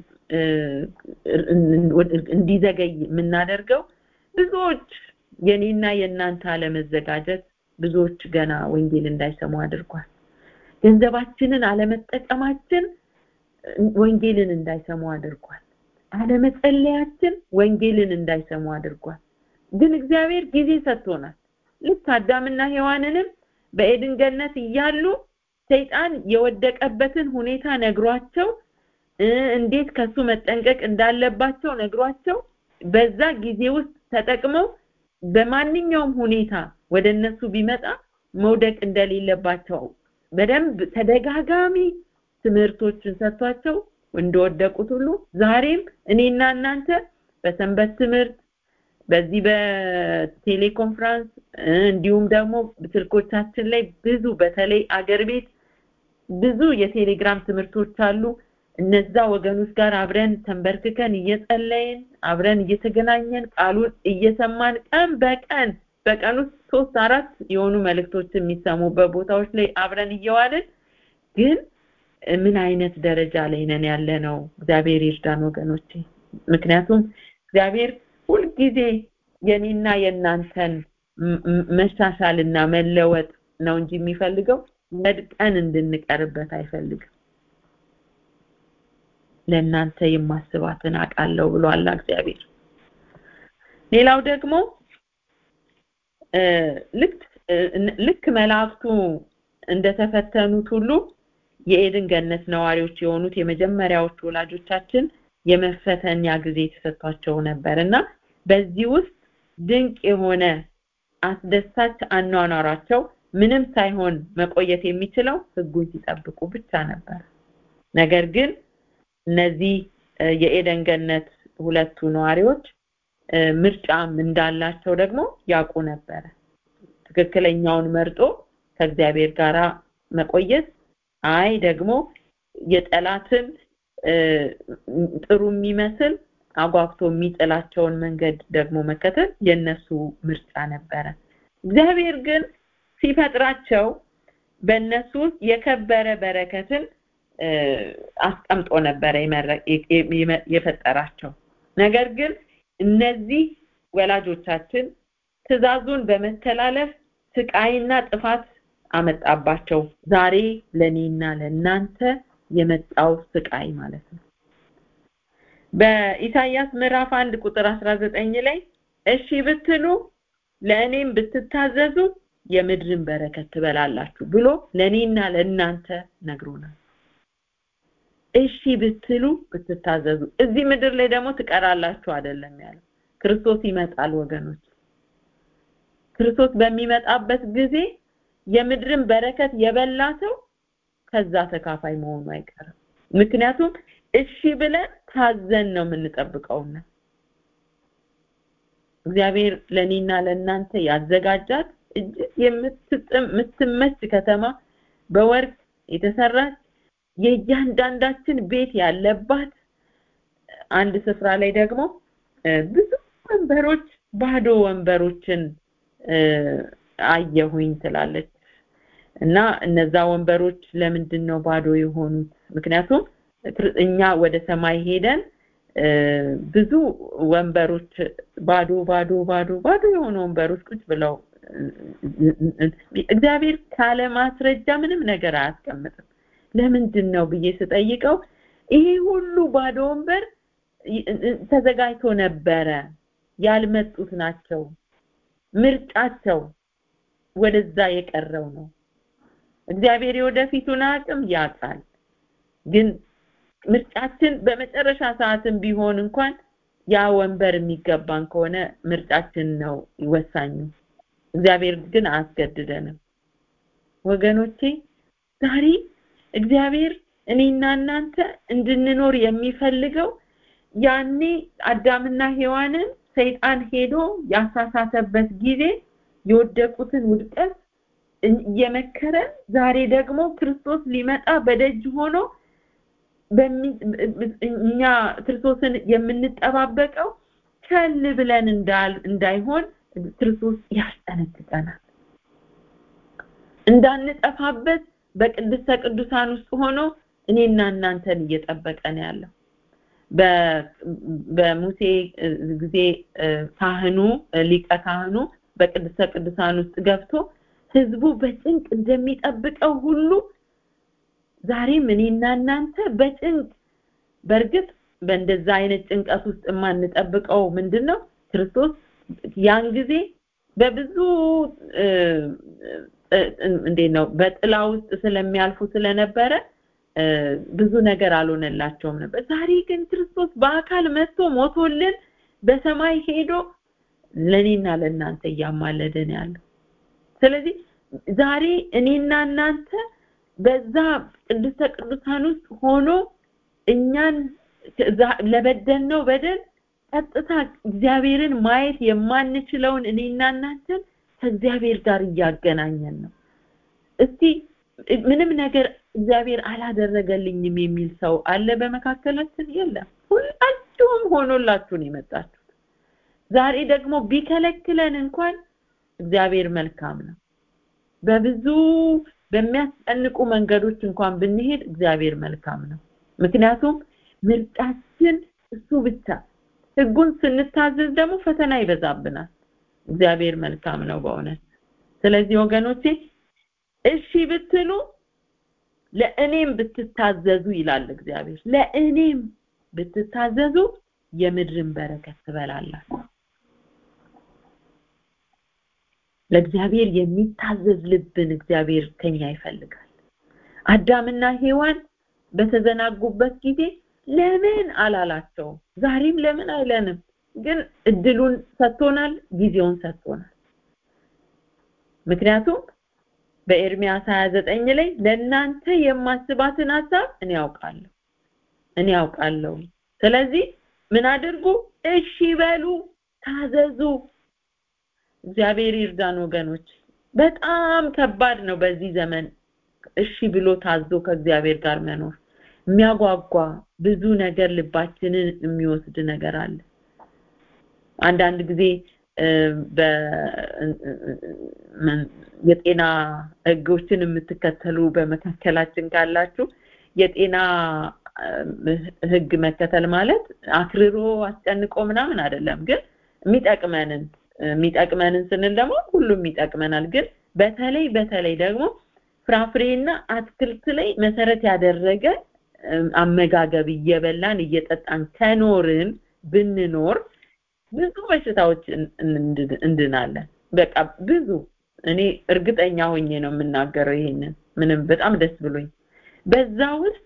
J: እንዲዘገይ የምናደርገው ብዙዎች የኔና የናንተ አለመዘጋጀት ብዙዎች ገና ወንጌል እንዳይሰሙ አድርጓል። ገንዘባችንን አለመጠቀማችን ወንጌልን እንዳይሰሙ አድርጓል። አለመጸለያችን ወንጌልን እንዳይሰሙ አድርጓል። ግን እግዚአብሔር ጊዜ ሰጥቶናል። ልክ አዳምና ሔዋንንም በኤድን ገነት እያሉ ሰይጣን የወደቀበትን ሁኔታ ነግሯቸው እንዴት ከሱ መጠንቀቅ እንዳለባቸው ነግሯቸው በዛ ጊዜ ውስጥ ተጠቅመው በማንኛውም ሁኔታ ወደነሱ ቢመጣ መውደቅ እንደሌለባቸው በደንብ ተደጋጋሚ ትምህርቶችን ሰጥቷቸው እንደወደቁት ሁሉ ዛሬም እኔና እናንተ በሰንበት ትምህርት በዚህ በቴሌኮንፈረንስ እንዲሁም ደግሞ ስልኮቻችን ላይ ብዙ በተለይ አገር ቤት ብዙ የቴሌግራም ትምህርቶች አሉ። እነዛ ወገኖች ጋር አብረን ተንበርክከን እየጸለይን አብረን እየተገናኘን ቃሉን እየሰማን ቀን በቀን ውስጥ 3-4 የሆኑ መልእክቶች የሚሰሙበት ቦታዎች ላይ አብረን እየዋልን ግን ምን አይነት ደረጃ ላይ ነን ያለነው? እግዚአብሔር ይርዳን ወገኖቼ። ምክንያቱም እግዚአብሔር ሁሉ ጊዜ የኔና የናንተን መሻሻልና መለወጥ ነው እንጂ የሚፈልገው ወድቀን እንድንቀርበት አይፈልግም። ለናንተ የማስባትን አቃለው ብሏል እግዚአብሔር። ሌላው ደግሞ ልክ መላእክቱ እንደተፈተኑት ሁሉ የኤድን ገነት ነዋሪዎች የሆኑት የመጀመሪያዎቹ ወላጆቻችን የመፈተኛ ጊዜ ተሰጥቷቸው ነበርና በዚህ ውስጥ ድንቅ የሆነ አስደሳች አኗኗራቸው ምንም ሳይሆን መቆየት የሚችለው ሕጉን ሲጠብቁ ብቻ ነበር። ነገር ግን እነዚህ የኤደን ገነት ሁለቱ ነዋሪዎች ምርጫም እንዳላቸው ደግሞ ያውቁ ነበር። ትክክለኛውን መርጦ ከእግዚአብሔር ጋር መቆየት አይ ደግሞ የጠላትን ጥሩ የሚመስል አጓግቶ የሚጥላቸውን መንገድ ደግሞ መከተል የነሱ ምርጫ ነበር። እግዚአብሔር ግን ሲፈጥራቸው በእነሱ የከበረ በረከትን አስቀምጦ ነበር የፈጠራቸው። ነገር ግን እነዚህ ወላጆቻችን ትእዛዙን በመተላለፍ ስቃይና ጥፋት አመጣባቸው። ዛሬ ለኔና ለናንተ የመጣው ስቃይ ማለት ነው። በኢሳይያስ ምዕራፍ 1 ቁጥር 19 ላይ እሺ ብትሉ ለእኔም ብትታዘዙ የምድርን በረከት ትበላላችሁ ብሎ ለኔና ለናንተ ነግሮናል። እሺ ብትሉ ብትታዘዙ፣ እዚህ ምድር ላይ ደግሞ ትቀራላችሁ አይደለም ያለው። ክርስቶስ ይመጣል ወገኖች። ክርስቶስ በሚመጣበት ጊዜ የምድርን በረከት የበላ ሰው ከዛ ተካፋይ መሆኑ አይቀርም። ምክንያቱም እሺ ብለን ታዘን ነው የምንጠብቀውና እግዚአብሔር ለኔና ለናንተ ያዘጋጃት እጅግ የምትመች ከተማ በወርቅ የተሰራች የእያንዳንዳችን ቤት ያለባት አንድ ስፍራ ላይ ደግሞ ብዙ ወንበሮች ባዶ ወንበሮችን አየሁኝ ትላለች እና እነዛ ወንበሮች ለምንድን ነው ባዶ የሆኑት? ምክንያቱም እኛ ወደ ሰማይ ሄደን ብዙ ወንበሮች ባዶ የሆኑ ወንበሮች ቁጭ ብለው እግዚአብሔር ካለ ማስረጃ ምንም ነገር አያስቀምጥም። ለምንድን ነው ብዬ ስጠይቀው ይሄ ሁሉ ባዶ ወንበር ተዘጋጅቶ ነበረ፣ ያልመጡት ናቸው፣ ምርጫቸው ወደዛ የቀረው ነው። እግዚአብሔር የወደፊቱን አቅም ያውቃል። ግን ምርጫችን በመጨረሻ ሰዓትም ቢሆን እንኳን ያ ወንበር የሚገባን ከሆነ ምርጫችን ነው ወሳኙ። እግዚአብሔር ግን አያስገድደንም። ወገኖቼ ዛሬ እግዚአብሔር እኔና እናንተ እንድንኖር የሚፈልገው ያኔ አዳምና ሔዋንን ሰይጣን ሄዶ ያሳሳተበት ጊዜ የወደቁትን ውድቀት እየመከረ ዛሬ ደግሞ ክርስቶስ ሊመጣ በደጅ ሆኖ እኛ ክርስቶስን የምንጠባበቀው ቸል ብለን እንዳይሆን ክርስቶስ ያስጠነቅቀናል። እንዳንጠፋበት በቅድስተ ቅዱሳን ውስጥ ሆኖ እኔና እናንተን እየጠበቀን ያለው በሙሴ ጊዜ ካህኑ ሊቀ ካህኑ በቅድስተ ቅዱሳን ውስጥ ገብቶ ህዝቡ በጭንቅ እንደሚጠብቀው ሁሉ ዛሬም እኔና እናንተ በጭንቅ በርግጥ በእንደዛ አይነት ጭንቀት ውስጥ የማንጠብቀው ምንድነው? ክርስቶስ ያን ጊዜ በብዙ እንዴት በጥላ ውስጥ ስለሚያልፉ ስለነበረ ብዙ ነገር አልሆነላቸውም ነበር። ዛሬ ግን ክርስቶስ በአካል መጥቶ ሞቶልን በሰማይ ሄዶ ለኔና ለናንተ ያማለደን ያለው። ስለዚህ ዛሬ እኔና እናንተ በዛ ቅድስተ ቅዱሳን ውስጥ ሆኖ እኛን ለበደልነው በደል ቀጥታ እግዚአብሔርን ማየት የማንችለውን እኔና እናንተን ከእግዚአብሔር ጋር እያገናኘን ነው። እስቲ ምንም ነገር እግዚአብሔር አላደረገልኝም የሚል ሰው አለ በመካከላችን? የለም። ሁላችሁም ሆኖላችሁ ነው የመጣችሁት። ዛሬ ደግሞ ቢከለክለን እንኳን እግዚአብሔር መልካም ነው። በብዙ በሚያስጨንቁ መንገዶች እንኳን ብንሄድ እግዚአብሔር መልካም ነው። ምክንያቱም ምርጫችን እሱ ብቻ። ሕጉን ስንታዘዝ ደግሞ ፈተና ይበዛብናል። እግዚአብሔር መልካም ነው በእውነት። ስለዚህ ወገኖቼ እሺ ብትሉ ለእኔም ብትታዘዙ ይላል እግዚአብሔር። ለእኔም ብትታዘዙ የምድርን በረከት ትበላላችሁ። ለእግዚአብሔር የሚታዘዝ ልብን እግዚአብሔር ከኛ ይፈልጋል። አዳምና ሔዋን በተዘናጉበት ጊዜ ለምን አላላቸው? ዛሬም ለምን አይለንም? ግን እድሉን ሰጥቶናል፣ ጊዜውን ሰጥቶናል። ምክንያቱም በኤርሚያስ 29 ላይ ለናንተ የማስባትን ሐሳብ እኔ ያውቃለሁ። ስለዚህ ምን አድርጉ? እሺ በሉ፣ ታዘዙ። እግዚአብሔር ይርዳን ወገኖች። በጣም ከባድ ነው በዚህ ዘመን እሺ ብሎ ታዞ ከእግዚአብሔር ጋር መኖር። የሚያጓጓ ብዙ ነገር ልባችንን የሚወስድ ነገር አለ። አንዳንድ ጊዜ የጤና ህጎችን የምትከተሉ በመካከላችን ካላችሁ የጤና ህግ መከተል ማለት አክርሮ አስጨንቆ ምናምን አይደለም። ግን የሚጠቅመንን ስንል ደግሞ ሁሉም ይጠቅመናል። ግን በተለይ ደግሞ ፍራፍሬና አትክልት ላይ መሰረት ያደረገ አመጋገብ እየበላን እየጠጣን ከኖርን ብንኖር ብዙ በሽታዎች እንድናለን። በቃ ብዙ እኔ እርግጠኛ ሆኜ ነው የምናገረው ይሄንን ምንም በጣም ደስ ብሎኝ በዛ ውስጥ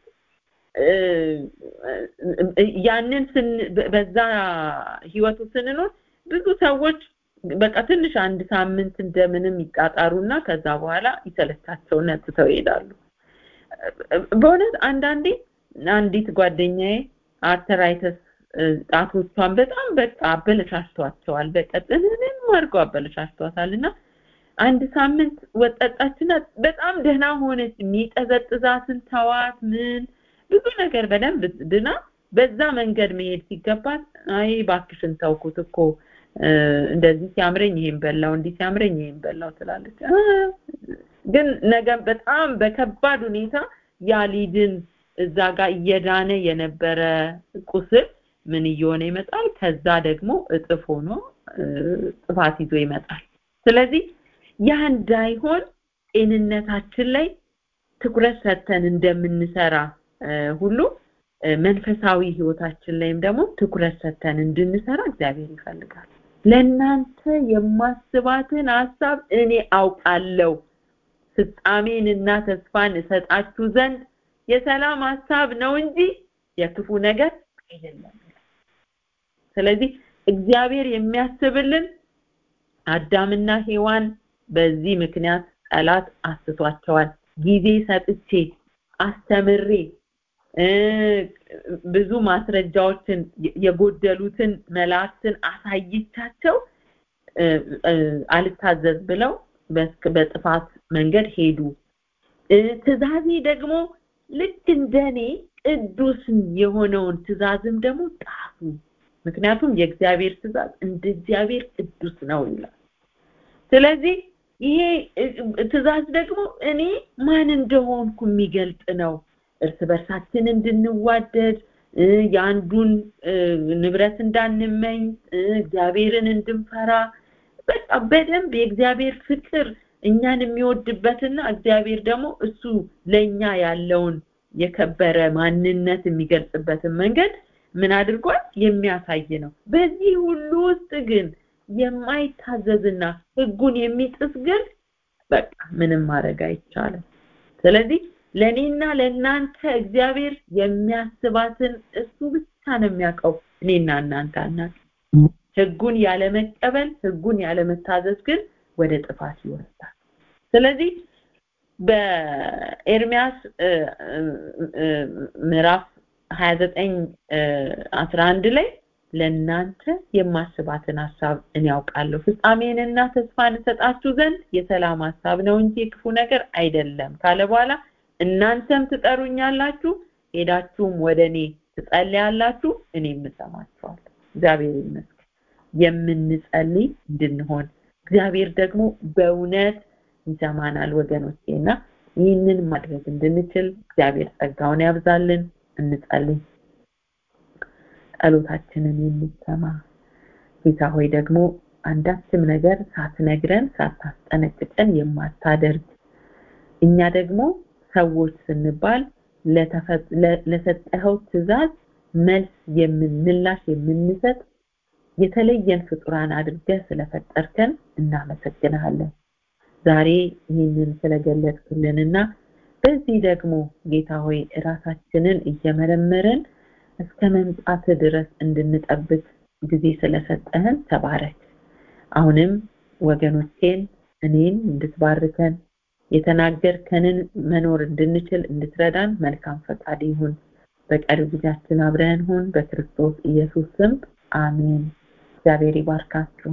J: ያንን በዛ ህይወቱ ስንኖር ብዙ ሰዎች በቃ ትንሽ አንድ ሳምንት እንደምንም ይጣጣሩና ከዛ በኋላ ይሰለቻቸውና ትተው ይሄዳሉ። በእውነት አንዲት ጓደኛዬ አርተራይተስ ጣቶቿን በጣም በቃ አበለሻሽቷቸዋል። በቀጥንም አድርገው አበለሻሽቷታልና አንድ ሳምንት ወጣጣችና በጣም ደህና ሆነች። የሚጠዘጥዛትን ተዋት ምን ብዙ ነገር በደንብ ድና በዛ መንገድ መሄድ ሲገባት አይ ባክሽን ተውኩት እኮ እንደዚህ ሲያምረኝ ይሄን በላው እንዲህ ሲያምረኝ ይሄን በላው ትላለች። ግን ነገ በጣም በከባድ ሁኔታ ያሊድን እዛ ጋር እየዳነ የነበረ ቁስል ምን እየሆነ ይመጣል? ከዛ ደግሞ እጥፍ ሆኖ ጥፋት ይዞ ይመጣል። ስለዚህ ያ እንዳይሆን ጤንነታችን ላይ ትኩረት ሰጥተን እንደምንሰራ ሁሉ መንፈሳዊ ህይወታችን ላይም ደግሞ ትኩረት ሰጥተን እንድንሰራ እግዚአብሔር ይፈልጋል። ለእናንተ የማስባትን ሐሳብ እኔ አውቃለሁ ፍጻሜንና ተስፋን እሰጣችሁ ዘንድ የሰላም ሐሳብ ነው እንጂ የክፉ ነገር አይደለም። ስለዚህ እግዚአብሔር የሚያስብልን አዳምና ሔዋን በዚህ ምክንያት ጠላት አስቷቸዋል። ጊዜ ሰጥቼ አስተምሬ ብዙ ማስረጃዎችን የጎደሉትን መላእክትን አሳይቻቸው አልታዘዝ ብለው በጥፋት መንገድ ሄዱ። ትእዛዜ ደግሞ ልክ እንደኔ ቅዱስ የሆነውን ትእዛዝም ደግሞ ጣሱ። ምክንያቱም የእግዚአብሔር ትእዛዝ እንደ እግዚአብሔር ቅዱስ ነው ይላል። ስለዚህ ይሄ ትእዛዝ ደግሞ እኔ ማን እንደሆንኩ የሚገልጥ ነው። እርስ በርሳችን እንድንዋደድ ያንዱን ንብረት እንዳንመኝ እግዚአብሔርን እንድንፈራ በቃ በደንብ የእግዚአብሔር ፍቅር እኛን የሚወድበትና እግዚአብሔር ደግሞ እሱ ለኛ ያለውን የከበረ ማንነት የሚገልጽበትን መንገድ ምን አድርጓል የሚያሳይ ነው። በዚህ ሁሉ ውስጥ ግን የማይታዘዝና ህጉን የሚጥስ ግን በቃ ምንም ማድረግ አይቻልም። ስለዚህ ለኔና ለእናንተ እግዚአብሔር የሚያስባትን እሱ ብቻ ነው የሚያውቀው። እኔና እናንተ አናውቅም። ህጉን ያለ መቀበል ህጉን ያለ መታዘዝ ግን ወደ ጥፋት ይወስዳል። ስለዚህ በኤርሚያስ ምዕራፍ 29:11 ላይ ለእናንተ የማስባትን ሐሳብ እኔ ያውቃለሁ ፍጻሜንና ተስፋን እሰጣችሁ ዘንድ የሰላም ሐሳብ ነው እንጂ ክፉ ነገር አይደለም ካለ በኋላ እናንተም ትጠሩኛላችሁ ሄዳችሁም ወደኔ ትጸልያላችሁ እኔም እሰማችኋለሁ። እግዚአብሔር ይመስገን የምንጸልይ እንድንሆን እግዚአብሔር ደግሞ በእውነት ይሰማናል ወገኖቼና ይህንን ማድረግ እንድንችል እግዚአብሔር ጸጋውን ያብዛልን። እንጸልይ። ጸሎታችንን የሚሰማ ጌታ ሆይ ደግሞ አንዳችም ነገር ሳትነግረን ሳታስጠነቅቀን የማታደርግ እኛ ደግሞ ሰዎች ስንባል ለሰጠኸው ትእዛዝ መልስ ምላሽ የምንሰጥ የተለየን ፍጡራን አድርገህ ስለፈጠርከን እናመሰግናለን። ዛሬ ይህንን ስለገለጽክልንና በዚህ ደግሞ ጌታ ሆይ ራሳችንን እየመረመረን እስከ መምጣት ድረስ እንድንጠብቅ ጊዜ ስለሰጠህን ተባረክ። አሁንም ወገኖቼን እኔን እንድትባርከን የተናገርከንን መኖር እንድንችል እንድትረዳን መልካም ፈቃድ ይሁን። በቀሪው ጊዜያችን አብረን ሁን። በክርስቶስ ኢየሱስ ስም አሜን። እግዚአብሔር ይባርካችሁ።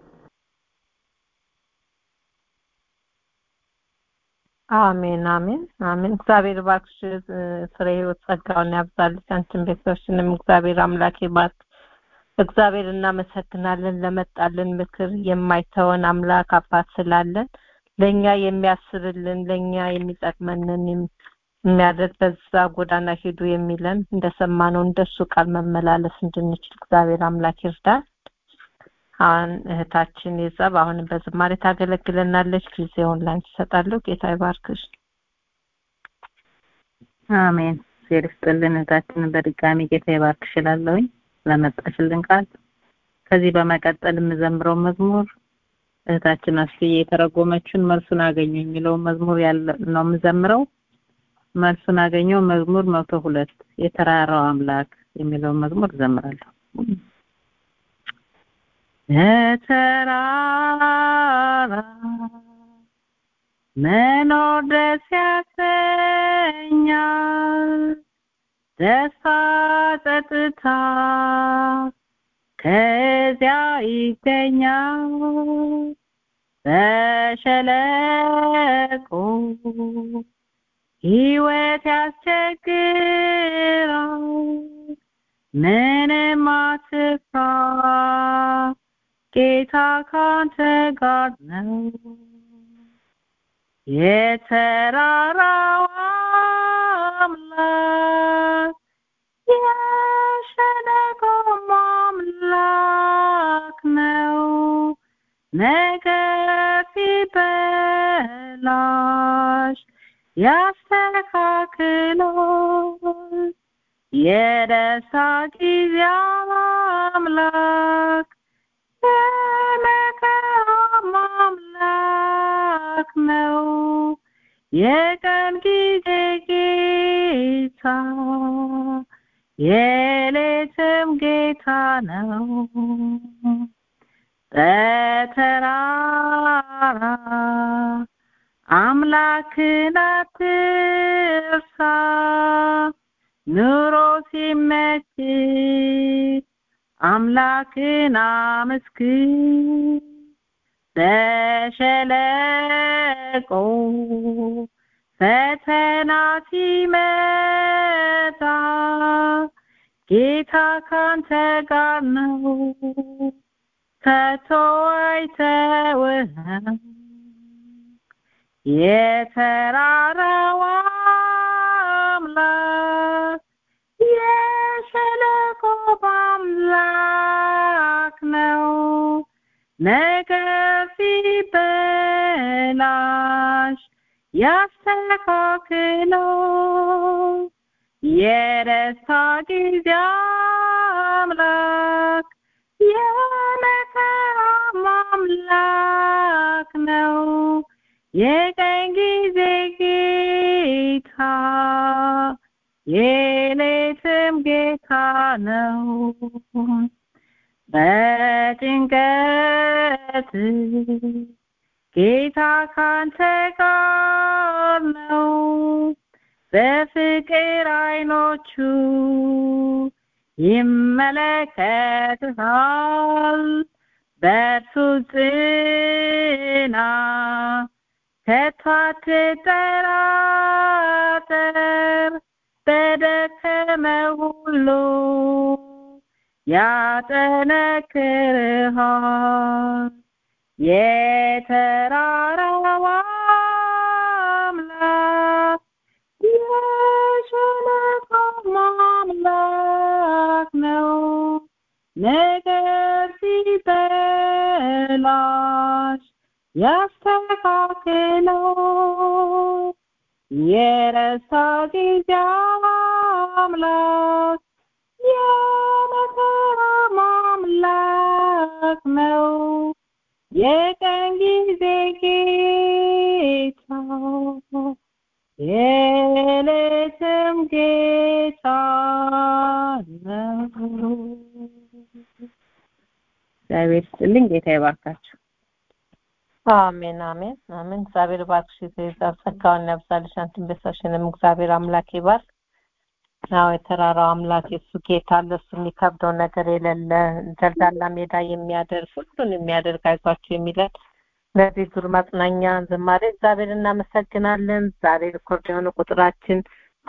A: አሜን አሜን አሜን። እግዚአብሔር ባርክሽ ፍሬ ህይወት ጸጋውን ያብዛልሽ። አንቺን ቤተሰብሽንም እግዚአብሔር አምላክ ይባርክ። እግዚአብሔር እናመሰግናለን ለመጣልን ምክር የማይተወን አምላክ አባት ስላለን ለኛ የሚያስብልን ለኛ የሚጠቅመንን የሚያደርግ በዛ ጎዳና ሄዱ የሚለን እንደሰማነው እንደሱ ቃል መመላለስ እንድንችል እግዚአብሔር አምላክ ይርዳን። አሁን እህታችን ይዘብ አሁንም በዝማሬ ታገለግለናለች። ጊዜውን ላንቺ እሰጣለሁ። ጌታ ይባርክሽ።
I: አሜን። እግዚአብሔር ይስጥልን። እህታችንን በድጋሚ ጌታ ይባርክሽ እላለሁኝ ስለመጣሽልን ቃል። ከዚህ በመቀጠል የምዘምረው መዝሙር እህታችን አስዬ የተረጎመችውን መልሱን አገኘው የሚለውን መዝሙር ነው የምዘምረው። መልሱን አገኘው መዝሙር 102 የተራራው አምላክ የሚለውን መዝሙር እዘምራለሁ። የተራራ መኖር ደስ ያሰኛል፣ ደስታ ጸጥታ ከዚያ ይገኛል። በሸለቆ ሕይወት ያስቸግራል፣ ምንም አትፍራ ጌታ ካንተ ጋር ነው። የተራራው አምላክ የሸለቆም አምላክ ነው። ነገር ሲበላሽ ያስተካክላል። የደስታ ጊዜ አምላክ የመከራም አምላክ ነው። የቀን ጊዜ ጌታ የሌትም ጌታ ነው። በተራራ አምላክን አትርሳ፣ ኑሮ ሲመች አምላክን አመስግን። በሸለቆ ፈተና ሲመጣ ጌታ ካንተ ጋር ነው፣ ከቶ አይተውህም። የተራራው አምላክ የሸለቆም አምላክ ነው። ነገር ሲበላሽ ያስተካክላል። የደስታ ጊዜ አምላክ የመከራም አምላክ ነው። የቀን ጊዜ ጌታ የሌትም ጌታ ነው። በጭንቀት ጌታ ካንተ ጋር ነው። በፍቅር አይኖቹ ይመለከትሃል። በእርሱ ጽና ከቶ አትጠራጠር። በደከመ ሁሉ ያጠነክርሃል። የተራራው አምላክ የሸለቆም አምላክ ነው። ነገር ሲበላሽ ያስተካክላል። የደስታ ጊዜ አምላክ የመከራም አምላክ ነው። የቀን ጊዜ ጌታ የሌትም ጌታ ነው። እግዚአብሔር ይስጥልኝ። ጌታ ይባርካችሁ።
A: አሜን አሜን አሜን። እግዚአብሔር ባርክሽ። ይዘብ ጸጋውን ያብዛልሽ። አንቺን ቤተሰብሽንም እግዚአብሔር አምላክ ይባርክ። አዎ የተራራው አምላክ የሱ ጌታ ለሱ የሚከብደው ነገር የሌለ ደልዳላ ሜዳ የሚያደርግ ሁሉን የሚያደርግ አይዟችሁ የሚለን ለዚህ ዙር ማጽናኛ ዝማሬ እግዚአብሔር እናመሰግናለን። ዛሬ ሪኮርድ የሆነ ቁጥራችን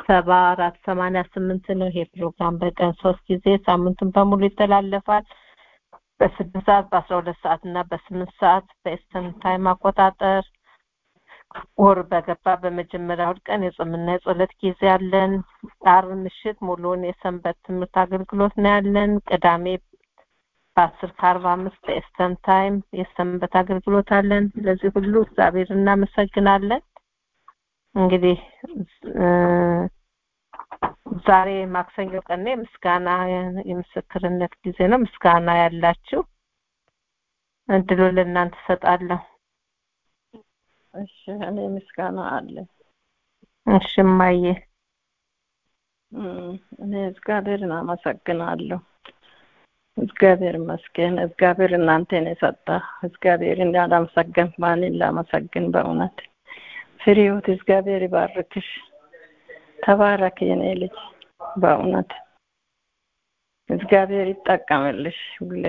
A: 7488 ነው። ይሄ ፕሮግራም በቀን 3 ጊዜ ሳምንቱን በሙሉ ይተላለፋል። በ6 ሰዓት፣ በ12 ሰዓት እና በ8 ሰዓት በኢስተርን ታይም አቆጣጠር። ወር በገባ በመጀመሪያው ቀን የጾምና የጸሎት ጊዜ አለን። ዓርብ ምሽት ሙሉውን የሰንበት ትምህርት አገልግሎት ነው ያለን። ቅዳሜ በ10:45 በኢስተርን ታይም የሰንበት አገልግሎት አለን። ለዚህ ሁሉ እግዚአብሔር እናመሰግናለን። እንግዲህ ዛሬ ማክሰኞ ቀን ነው። ምስጋና የምስክርነት ጊዜ ነው። ምስጋና ያላችሁ እድሉን ለእናንተ ሰጣለሁ።
K: እሺ እኔ ምስጋና አለ።
A: እሺ ማየ
K: እኔ እግዚአብሔርን አመሰግናለሁ። እግዚአብሔር ይመስገን። እግዚአብሔር እናንተን የሰጠ እግዚአብሔርን ያላመሰገን ማንን ላመሰግን? በእውነት ፍሬዎት እግዚአብሔር ይባርክሽ። ተባረክ የኔ ልጅ። በእውነት እግዚአብሔር ይጠቀምልሽ ሁሌ።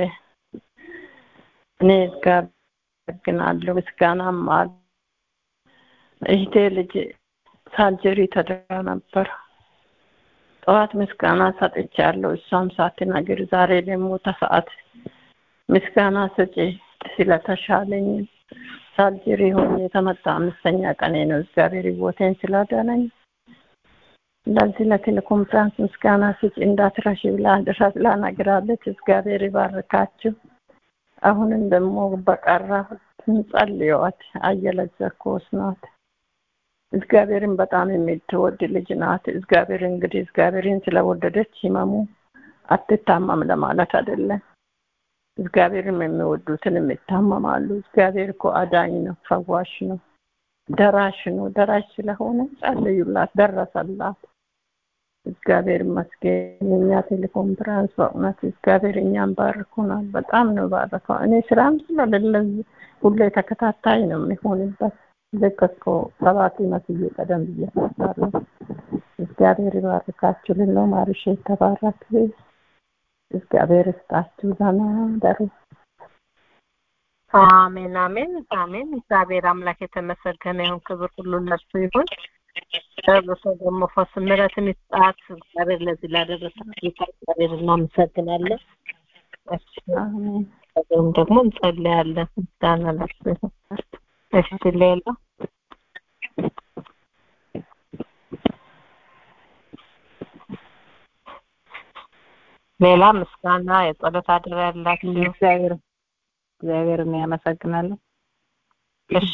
K: እኔ እግዚአብሔር አመሰግናለሁ። ምስጋናም አለ። እህቴ ልጅ ሳርጀሪ ተደርጋ ነበር። ጠዋት ምስጋና ሰጥቻለሁ። እሷም ሳትነግር ዛሬ ደግሞ ተሰዓት ምስጋና ሰጪ ስለተሻለኝ ሳርጀሪ ሆኜ የተመታ 5ኛ ቀኔ ነው። እግዚአብሔር ሕይወቴን ስላዳነኝ ለዚህ ለቴሌኮንፈረንስ ምስጋና ሰጪ እንዳትረሺ ብላ አድራሻ ነግራለች። እግዚአብሔር ይባርካችሁ። አሁንም ደግሞ በቀራ እንጸልይዋት። አየለ ዘኮስ ናት። እግዚአብሔርን በጣም የምትወድ ልጅ ናት። እግዚአብሔር እንግዲህ እግዚአብሔርን ስለወደደች ህመሙ አትታመም ለማለት አይደለም። እግዚአብሔርን የሚወዱትን ይታመማሉ። እግዚአብሔር እኮ አዳኝ ነው፣ ፈዋሽ ነው፣ ደራሽ ነው። ደራሽ ስለሆነ ጸልዩላት፣ ደረሰላት። እግዚአብሔር ይመስገን። የኛ ቴሌኮንፈረንስ በእውነት እግዚአብሔር እኛን ባርኮናል። በጣም ነው ባረከው። እኔ ስራም ስለሌለ ሁሌ ተከታታይ ነው የሚሆንበት። ለከኮ ሰባቲ መስዬ ቀደም ብያለሁ። እግዚአብሔር ይባርካችሁ። ልለው ማርሼ ተባረክ። እግዚአብሔር ይስጣችሁ። ደህና ደሩ።
A: አሜን አሜን አሜን። እግዚአብሔር አምላክ የተመሰገነ ይሁን። ክብር ሁሉ ለእርሱ ይሁን። በሰው ደግሞ ፈስ ምሕረትን ይስጣት። እግዚአብሔር ለዚህ ላደረሰን እግዚአብሔር እናመሰግናለን።
K: አሜን።
A: ደግሞ እንጸልያለን። ምስጋና ለእርሱ ይሁን። እሺ ሌላ ምስጋና የጸሎት አድራ ያላችሁ
I: እግዚአብሔርን ያመሰግናለሁ።
A: እሺ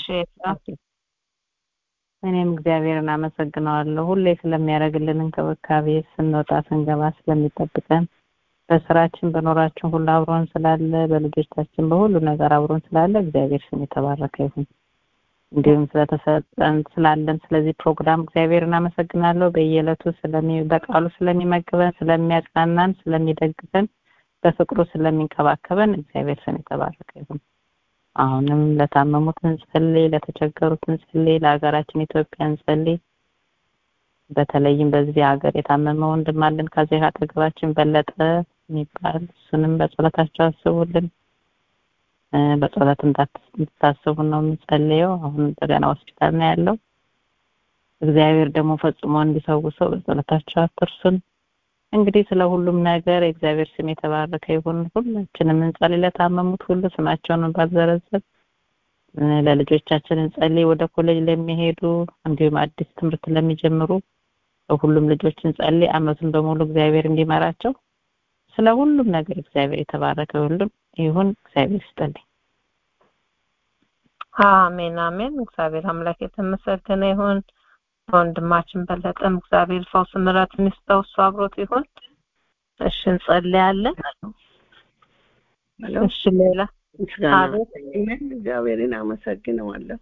I: እኔም እግዚአብሔርን አመሰግናለሁ ሁሌ ስለሚያደርግልን እንክብካቤ፣ ስንወጣ ስንገባ ስለሚጠብቀን፣ በስራችን በኖራችን ሁሉ አብሮን ስላለ፣ በልጆቻችን በሁሉ ነገር አብሮን ስላለ እግዚአብሔር ስም የተባረከ ይሁን። እንዲሁም ስለተሰጠን ስላለን ስለዚህ ፕሮግራም እግዚአብሔርን አመሰግናለሁ። በየዕለቱ በቃሉ ስለሚመግበን፣ ስለሚያጽናናን፣ ስለሚደግፈን፣ በፍቅሩ ስለሚንከባከበን እግዚአብሔር ስም የተባረከ ይሁን። አሁንም ለታመሙት እንጸልይ፣ ለተቸገሩት እንጸልይ፣ ለሀገራችን ኢትዮጵያ እንጸልይ። በተለይም በዚህ ሀገር የታመመ ወንድም አለን ከዚህ አጠገባችን በለጠ የሚባል እሱንም በጸሎታችሁ አስቡልን። በጸሎት እንድታስቡ ነው የምንጸልየው። አሁን እንደገና ሆስፒታል ነው ያለው። እግዚአብሔር ደግሞ ፈጽሞ እንዲፈውሰው በጸሎታችሁ አትርሱን። እንግዲህ ስለ ሁሉም ነገር የእግዚአብሔር ስም የተባረከ ይሁን። ሁላችንም እንጸልይ። ለታመሙት ሁሉ ስማቸውን ባልዘረዘር ለልጆቻችን እንጸልይ። ወደ ኮሌጅ ለሚሄዱ እንዲሁም አዲስ ትምህርት ለሚጀምሩ ሁሉም ልጆች እንጸልይ። አመቱን በሙሉ እግዚአብሔር እንዲመራቸው ስለ ሁሉም ነገር እግዚአብሔር የተባረከ ይሁን። እግዚአብሔር ይስጥልኝ።
A: አሜን አሜን። እግዚአብሔር አምላክ የተመሰገነ ይሁን። ወንድማችን በለጠም እግዚአብሔር ፈውስ ምሕረትን ይስጠው፣ እሱ አብሮት ይሁን። እሺ እንጸልያለን። እሺ ሌላ
L: እግዚአብሔርን አመሰግነዋለሁ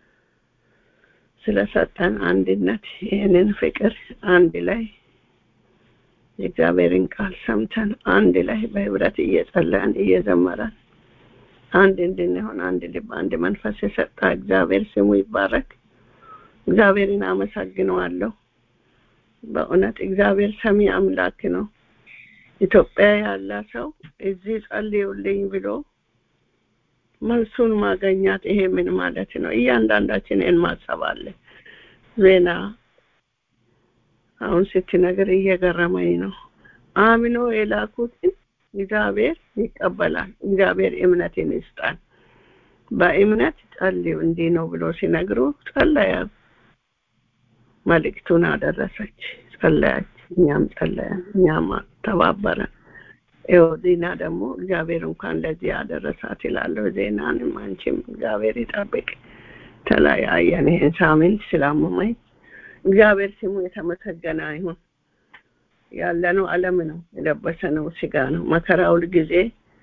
L: ስለሰጠን አንድነት፣ ይህንን ፍቅር አንድ ላይ የእግዚአብሔርን ቃል ሰምተን አንድ ላይ በህብረት እየጸለያን እየዘመረን አንድ እንድንሆን አንድ ልብ አንድ መንፈስ የሰጠ እግዚአብሔር ስሙ ይባረክ። እግዚአብሔርን አመሰግነዋለሁ። በእውነት እግዚአብሔር ሰሚ አምላክ ነው። ኢትዮጵያ ያለ ሰው እዚህ ጸልዩልኝ ብሎ መልሱን ማግኘት ይሄ ምን ማለት ነው? እያንዳንዳችን እንማሰባለን። ዜና አሁን ስትነግር እየገረመኝ ነው። አምኖ የላኩትን እግዚአብሔር ይቀበላል። እግዚአብሔር እምነትን ይስጣል። በእምነት ጸልዩ እንዲህ ነው ብሎ ሲነግሩ ጸለያ፣ መልእክቱን አደረሰች፣ ጸለያች፣ እኛም ጸለያን፣ እኛም ተባበረን። ዜና ደግሞ እግዚአብሔር እንኳን ለዚህ ያደረሳት ይላለሁ። ዜናንም አንቺም እግዚአብሔር ይጠብቅ። ተለያየን ይህን ሳምንት ስላመመኝ እግዚአብሔር ስሙ የተመሰገነ ይሁን። ያለነው ዓለም ነው፣ የለበሰነው ስጋ ነው። መከራው ጊዜ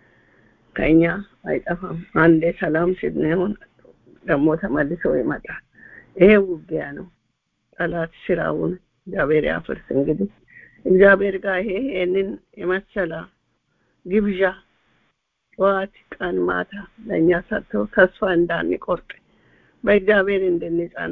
L: ከኛ አይጠፋም። አንዴ ሰላም ሲሆን ደግሞ ተመልሶ ይመጣል። ይሄ ውጊያ ነው። ጠላት ስራውን እግዚአብሔር ያፍርስ። እንግዲህ እግዚአብሔር ጋር ይሄንን የመሰለ ግብዣ ጠዋት ቀን ማታ ለእኛ ሰጥቶ ተስፋ እንዳንቆርጥ በእግዚአብሔር እንድንጸና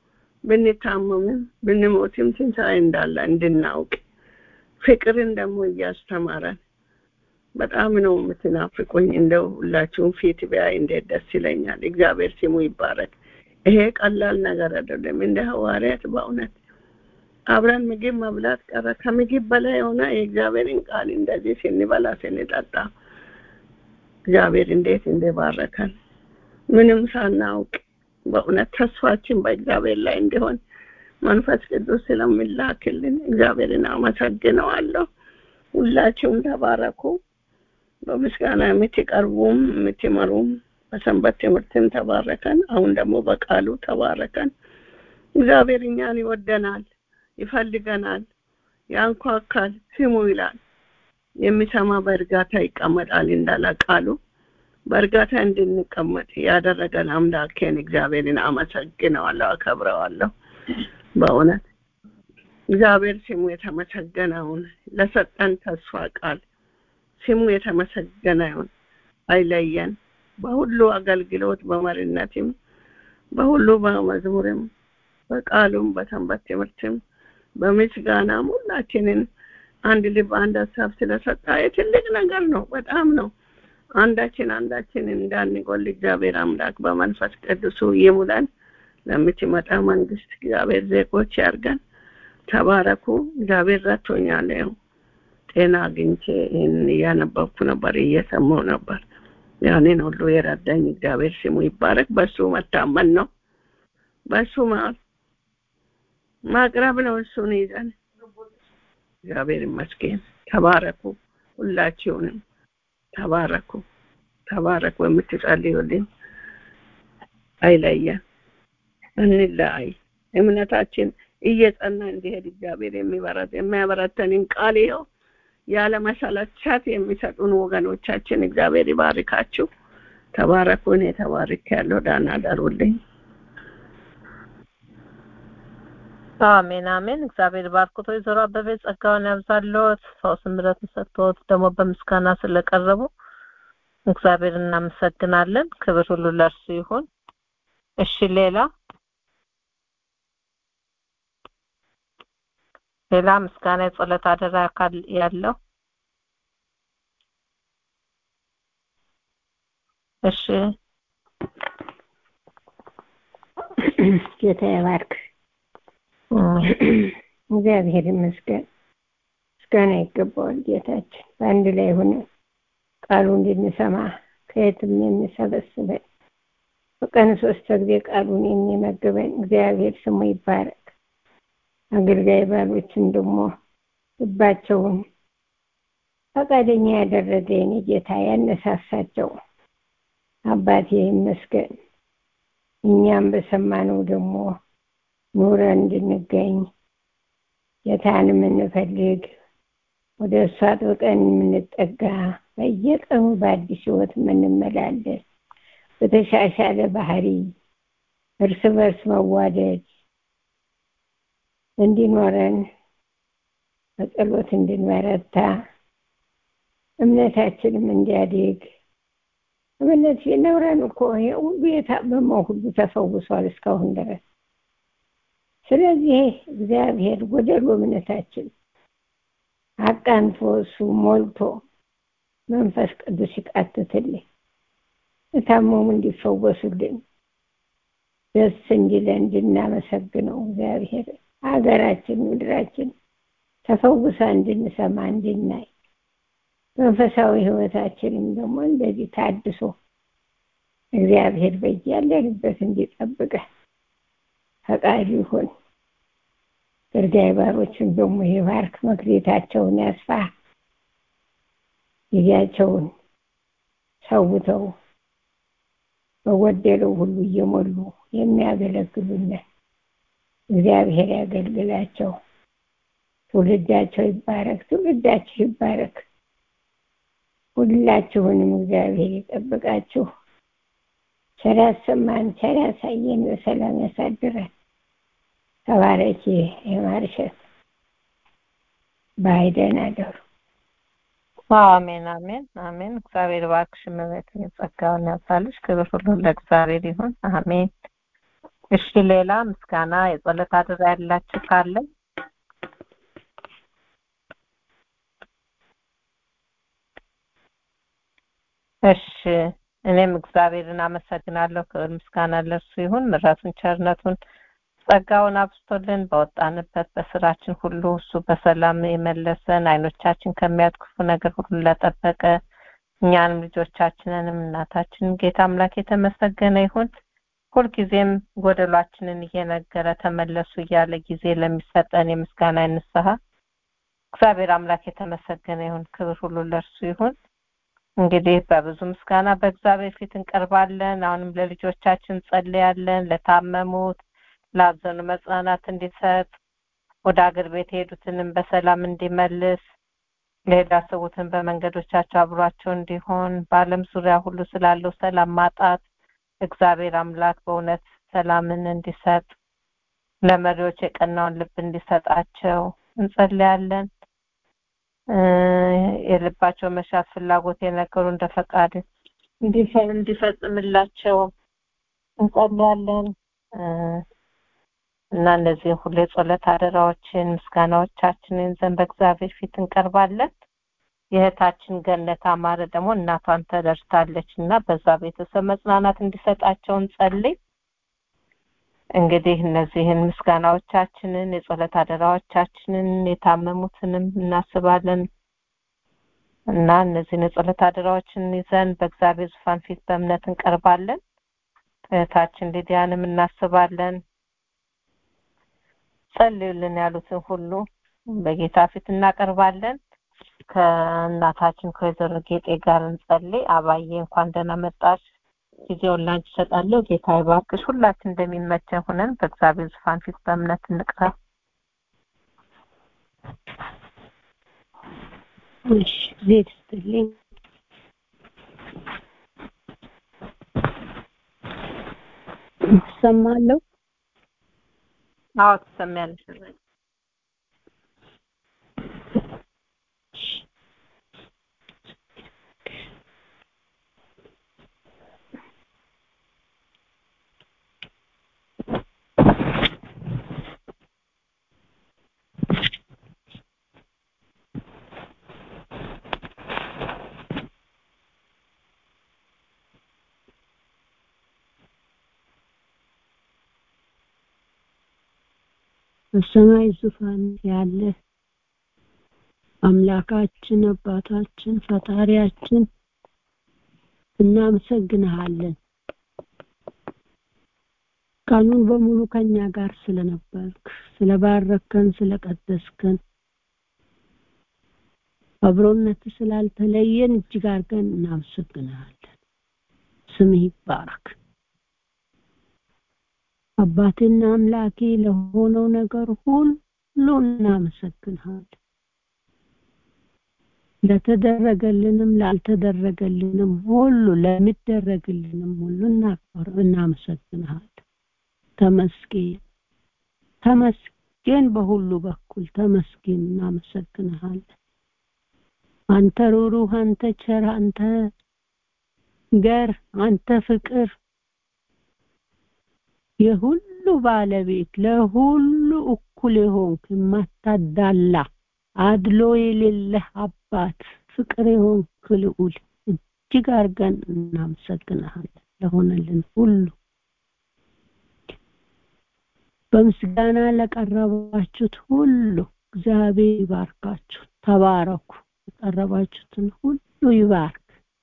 L: ብንታመምም ብንሞትም ትንሣኤ እንዳለ እንድናውቅ ፍቅርን ደግሞ እያስተማረን በጣም ነው የምትናፍቁኝ። እንደው ሁላችሁም ፊት ቢያይ እንዴት ደስ ይለኛል። እግዚአብሔር ስሙ ይባረክ። ይሄ ቀላል ነገር አይደለም። እንደ ሐዋርያት በእውነት አብረን ምግብ መብላት ቀረ። ከምግብ በላይ የሆነ የእግዚአብሔርን ቃል እንደዚህ ስንበላ ስንጠጣ እግዚአብሔር እንዴት እንደባረከን ምንም ሳናውቅ በእውነት ተስፋችን በእግዚአብሔር ላይ እንዲሆን መንፈስ ቅዱስ ስለሚላክልን እግዚአብሔርን አመሰግነዋለሁ። ሁላችሁም ተባረኩ። በምስጋና የምትቀርቡም የምትመሩም በሰንበት ትምህርትም ተባረከን። አሁን ደግሞ በቃሉ ተባረከን። እግዚአብሔር እኛን ይወደናል፣ ይፈልገናል፣ ያንኳኳል፣ ስሙ ይላል። የሚሰማ በእርጋታ ይቀመጣል እንዳለ ቃሉ በእርጋታ እንድንቀመጥ ያደረገን አምላኬን እግዚአብሔርን አመሰግነዋለሁ፣ አከብረዋለሁ። በእውነት እግዚአብሔር ስሙ የተመሰገነውን ለሰጠን ተስፋ ቃል ስሙ የተመሰገነ ይሁን። አይለየን። በሁሉ አገልግሎት በመሪነትም በሁሉ በመዝሙርም በቃሉም በሰንበት ትምህርትም በምስጋናም ሁላችንን አንድ ልብ አንድ ሀሳብ ስለሰጣ ትልቅ ነገር ነው። በጣም ነው። አንዳችን እንዳንጎል እግዚአብሔር አምላክ በመንፈስ ቅዱሱ ይሙላን። ለምትመጣ መንግስት እግዚአብሔር ዜጎች ያርገን። ተባረኩ። እግዚአብሔር ረድቶኛል። ጤና አግኝቼ ይህንን እያነበብኩ ነበር፣ እየሰማሁ ነበር። ያንን ሁሉ የረዳኝ እግዚአብሔር ስሙ ይባረክ። በሱ መታመን ነው፣ በሱ ማቅረብ ነው። እሱን ይዘን እግዚአብሔር ይመስገን። ተባረኩ። ሁላችሁንም ተባረኩ። ተባረኩ። የምትጸልዩልኝ አይለየን፣ እንለያይ። እምነታችን እየጸና እንዲሄድ እግዚአብሔር የሚያበረተንን ቃል ይኸው ያለ መሰላቸት የሚሰጡን ወገኖቻችን እግዚአብሔር ይባርካችሁ። ተባረኩ። እኔ ተባርኬያለሁ። ደህና እደሩልኝ።
A: አሜን አሜን። እግዚአብሔር ባርኮት ወይዘሮ አበበ ጸጋውን ያብዛልዎት፣ ፈውስ ምሕረትን ሰጥቶት ደግሞ በምስጋና ስለቀረቡ እግዚአብሔር እናመሰግናለን። ክብር ሁሉ ለእርሱ ይሁን። እሺ ሌላ ምስጋና የጸሎት አደራ አካል ያለው? እሺ
M: ጌታ ይባርክ። እግዚአብሔር ይመስገን። ምስጋና ይገባዋል። ጌታችን በአንድ ላይ ሆነ ቃሉ እንድንሰማ ከየትም የሚሰበስበን በቀን 3 ጊዜ ቃሉን የሚመግበን እግዚአብሔር ስሙ ይባረክ። አገልጋይ ባሎችን ደግሞ ልባቸውን ፈቃደኛ ያደረገ የኔ ጌታ ያነሳሳቸው አባቴ ይመስገን። እኛም በሰማነው ደግሞ ኑረን እንድንገኝ ጌታን የምንፈልግ ወደ እሱ አጥብቀን የምንጠጋ በየቀኑ በአዲስ ሕይወት የምንመላለስ በተሻሻለ ባህሪ እርስ በርስ መዋደድ እንዲኖረን በጸሎት እንድንበረታ እምነታችንም እንዲያድግ እምነት ሲኖረን እኮ ሁሉ የታመመው ሁሉ ተፈውሷል እስካሁን ድረስ። ስለዚህ እግዚአብሔር ጎደሎ እምነታችን አቃንቶ እሱ ሞልቶ መንፈስ ቅዱስ ይቃትትልን፣ የታመሙ እንዲፈወሱልን፣ ደስ እንዲለን እንድናመሰግነው እግዚአብሔር ሀገራችን ምድራችን ተፈውሳ እንድንሰማ እንድናይ መንፈሳዊ ህይወታችንም ደግሞ እንደዚህ ታድሶ እግዚአብሔር በያለንበት እንዲጠብቀን ፈቃዱ ይሁን። አገልጋይ ባሮችን ደግሞ ይባርክ፣ መክሊታቸውን ያስፋ። ጊዜያቸውን ሰውተው በጎደለው ሁሉ እየሞሉ የሚያገለግሉን እግዚአብሔር ያገልግላቸው። ትውልዳቸው ይባረክ፣ ትውልዳችሁ ይባረክ። ሁላችሁንም እግዚአብሔር ይጠብቃችሁ። ቸር ያሰማን፣ ቸር ያሳየን፣ በሰላም ያሳድረን። ተባረኪ የማርሸት ባይደን አደሩ።
A: አሜን አሜን አሜን። እግዚአብሔር ባርክሽ እመቤቴ፣ ጸጋውን ያብዛልሽ። ክብር ሁሉ ለእግዚአብሔር ይሁን። አሜን። እሺ፣ ሌላ ምስጋና የጸሎት አደራ ያላችሁ ካለ? እሺ፣ እኔም እግዚአብሔርን አመሰግናለሁ። ክብር ምስጋና ለእርሱ ይሁን። ምሕረቱን ቸርነቱን ጸጋውን አብዝቶልን በወጣንበት በስራችን ሁሉ እሱ በሰላም የመለሰን አይኖቻችን ከሚያዩት ክፉ ነገር ሁሉ ለጠበቀ እኛንም ልጆቻችንንም እናታችንን ጌታ አምላክ የተመሰገነ ይሁን። ሁልጊዜም ጎደሏችንን እየነገረ ተመለሱ እያለ ጊዜ ለሚሰጠን የምስጋና ንስሐ እግዚአብሔር አምላክ የተመሰገነ ይሁን። ክብር ሁሉ ለእርሱ ይሁን። እንግዲህ በብዙ ምስጋና በእግዚአብሔር ፊት እንቀርባለን። አሁንም ለልጆቻችን ጸልያለን። ለታመሙት ላዘኑ መጽናናት እንዲሰጥ፣ ወደ አገር ቤት የሄዱትንም በሰላም እንዲመልስ፣ ለሄዳሰቡትን በመንገዶቻቸው አብሯቸው እንዲሆን፣ በዓለም ዙሪያ ሁሉ ስላለው ሰላም ማጣት እግዚአብሔር አምላክ በእውነት ሰላምን እንዲሰጥ፣ ለመሪዎች የቀናውን ልብ እንዲሰጣቸው እንጸልያለን። የልባቸው መሻት ፍላጎት የነገሩ እንደ ፈቃድ እንዲፈጽምላቸው እንጸልያለን። እና እነዚህ ሁሉ የጸሎት አደራዎችን ምስጋናዎቻችንን ይዘን በእግዚአብሔር ፊት እንቀርባለን። የእህታችን ገነት አማረ ደግሞ እናቷን ተደርታለች እና በዛ ቤተሰብ መጽናናት እንዲሰጣቸው እንጸልይ። እንግዲህ እነዚህን ምስጋናዎቻችንን የጸሎት አደራዎቻችንን የታመሙትንም እናስባለን እና እነዚህን የጸሎት አደራዎችን ይዘን በእግዚአብሔር ዙፋን ፊት በእምነት እንቀርባለን። እህታችን ሊዲያንም እናስባለን። ጸልዩልን ያሉትን ሁሉ በጌታ ፊት እናቀርባለን። ከእናታችን ከወይዘሮ ጌጤ ጋር እንጸልይ። አባዬ እንኳን ደህና መጣሽ። ጊዜውን ላንቺ እሰጣለሁ። ጌታ ይባርክሽ። ሁላችን እንደሚመቸን ሆነን በእግዚአብሔር ዙፋን ፊት በእምነት እንቅረብ።
D: እሺ፣ እግዚአብሔር ይስጥልኝ። ሰማለሁ።
A: አዎ ትሰሚያለሽ።
D: በሰማይ ዙፋን ያለ አምላካችን አባታችን ፈጣሪያችን እናመሰግንሃለን። ቀኑን በሙሉ ከኛ ጋር ስለነበርክ፣ ስለባረከን፣ ስለቀደስከን፣ አብሮነት ስላልተለየን እጅግ አድርገን እናመሰግንሃለን። ስምህ ይባረክ። አባቴና አምላኬ ለሆነው ነገር ሁሉ እናመሰግንሃለን። ለተደረገልንም ላልተደረገልንም ሁሉ ለሚደረግልንም ሁሉ እናመሰግንሃለን። ተመስገን ተመስገን፣ በሁሉ በኩል ተመስገን። እናመሰግንሃለን። አንተ ሩሩህ፣ አንተ ቸር፣ አንተ ገር፣ አንተ ፍቅር፣ የሁሉ ባለቤት፣ ለሁሉ እኩል የሆንክ የማታዳላ አድሎ የሌለህ አባት፣ ፍቅር የሆንክ ልዑል እጅግ አድርገን እናመሰግንሃለን ለሆነልን ሁሉ። በምስጋና ለቀረባችሁት ሁሉ እግዚአብሔር ይባርካችሁ። ተባረኩ። የቀረባችሁትን ሁሉ ይባርክ።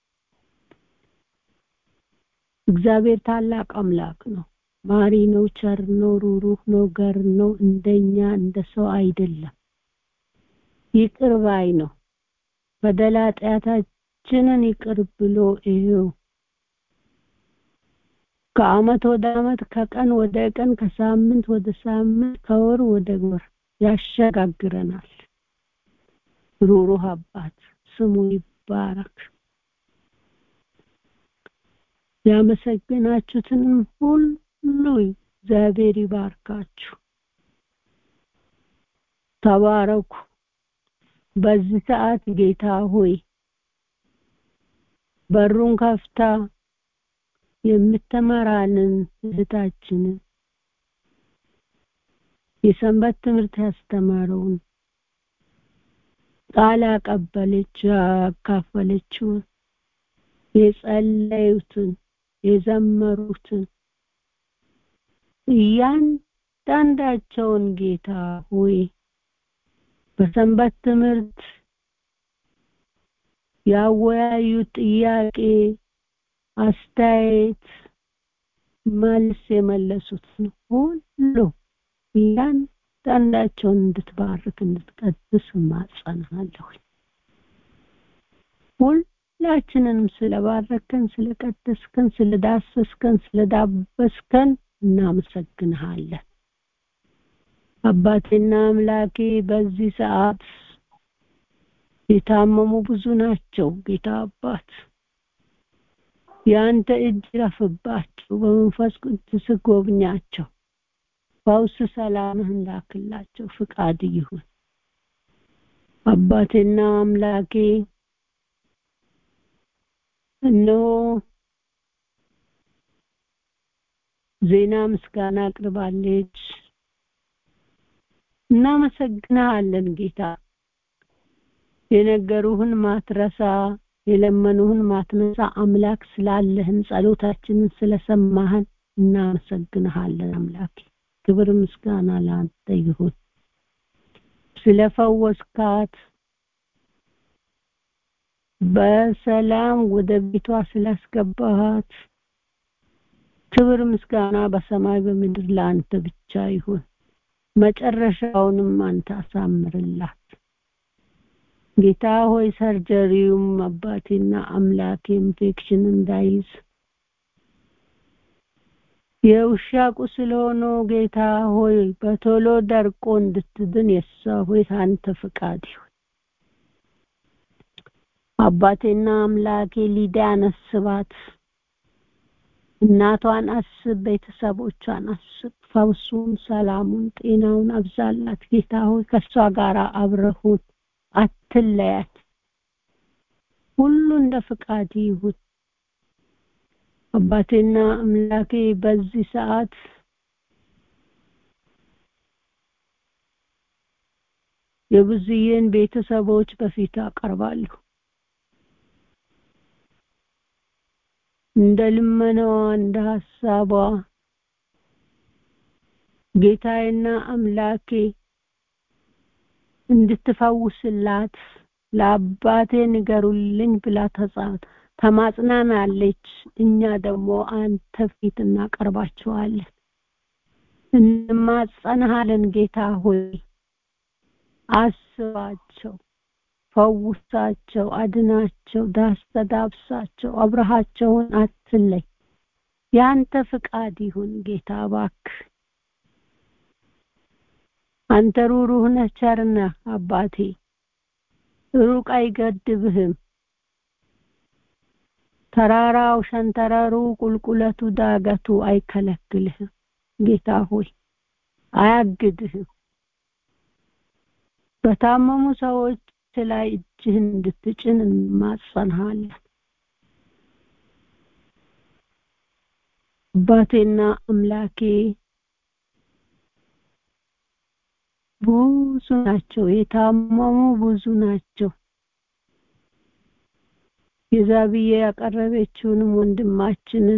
D: እግዚአብሔር ታላቅ አምላክ ነው። ማሪ ነው፣ ቸር ነው፣ ሩሩህ ነው፣ ገር ነው። እንደኛ እንደ ሰው አይደለም። ይቅር ባይ ነው። በደል ሁላችንን ይቅር ብሎ ይኸው ከዓመት ወደ ዓመት ከቀን ወደ ቀን ከሳምንት ወደ ሳምንት ከወር ወደ ወር ያሸጋግረናል። ሩሩህ አባት ስሙ ይባረክ። ያመሰግናችሁትን ሁሉ እግዚአብሔር ይባርካችሁ። ተባረኩ። በዚህ ሰዓት ጌታ ሆይ በሩን ከፍታ የምትመራንን እህታችንን የሰንበት ትምህርት ያስተማረውን ቃል አቀበለች ያካፈለችውን የጸለዩትን የዘመሩትን እያንዳንዳቸውን ጌታ ሆይ በሰንበት ትምህርት ያወያዩት ጥያቄ አስተያየት መልስ የመለሱት ሁሉ እያንዳንዳቸውን እንድትባርክ እንድትቀድስ ማጸናለሁ። ሁላችንንም ስለባረከን ስለቀደስከን ስለዳሰስከን ስለዳበስከን እናመሰግንሃለን። አባቴና አምላኬ በዚህ ሰዓት የታመሙ ብዙ ናቸው። ጌታ አባት ያንተ እጅ ረፍባቸው፣ በመንፈስ ቅዱስ ጎብኛቸው፣ ፈውስ ሰላምህን ላክላቸው፣ ፍቃድ ይሁን። አባቴና አምላኬ እነሆ ዜና ምስጋና አቅርባለች። እናመሰግናለን ጌታ የነገሩህን ማትረሳ የለመኑህን ማትነሳ አምላክ ስላለህን ጸሎታችንን ስለሰማህን እናመሰግንሃለን። አምላክ ክብር ምስጋና ለአንተ ይሁን። ስለፈወስካት በሰላም ወደ ቤቷ ስላስገባሃት ክብር ምስጋና በሰማይ በምድር ለአንተ ብቻ ይሁን። መጨረሻውንም አንተ አሳምርላት ጌታ ሆይ። ሰርጀሪውም አባቴና አምላኬ ኢንፌክሽን እንዳይዝ የውሻ ቁስል ሆኖ ጌታ ሆይ በቶሎ ደርቆ እንድትድን የሷ ሆይ አንተ ፍቃድ ይሁን። አባቴና አምላኬ ሊዳን አስባት፣ እናቷን አስብ፣ ቤተሰቦቿን አስብ፣ ፈውሱን ሰላሙን ጤናውን አብዛላት ጌታ ሆይ። ከሷ ጋር አብረሁን አትለያት፣ ሁሉ እንደ ፍቃድ ይሁን። አባቴና አምላኬ በዚህ ሰዓት የብዙዬን ቤተሰቦች በፊት አቀርባለሁ። እንደ ልመናዋ እንደ ሐሳቧ ጌታዬና አምላኬ እንድትፈውስላት ለአባቴ ንገሩልኝ ብላ ተማጽናናለች። እኛ ደግሞ አንተ ፊት እናቀርባቸዋለን፣ እንማጸንሃለን ጌታ ሆይ። አስባቸው፣ ፈውሳቸው፣ አድናቸው፣ ዳብሳቸው፣ አብረሃቸውን አትለይ። ያንተ ፍቃድ ይሁን ጌታ እባክህ። አንተ ሩሩህ ነህ፣ ቸር ነህ አባቴ። ሩቅ አይገድብህም። ተራራው ሸንተረሩ ቁልቁለቱ ዳገቱ አይከለክልህም ጌታ ሆይ፣ አያግድህም። በታመሙ ሰዎች ላይ እጅህን እንድትጭን እንማጸንሃለን አባቴና አምላኬ። ብዙ ናቸው የታመሙ ብዙ ናቸው። የዛብዬ ያቀረበችውንም ወንድማችንን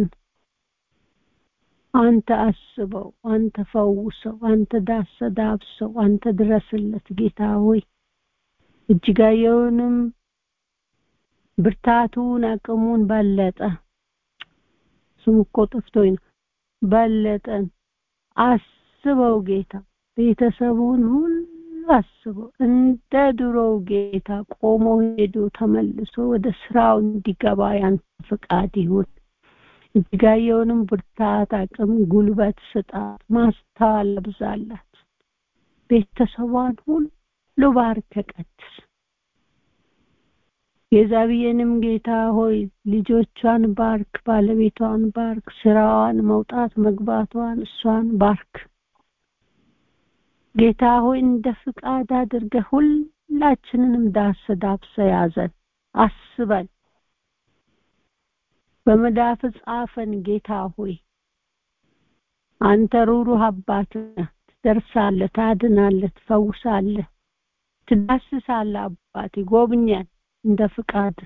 D: አንተ አስበው፣ አንተ ፈውሰው፣ አንተ ዳብሰው፣ አንተ ድረስለት ጌታ ሆይ። እጅጋየውንም ብርታቱን አቅሙን በለጠ፣ ስሙ እኮ ጠፍቶኝ ነው፣ በለጠን አስበው ጌታ። ቤተሰቡን ሁሉ አስበው እንደ ድሮው ጌታ ቆሞ ሄዶ ተመልሶ ወደ ስራው እንዲገባ ያንተ ፍቃድ ይሁን። እጅጋየውንም ብርታት፣ አቅም፣ ጉልበት ስጣት፣ ማስተዋል አብዛላት። ቤተሰቧን ሁሉ ባርከ ቀድስ። የዛብየንም ጌታ ሆይ ልጆቿን ባርክ፣ ባለቤቷን ባርክ፣ ስራዋን፣ መውጣት መግባቷን እሷን ባርክ። ጌታ ሆይ እንደ ፍቃድ አድርገህ ሁላችንንም ዳሰ ያዘን፣ አስበን፣ በመዳፍ ጻፈን። ጌታ ሆይ አንተ ሩሩህ አባት ነህ። ትደርሳለህ፣ ታድናለህ፣ ትፈውሳለህ፣ ትዳስሳለህ። አባቴ ጎብኘን እንደ ፍቃድ።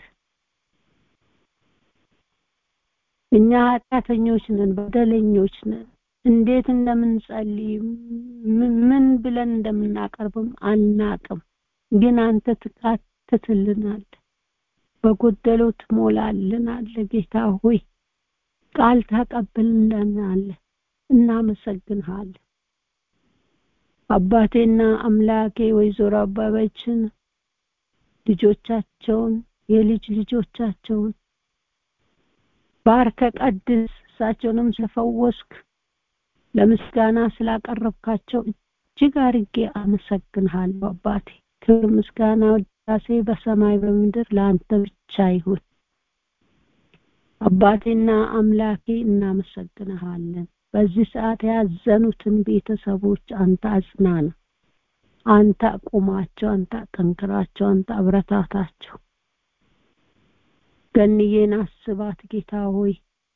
D: እኛ ኃጢአተኞች ነን፣ በደለኞች ነን። እንዴት እንደምንጸልይ ምን ብለን እንደምናቀርብም አናቅም። ግን አንተ ትካተትልናለህ፣ በጎደለው ትሞላልናለህ። ጌታ ሆይ ቃል ታቀብልናለህ። እናመሰግንሃለን። አባቴና አምላኬ ወይዘሮ አባባችን ልጆቻቸውን የልጅ ልጆቻቸውን ባርከ ቀድስ። እሳቸውንም ስለፈወስክ ለምስጋና ስላቀረብካቸው እጅግ አርጌ አመሰግንሃለሁ። አባቴ ክብር፣ ምስጋና፣ ውዳሴ በሰማይ በምድር ለአንተ ብቻ ይሁን። አባቴና አምላኬ እናመሰግንሃለን። በዚህ ሰዓት ያዘኑትን ቤተሰቦች አንተ አጽናና፣ አንተ አቁማቸው፣ አንተ አጠንክራቸው፣ አንተ አብረታታቸው። ገንዬን አስባት ጌታ ሆይ።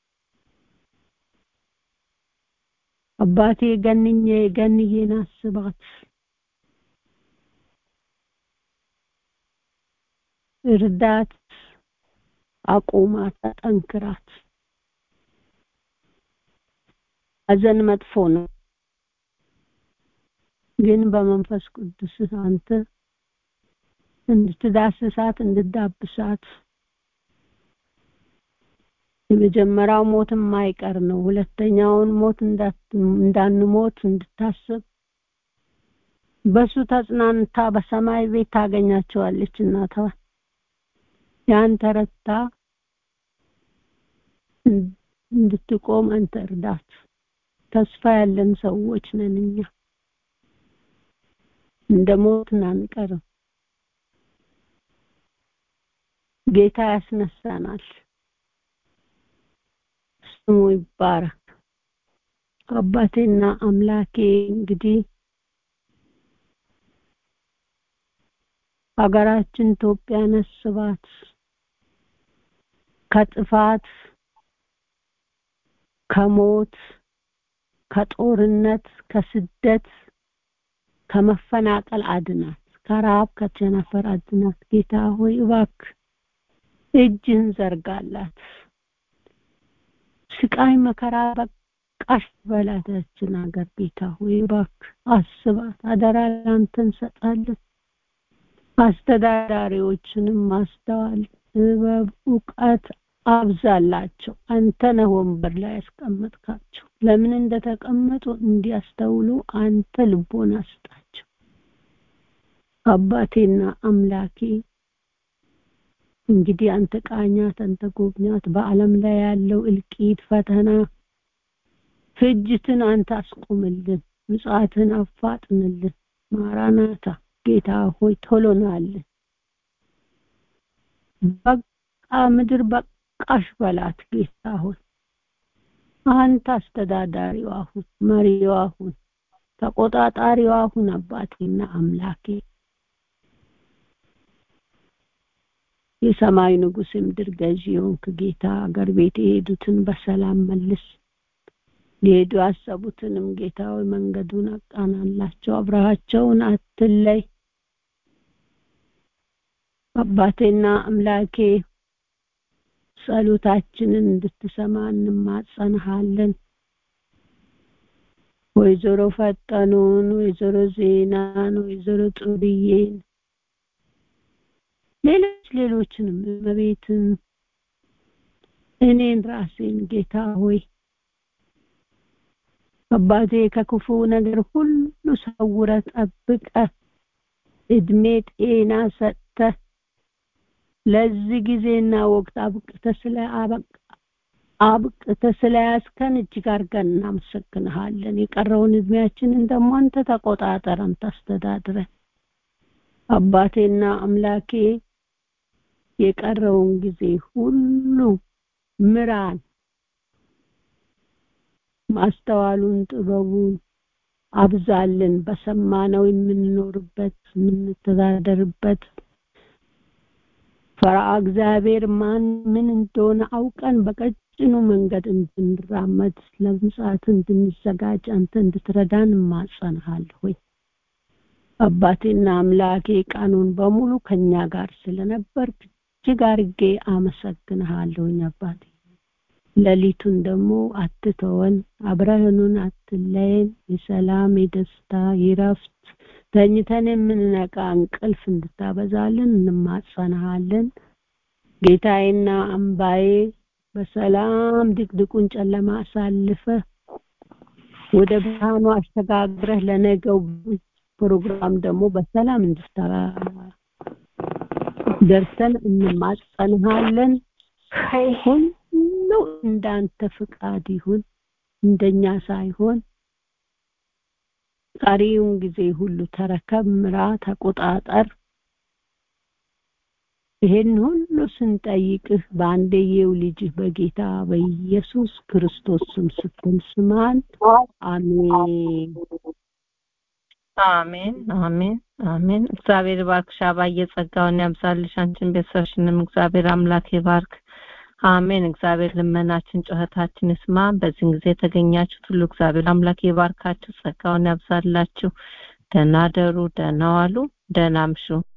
D: አባቴ ገንዬን አስባት፣ እርዳት፣ አቁማት፣ አጠንክራት። ሐዘን መጥፎ ነው፣ ግን በመንፈስ ቅዱስ አንተ እንድትዳስሳት እንድትዳብሳት። የመጀመሪያው ሞት የማይቀር ነው። ሁለተኛውን ሞት እንዳንሞት እንድታስብ በሱ ተጽናንታ በሰማይ ቤት ታገኛቸዋለች። እናቷ ያን ተረታ እንድትቆም አንተ እርዳት። ተስፋ ያለን ሰዎች ነን እኛ፣ እንደ ሞት አንቀርም። ጌታ ያስነሳናል። ስሙ ይባረክ። አባቴና አምላኬ እንግዲህ ሀገራችን ኢትዮጵያን አስባት፣ ከጥፋት፣ ከሞት፣ ከጦርነት፣ ከስደት፣ ከመፈናቀል አድናት። ከራብ ከቸነፈር አድናት። ጌታ ሆይ እባክህ እጅህን ዘርጋላት። ስቃይ መከራ በቃሽ በላታችን ሀገር ጌታ ሆይ እባክህ አስባት። አደራ ላንተ እንሰጣለን። አስተዳዳሪዎችንም ማስተዋል፣ ጥበብ፣ ዕውቀት አብዛላቸው። አንተ ነህ ወንበር ላይ ያስቀመጥካቸው። ለምን እንደተቀመጡ እንዲያስተውሉ አንተ ልቦና ስጣቸው። አባቴና አምላኬ እንግዲህ አንተ ቃኛት፣ አንተ ጎብኛት። በዓለም ላይ ያለው እልቂት፣ ፈተና፣ ፍጅትን አንተ አስቆምልን። ምጽአትን አፋጥንልን። ማራናታ ጌታ ሆይ ቶሎ ናልን። በቃ ምድር በቃሽ በላት ጌታ ሆይ። አንተ አስተዳዳሪዋ ሁን፣ መሪዋ ሁን፣ ተቆጣጣሪዋ ሁን። አባቴና አምላኬ የሰማይ ንጉስ፣ ምድር ገዢ ሆንክ ጌታ አገር ቤት የሄዱትን በሰላም መልስ። ሊሄዱ ያሰቡትንም ጌታ ሆይ መንገዱን አቃናላቸው። አብረሃቸውን አትለይ። አባቴና አምላኬ ጸሎታችንን እንድትሰማ እንማጸንሃለን። ወይዘሮ ፈጠኑን፣ ወይዘሮ ዜናን፣ ወይዘሮ ጥሩዬን፣ ሌሎችንም እመቤትን፣ እኔን ራሴን ጌታ ሆይ አባቴ ከክፉ ነገር ሁሉ ሰውረህ ጠብቀህ እድሜ ጤና ሰጥተህ ለዚህ ጊዜና ወቅት አብቅተህ ስለያዝከን እጅግ አድርገን እናመሰግንሃለን። የቀረውን እድሜያችንን ደግሞ አንተ ተቆጣጠረን፣ ታስተዳድረን። አባቴና አምላኬ የቀረውን ጊዜ ሁሉ ምራን፣ ማስተዋሉን ጥበቡን አብዛልን። በሰማነው የምንኖርበት የምንተዳደርበት ፈርሃ እግዚአብሔር ምን እንደሆነ አውቀን በቀጭኑ መንገድ እንድንራመድ ለምጽአት እንድንዘጋጅ አንተ እንድትረዳን ማጸንሃለሁ። አባቴና አምላኬ ቀኑን በሙሉ ከኛ ጋር ስለነበርክ እጅግ አድርጌ አመሰግንሃለሁ። አባቴ ሌሊቱን ደግሞ አትተወን፣ አብረህኑን አትለየን። የሰላም የደስታ የረፍት ተኝተን የምንነቃ እንቅልፍ እንድታበዛልን እንማጸንሃለን። ጌታዬና አምባዬ በሰላም ድቅድቁን ጨለማ አሳልፈህ ወደ ብርሃኑ አስተጋግረህ ለነገው ፕሮግራም ደግሞ በሰላም ደርሰን እንማጸንሃለን። ሁሉ እንዳንተ ፍቃድ ይሁን፣ እንደኛ ሳይሆን። ቀሪውን ጊዜ ሁሉ ተረከብ፣ ምራ፣ ተቆጣጠር። ይሄን ሁሉ ስንጠይቅህ በአንደየው ልጅህ በጌታ በኢየሱስ ክርስቶስ ስም ስትል ስማን። አሜን
A: አሜን አሜን አሜን። እግዚአብሔር ባርክሽ አባዬ፣ ጸጋውን ያብዛልሽ። አንቺን ቤተሰብሽንም እግዚአብሔር አምላክ ይባርክ። አሜን። እግዚአብሔር ልመናችን ጩኸታችን ይስማ። በዚህ ጊዜ የተገኛችሁት ሁሉ እግዚአብሔር አምላክ ይባርካችሁ፣ ጸጋውን ያብዛላችሁ። ደህና ደሩ፣ ደህና ዋሉ፣ ደህና አምሹ።